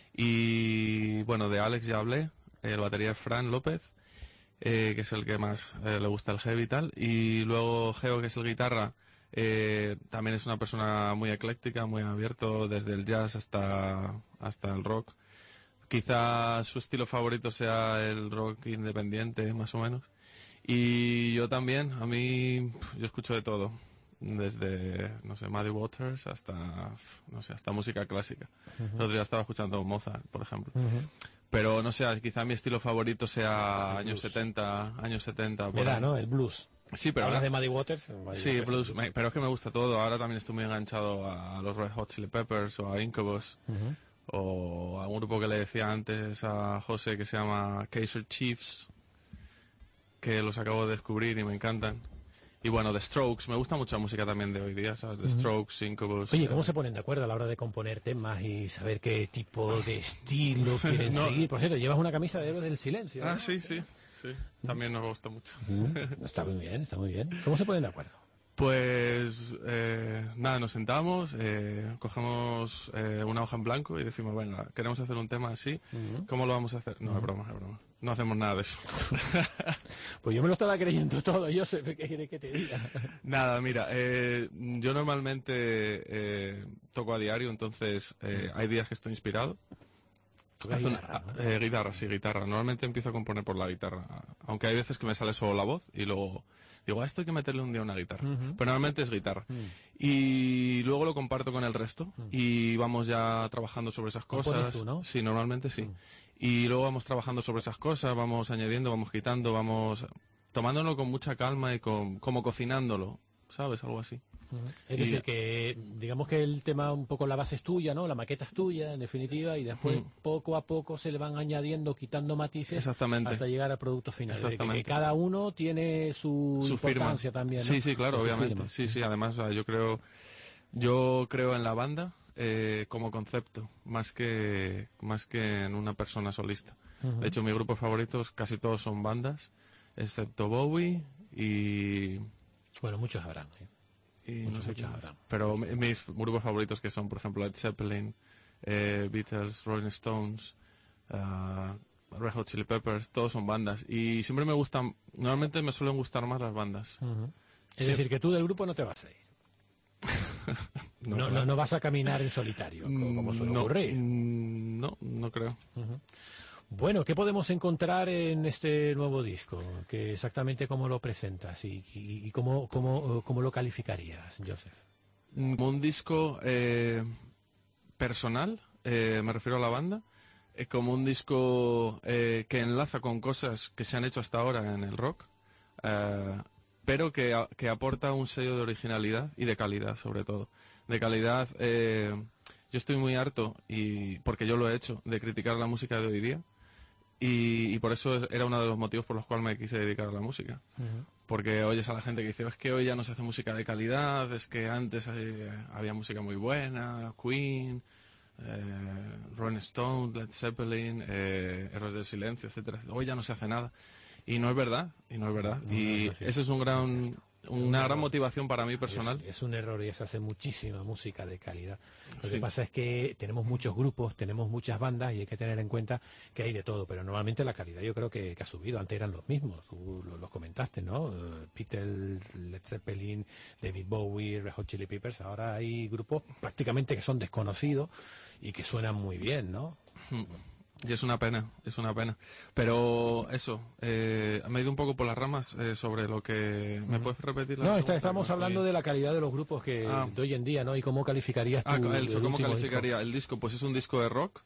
Y bueno, de Alex ya hablé, el batería es Fran López, eh, que es el que más eh, le gusta el heavy y tal. Y luego Geo, que es el guitarra, eh, también es una persona muy ecléctica, muy abierto, desde el jazz hasta, hasta el rock. Quizá su estilo favorito sea el rock independiente, más o menos. Y yo también, a mí, yo escucho de todo. Desde, no sé, Muddy Waters hasta, no sé, hasta música clásica. Ujú. El otro día estaba escuchando Mozart, por ejemplo. Ujú. Pero, no sé, quizá mi estilo favorito sea El años blues. setenta, años setenta. por Verá, ahí. ¿no? El blues. Sí, pero Hablas ahora- de Muddy Waters. Muddy Sí, Waters, blues, el me- pero es que me gusta todo. Ahora también estoy muy enganchado a los Red Hot Chili Peppers o a Incubus. Ujú. o a un grupo que le decía antes a José que se llama Kaiser Chiefs, que los acabo de descubrir y me encantan. Y bueno, The Strokes, me gusta mucho la música también de hoy día, ¿sabes? The Ujú. Strokes, Incubus. Oye, eh, ¿cómo se ponen de acuerdo a la hora de componer temas y saber qué tipo de estilo quieren No. seguir? Por cierto, llevas una camisa de Héroes del Silencio, ¿no? Ah, sí, sí, sí. También nos gusta mucho. Mm, Está muy bien, está muy bien. ¿Cómo se ponen de acuerdo? Pues eh, nada, nos sentamos, eh, cogemos eh, una hoja en blanco y decimos, venga, queremos hacer un tema así, Ujú. ¿cómo lo vamos a hacer? No, es Ujú. broma, es broma. No hacemos nada de eso. Pues yo me lo estaba creyendo todo, yo sé qué quieres que te diga. Nada, mira, eh, yo normalmente eh, toco a diario, entonces eh, hay días que estoy inspirado. Tocas Hace un- guitarra, ¿no? eh, guitarra, sí, guitarra. Normalmente empiezo a componer por la guitarra, aunque hay veces que me sale solo la voz y luego digo, a esto hay que meterle un día una guitarra. Ujú. Pero normalmente es guitarra. Mm. Y luego lo comparto con el resto y vamos ya trabajando sobre esas Compones cosas. tú, ¿no? Sí, normalmente sí. Y luego vamos trabajando sobre esas cosas, vamos añadiendo, vamos quitando, vamos tomándolo con mucha calma y con, como cocinándolo, ¿sabes? Algo así. Ujú. Es Y- decir, que digamos que el tema un poco la base es tuya, ¿no? La maqueta es tuya, en definitiva, y después Mm. poco a poco se le van añadiendo, quitando matices Exactamente. hasta llegar al producto final. Es decir, que, Exactamente. que cada uno tiene su, Su firma. importancia también, ¿no? Sí, sí, claro, Su obviamente. firma. Sí, sí, además o sea, yo creo yo creo en la banda eh, como concepto, más que más que en una persona solista. Ujú. De hecho, mis grupos favoritos casi todos son bandas, excepto Bowie y Bueno, muchos habrán. ¿eh? y no Muchos, sé muchos quién más. habrán. Pero mi- mis grupos favoritos que son, por ejemplo, Led Zeppelin, eh, Beatles, Rolling Stones, ah, Red Hot Chili Peppers, todos son bandas. Y siempre me gustan, normalmente me suelen gustar más las bandas. Ujú. Es Sí. decir, que tú del grupo no te vas a ir. No, No, no, ¿verdad? no vas a caminar en solitario, co- como suele no, ocurrir. mm, No, no creo. Ujú. Bueno, ¿qué podemos encontrar en este nuevo disco? Que exactamente cómo lo presentas y, y- y cómo, cómo, cómo lo calificarías, Joseph. Como un disco eh, personal, eh, me refiero a la banda, eh, como un disco eh, que enlaza con cosas que se han hecho hasta ahora en el rock, eh, pero que, a- que aporta un sello de originalidad y de calidad, sobre todo. De calidad, eh, yo estoy muy harto, y porque yo lo he hecho, de criticar la música de hoy día, y, y por eso es- era uno de los motivos por los cuales me quise dedicar a la música. Porque oyes a la gente que dice, es que hoy ya no se hace música de calidad, es que antes eh, había música muy buena, Queen, eh, Rolling Stone, Led Zeppelin, eh, Héroes del Silencio, etcétera. Hoy ya no se hace nada. Y no es verdad, y no es verdad. No, no y es así. ese es un gran, una gran motivación para mí personal. Es, es un error y se hace muchísima música de calidad. Lo Sí. que pasa es que tenemos muchos grupos, tenemos muchas bandas y hay que tener en cuenta que hay de todo, pero normalmente la calidad yo creo que, que ha subido. Antes eran los mismos, tú lo- los comentaste, ¿no? Eh, Beatles, Led Zeppelin, David Bowie, Red Hot Chili Peppers. Ahora hay grupos prácticamente que son desconocidos y que suenan muy bien, ¿no? Mm. Y es una pena, es una pena. Pero eso, eh, me he ido un poco por las ramas eh, sobre lo que... ¿Me puedes repetir la No, pregunta? está- estamos Que me hablando fui. de la calidad de los grupos que Ah. de hoy en día, ¿no? Y cómo calificarías tú Ah, el eso, ¿cómo último calificaría el disco? Pues es un disco de rock.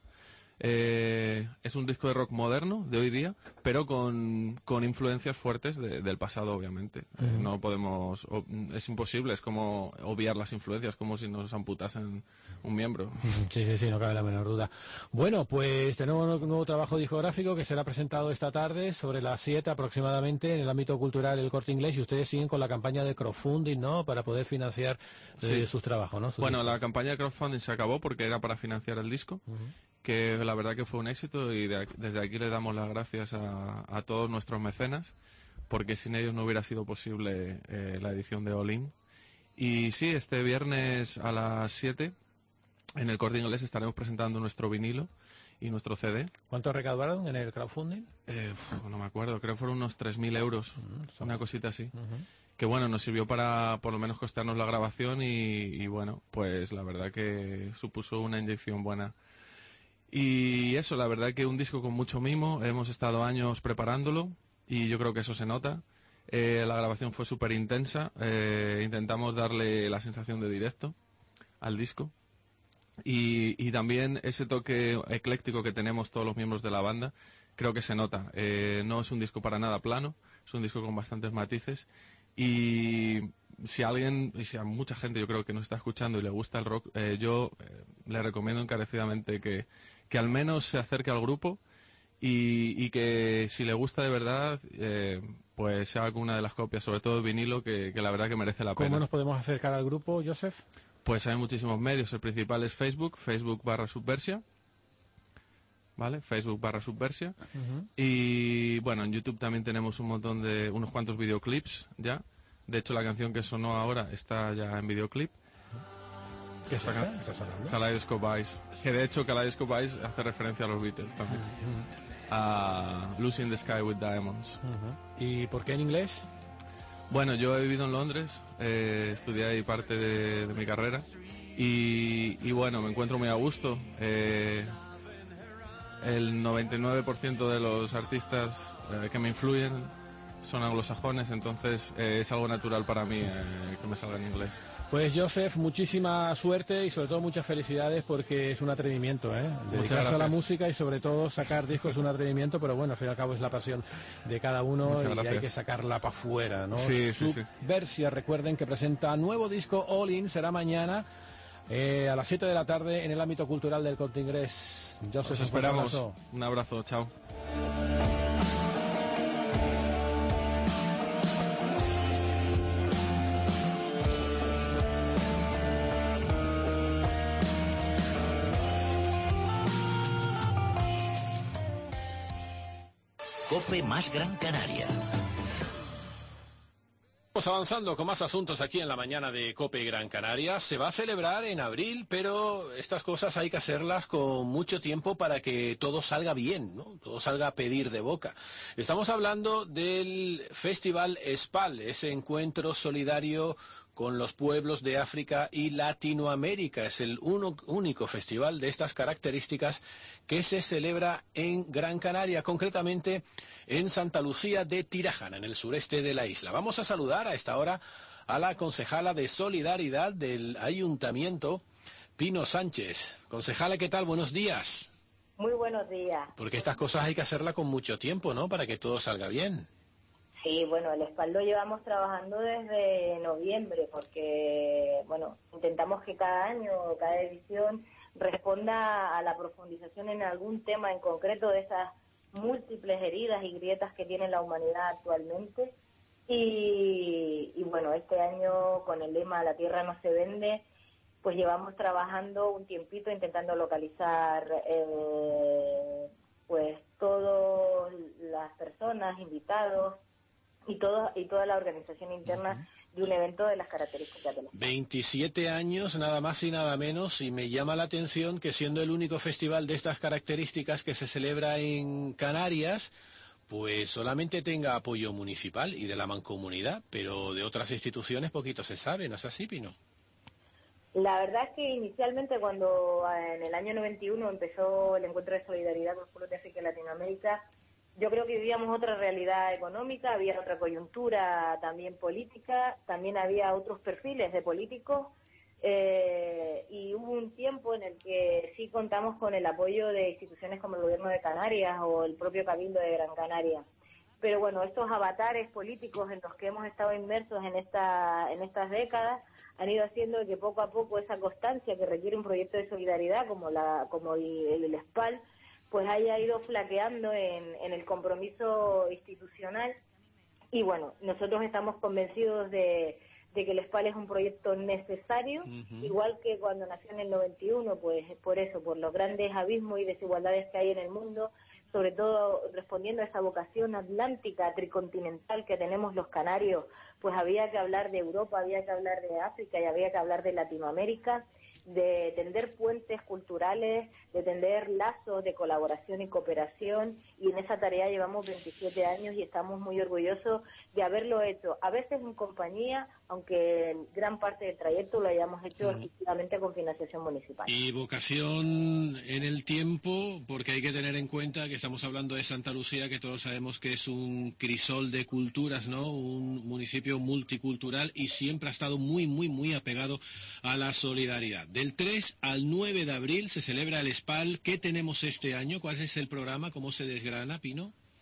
eh, es un disco de rock moderno de hoy día, pero con, con influencias fuertes de- del pasado, obviamente. Eh, Ujú. no podemos... o- es imposible, es como obviar las influencias, como si nos amputasen un miembro. Sí, sí, sí, no cabe la menor duda. Bueno, pues tenemos un nuevo trabajo discográfico que será presentado esta tarde sobre las siete aproximadamente en el ámbito cultural El Corte Inglés y ustedes siguen con la campaña de crowdfunding, ¿no? Para poder financiar eh, Sí. sus trabajos, ¿no? Sus Bueno, discos. la campaña de crowdfunding se acabó porque era para financiar el disco, que la verdad que fue un éxito y de aquí- desde aquí le damos las gracias a, a todos nuestros mecenas, porque sin ellos no hubiera sido posible eh, la edición de All In. Y sí, este viernes a las siete en el Corte Inglés estaremos presentando nuestro vinilo y nuestro C D. ¿Cuánto recaudaron en el crowdfunding? Eh, uf, no me acuerdo, creo que fueron unos tres mil euros, Mm, una cosita así. Que bueno, nos sirvió para por lo menos costearnos la grabación y, y bueno, pues la verdad que supuso una inyección buena. Y eso, la verdad que un disco con mucho mimo, hemos estado años preparándolo y yo creo que eso se nota. Eh, la grabación fue súper intensa, eh, intentamos darle la sensación de directo al disco. Y, y también ese toque ecléctico que tenemos todos los miembros de la banda, creo que se nota. Eh, no es un disco para nada plano, es un disco con bastantes matices. Y si a alguien, y si a mucha gente yo creo que nos está escuchando y le gusta el rock, eh, yo eh, le recomiendo encarecidamente que, que al menos se acerque al grupo y, y que si le gusta de verdad, eh, pues se haga con una de las copias, sobre todo vinilo, que, que la verdad que merece la pena. ¿Cómo nos podemos acercar al grupo, Joseph? Pues hay muchísimos medios, el principal es Facebook, Facebook barra Subversia, ¿vale? Facebook barra Subversia. Uh-huh. Y bueno, en YouTube también tenemos un montón de, unos cuantos videoclips ya. De hecho, la canción que sonó ahora está ya en videoclip. ¿Qué es esta? ¿Estás sonando? Kaleidoscope Eyes. Que de hecho Kaleidoscope Eyes hace referencia a los Beatles también. Uh-huh. A Lucy in the Sky with Diamonds. Uh-huh. ¿Y por qué en inglés? Bueno, yo he vivido en Londres, eh, estudié ahí parte de, de mi carrera y, y bueno, me encuentro muy a gusto. Eh, el noventa y nueve por ciento de los artistas eh, que me influyen son anglosajones, entonces eh, es algo natural para mí eh, que me salga en inglés. Pues Joseph, muchísima suerte y sobre todo muchas felicidades porque es un atrevimiento, ¿eh? Dedicarse a la música y sobre todo sacar discos es un atrevimiento, pero bueno, al fin y al cabo es la pasión de cada uno y hay que sacarla para afuera, ¿no? Sí, sí, sí. Subversia, recuerden que presenta nuevo disco All In, será mañana eh, a las siete de la tarde en el ámbito cultural del Corte Inglés. Joseph, os esperamos. Un abrazo, un abrazo, chao. COPE más Gran Canaria. Vamos avanzando con más asuntos aquí en la mañana de COPE Gran Canaria. Se va a celebrar en abril, pero estas cosas hay que hacerlas con mucho tiempo para que todo salga bien, ¿no? Todo salga a pedir de boca. Estamos hablando del Festival ESPAL, ese encuentro solidario con los pueblos de África y Latinoamérica. Es el uno, único festival de estas características que se celebra en Gran Canaria, concretamente en Santa Lucía de Tirajana, en el sureste de la isla. Vamos a saludar a esta hora a la concejala de Solidaridad del Ayuntamiento, Pino Sánchez. Concejala, ¿qué tal? Buenos días. Muy buenos días. Porque estas cosas hay que hacerlas con mucho tiempo, ¿no? Para que todo salga bien. Sí, bueno, el ESPAL lo llevamos trabajando desde noviembre porque, bueno, intentamos que cada año, cada edición responda a la profundización en algún tema en concreto de esas múltiples heridas y grietas que tiene la humanidad actualmente. Y, y bueno, este año con el lema La Tierra no se vende, pues llevamos trabajando un tiempito intentando localizar eh, pues todas las personas, invitados, y todo y toda la organización interna uh-huh. de un evento de las características de los veintisiete años, nada más y nada menos, y me llama la atención que siendo el único festival de estas características que se celebra en Canarias, pues solamente tenga apoyo municipal y de la mancomunidad, pero de otras instituciones poquito se sabe, ¿no es así, Pino? La verdad es que inicialmente cuando en el año noventa y uno empezó el Encuentro de Solidaridad con los pueblos de África y Latinoamérica, yo creo que vivíamos otra realidad económica, había otra coyuntura también política, también había otros perfiles de políticos eh, y hubo un tiempo en el que sí contamos con el apoyo de instituciones como el Gobierno de Canarias o el propio Cabildo de Gran Canaria. Pero bueno, estos avatares políticos en los que hemos estado inmersos en esta en estas décadas han ido haciendo que poco a poco esa constancia que requiere un proyecto de solidaridad como la como el, el ESPAL pues haya ido flaqueando en, en el compromiso institucional y bueno, nosotros estamos convencidos de, de que el ESPAL es un proyecto necesario, uh-huh. igual que cuando nació en el noventa y uno, pues por eso, por los grandes abismos y desigualdades que hay en el mundo, sobre todo respondiendo a esa vocación atlántica, tricontinental que tenemos los canarios, pues había que hablar de Europa, había que hablar de África y había que hablar de Latinoamérica, de tender puentes culturales, de tender lazos de colaboración y cooperación, y en esa tarea llevamos veintisiete años y estamos muy orgullosos de haberlo hecho, a veces en compañía, aunque gran parte del trayecto lo hayamos hecho exclusivamente uh-huh. con financiación municipal. Y vocación en el tiempo, porque hay que tener en cuenta que estamos hablando de Santa Lucía, que todos sabemos que es un crisol de culturas, ¿no? Un municipio multicultural y siempre ha estado muy, muy, muy apegado a la solidaridad. Del tres al nueve de abril se celebra el ESPAL. ¿Qué tenemos este año? ¿Cuál es el programa? ¿Cómo se desgrana, Pino?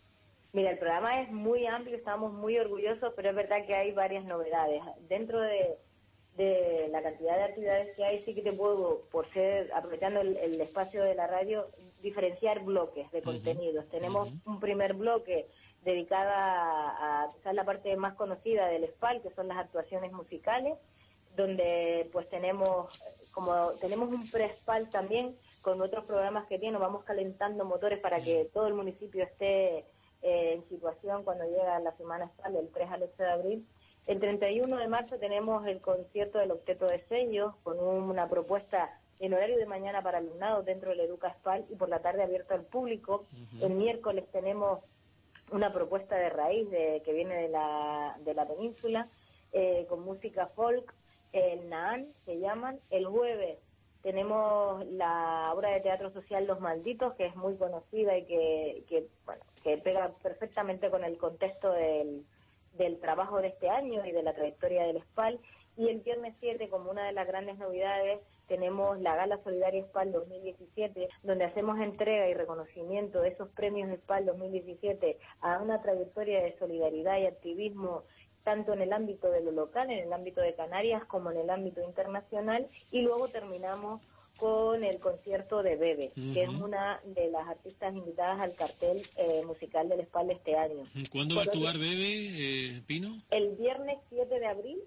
Mira, el programa es muy amplio, estamos muy orgullosos, pero es verdad que hay varias novedades. Dentro de, de la cantidad de actividades que hay, sí que te puedo, por ser, aprovechando el, el espacio de la radio, diferenciar bloques de contenidos. Uh-huh. Tenemos uh-huh. un primer bloque dedicado a, a quizás la parte más conocida del SPAL, que son las actuaciones musicales, donde pues tenemos, como tenemos un pre-SPAL también, con otros programas que tienen, vamos calentando motores para que todo el municipio esté eh, en situación cuando llega la semana SPAL, del tres al ocho de abril. El treinta y uno de marzo tenemos el concierto del Octeto de Sellos, con un, una propuesta en horario de mañana para alumnados dentro del Educa SPAL y por la tarde abierto al público. Uh-huh. El miércoles tenemos una propuesta de raíz de, que viene de la, de la península, eh, con música folk, el Naan se llaman. El jueves tenemos la obra de teatro social Los Malditos, que es muy conocida y que, que, bueno, que pega perfectamente con el contexto del, del trabajo de este año y de la trayectoria del SPAL. Y el viernes siete, como una de las grandes novedades, tenemos la Gala Solidaria SPAL dos mil diecisiete, donde hacemos entrega y reconocimiento de esos premios SPAL dos mil diecisiete a una trayectoria de solidaridad y activismo, tanto en el ámbito de lo local, en el ámbito de Canarias, como en el ámbito internacional. Y luego terminamos con el concierto de Bebe, uh-huh. que es una de las artistas invitadas al cartel eh, musical del SPAL de este año. ¿Cuándo va a actuar Bebe, eh, Pino? El viernes siete de abril,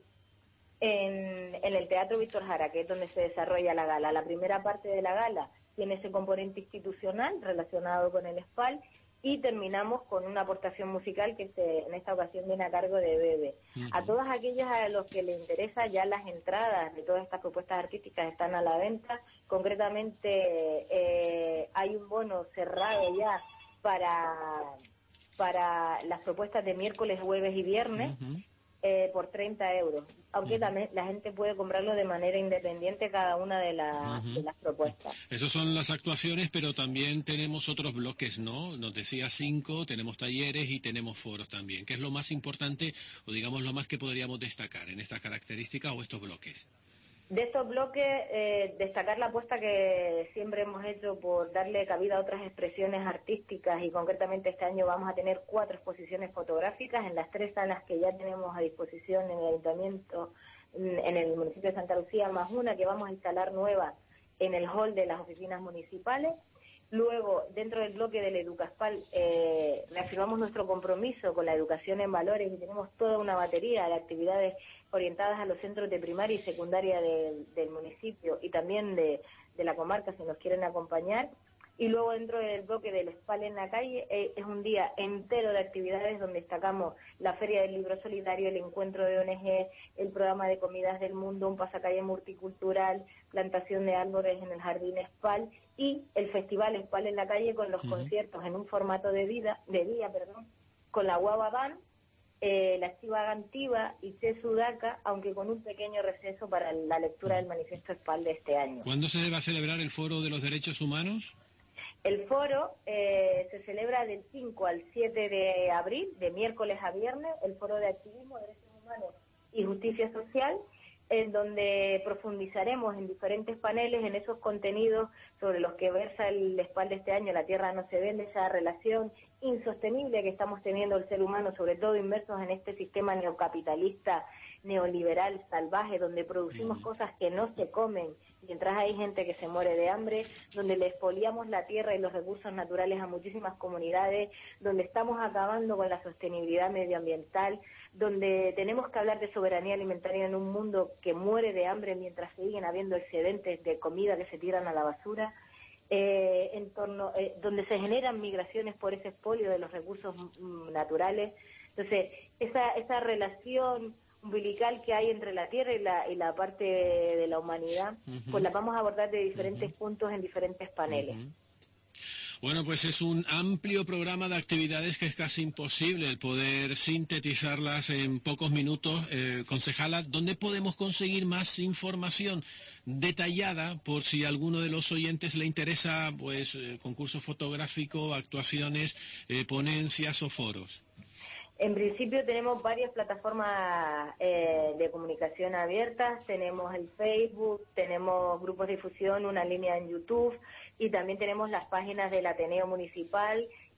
en, en el Teatro Víctor Jara, que es donde se desarrolla la gala. La primera parte de la gala tiene ese componente institucional relacionado con el SPAL, y terminamos con una aportación musical que se, en esta ocasión viene a cargo de Bebe. Uh-huh. A todos aquellos a los que les interesa, ya las entradas de todas estas propuestas artísticas están a la venta. Concretamente eh, hay un bono cerrado ya para, para las propuestas de miércoles, jueves y viernes. Uh-huh. Eh, por treinta euros, aunque uh-huh. también la gente puede comprarlo de manera independiente cada una de, la, uh-huh. de las propuestas. Esas son las actuaciones, pero también tenemos otros bloques, ¿no? Nos decía cinco, tenemos talleres y tenemos foros también. ¿Qué es lo más importante o digamos lo más que podríamos destacar en estas características o estos bloques? De estos bloques, eh, destacar la apuesta que siempre hemos hecho por darle cabida a otras expresiones artísticas, y concretamente este año vamos a tener cuatro exposiciones fotográficas en las tres salas que ya tenemos a disposición en el Ayuntamiento, en el municipio de Santa Lucía, más una que vamos a instalar nueva en el hall de las oficinas municipales. Luego, dentro del bloque del EducaSPAL, eh, reafirmamos nuestro compromiso con la educación en valores y tenemos toda una batería de actividades orientadas a los centros de primaria y secundaria de, del municipio y también de, de la comarca, si nos quieren acompañar. Y luego, dentro del bloque del SPAL en la calle, eh, es un día entero de actividades donde destacamos la Feria del Libro Solidario, el encuentro de O N G, el programa de comidas del mundo, un pasacalle multicultural, plantación de árboles en el jardín SPAL y el Festival SPAL en la calle con los uh-huh. conciertos en un formato de vida, de día, perdón, con la Guava Band, eh, la Chiva Gantiva y Che Sudaca, aunque con un pequeño receso para la lectura del manifiesto SPAL de este año. ¿Cuándo se va a celebrar el Foro de los Derechos Humanos? El foro eh, se celebra del cinco al siete de abril, de miércoles a viernes, el Foro de Activismo, Derechos Humanos y Justicia Social, en donde profundizaremos en diferentes paneles en esos contenidos sobre los que versa el SPAL de este año, La Tierra no se vende, esa relación insostenible que estamos teniendo el ser humano, sobre todo inmersos en este sistema neocapitalista, neoliberal, salvaje, donde producimos mm. cosas que no se comen, mientras hay gente que se muere de hambre, donde le expoliamos la tierra y los recursos naturales a muchísimas comunidades, donde estamos acabando con la sostenibilidad medioambiental, donde tenemos que hablar de soberanía alimentaria en un mundo que muere de hambre mientras siguen habiendo excedentes de comida que se tiran a la basura, eh, en torno, eh, donde se generan migraciones por ese expolio de los recursos mm, naturales. Entonces, esa, esa relación umbilical que hay entre la tierra y la, y la parte de la humanidad, uh-huh. pues la vamos a abordar de diferentes uh-huh. puntos en diferentes paneles. Uh-huh. Bueno, pues es un amplio programa de actividades que es casi imposible el poder sintetizarlas en pocos minutos. Eh, concejala, ¿dónde podemos conseguir más información detallada por si a alguno de los oyentes le interesa, pues, eh, concurso fotográfico, actuaciones, eh, ponencias o foros? En principio tenemos varias plataformas eh, de comunicación abiertas, tenemos el Facebook, tenemos grupos de difusión, una línea en YouTube y también tenemos las páginas del Ateneo Municipal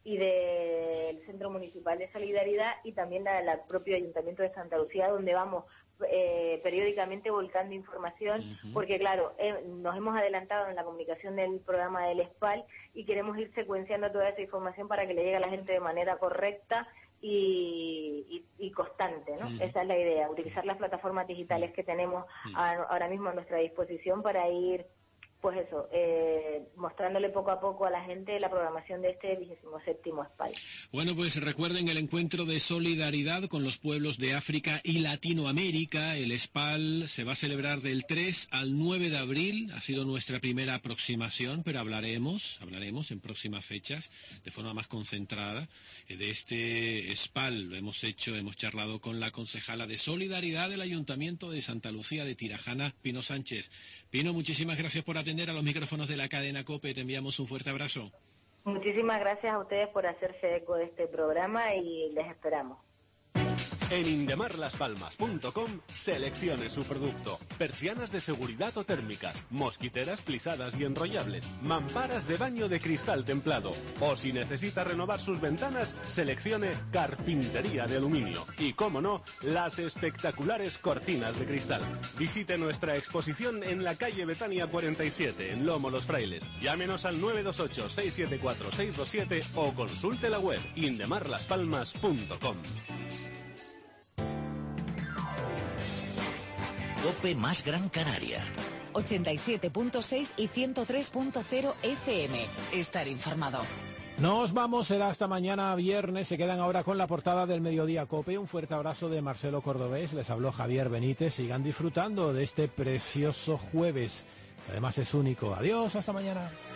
y del Centro Municipal de Solidaridad y también la, la propio Ayuntamiento de Santa Lucía, donde vamos eh, periódicamente volcando información, uh-huh. porque claro, eh, nos hemos adelantado en la comunicación del programa del ESPAL y queremos ir secuenciando toda esa información para que le llegue a la gente de manera correcta y, y, y constante, ¿no? Uh-huh. Esa es la idea, utilizar las plataformas digitales que tenemos uh-huh. a, ahora mismo a nuestra disposición para ir pues eso, eh, mostrándole poco a poco a la gente la programación de este vigésimo séptimo ESPAL. Bueno, pues recuerden el encuentro de solidaridad con los pueblos de África y Latinoamérica. El ESPAL se va a celebrar del tres al nueve de abril. Ha sido nuestra primera aproximación, pero hablaremos, hablaremos en próximas fechas de forma más concentrada de este ESPAL. Lo hemos hecho, hemos charlado con la concejala de Solidaridad del Ayuntamiento de Santa Lucía de Tirajana, Pino Sánchez. Pino, muchísimas gracias por atender a los micrófonos de la cadena COPE. Te enviamos un fuerte abrazo. Muchísimas gracias a ustedes por hacerse eco de este programa y les esperamos. En indemarlaspalmas punto com seleccione su producto. Persianas de seguridad o térmicas, mosquiteras plisadas y enrollables, mamparas de baño de cristal templado. O si necesita renovar sus ventanas, seleccione carpintería de aluminio. Y cómo no, las espectaculares cortinas de cristal. Visite nuestra exposición en la calle Betania cuarenta y siete, en Lomo Los Frailes. Llámenos al nueve dos ocho, seis siete cuatro, seis dos siete o consulte la web indemarlaspalmas punto com. COPE más Gran Canaria. ochenta y siete punto seis y ciento tres punto cero F M. Estar informado. Nos vamos, será hasta mañana viernes. Se quedan ahora con la portada del Mediodía COPE. Un fuerte abrazo de Marcelo Cordobés. Les habló Javier Benítez. Sigan disfrutando de este precioso jueves, que además es único. Adiós, hasta mañana.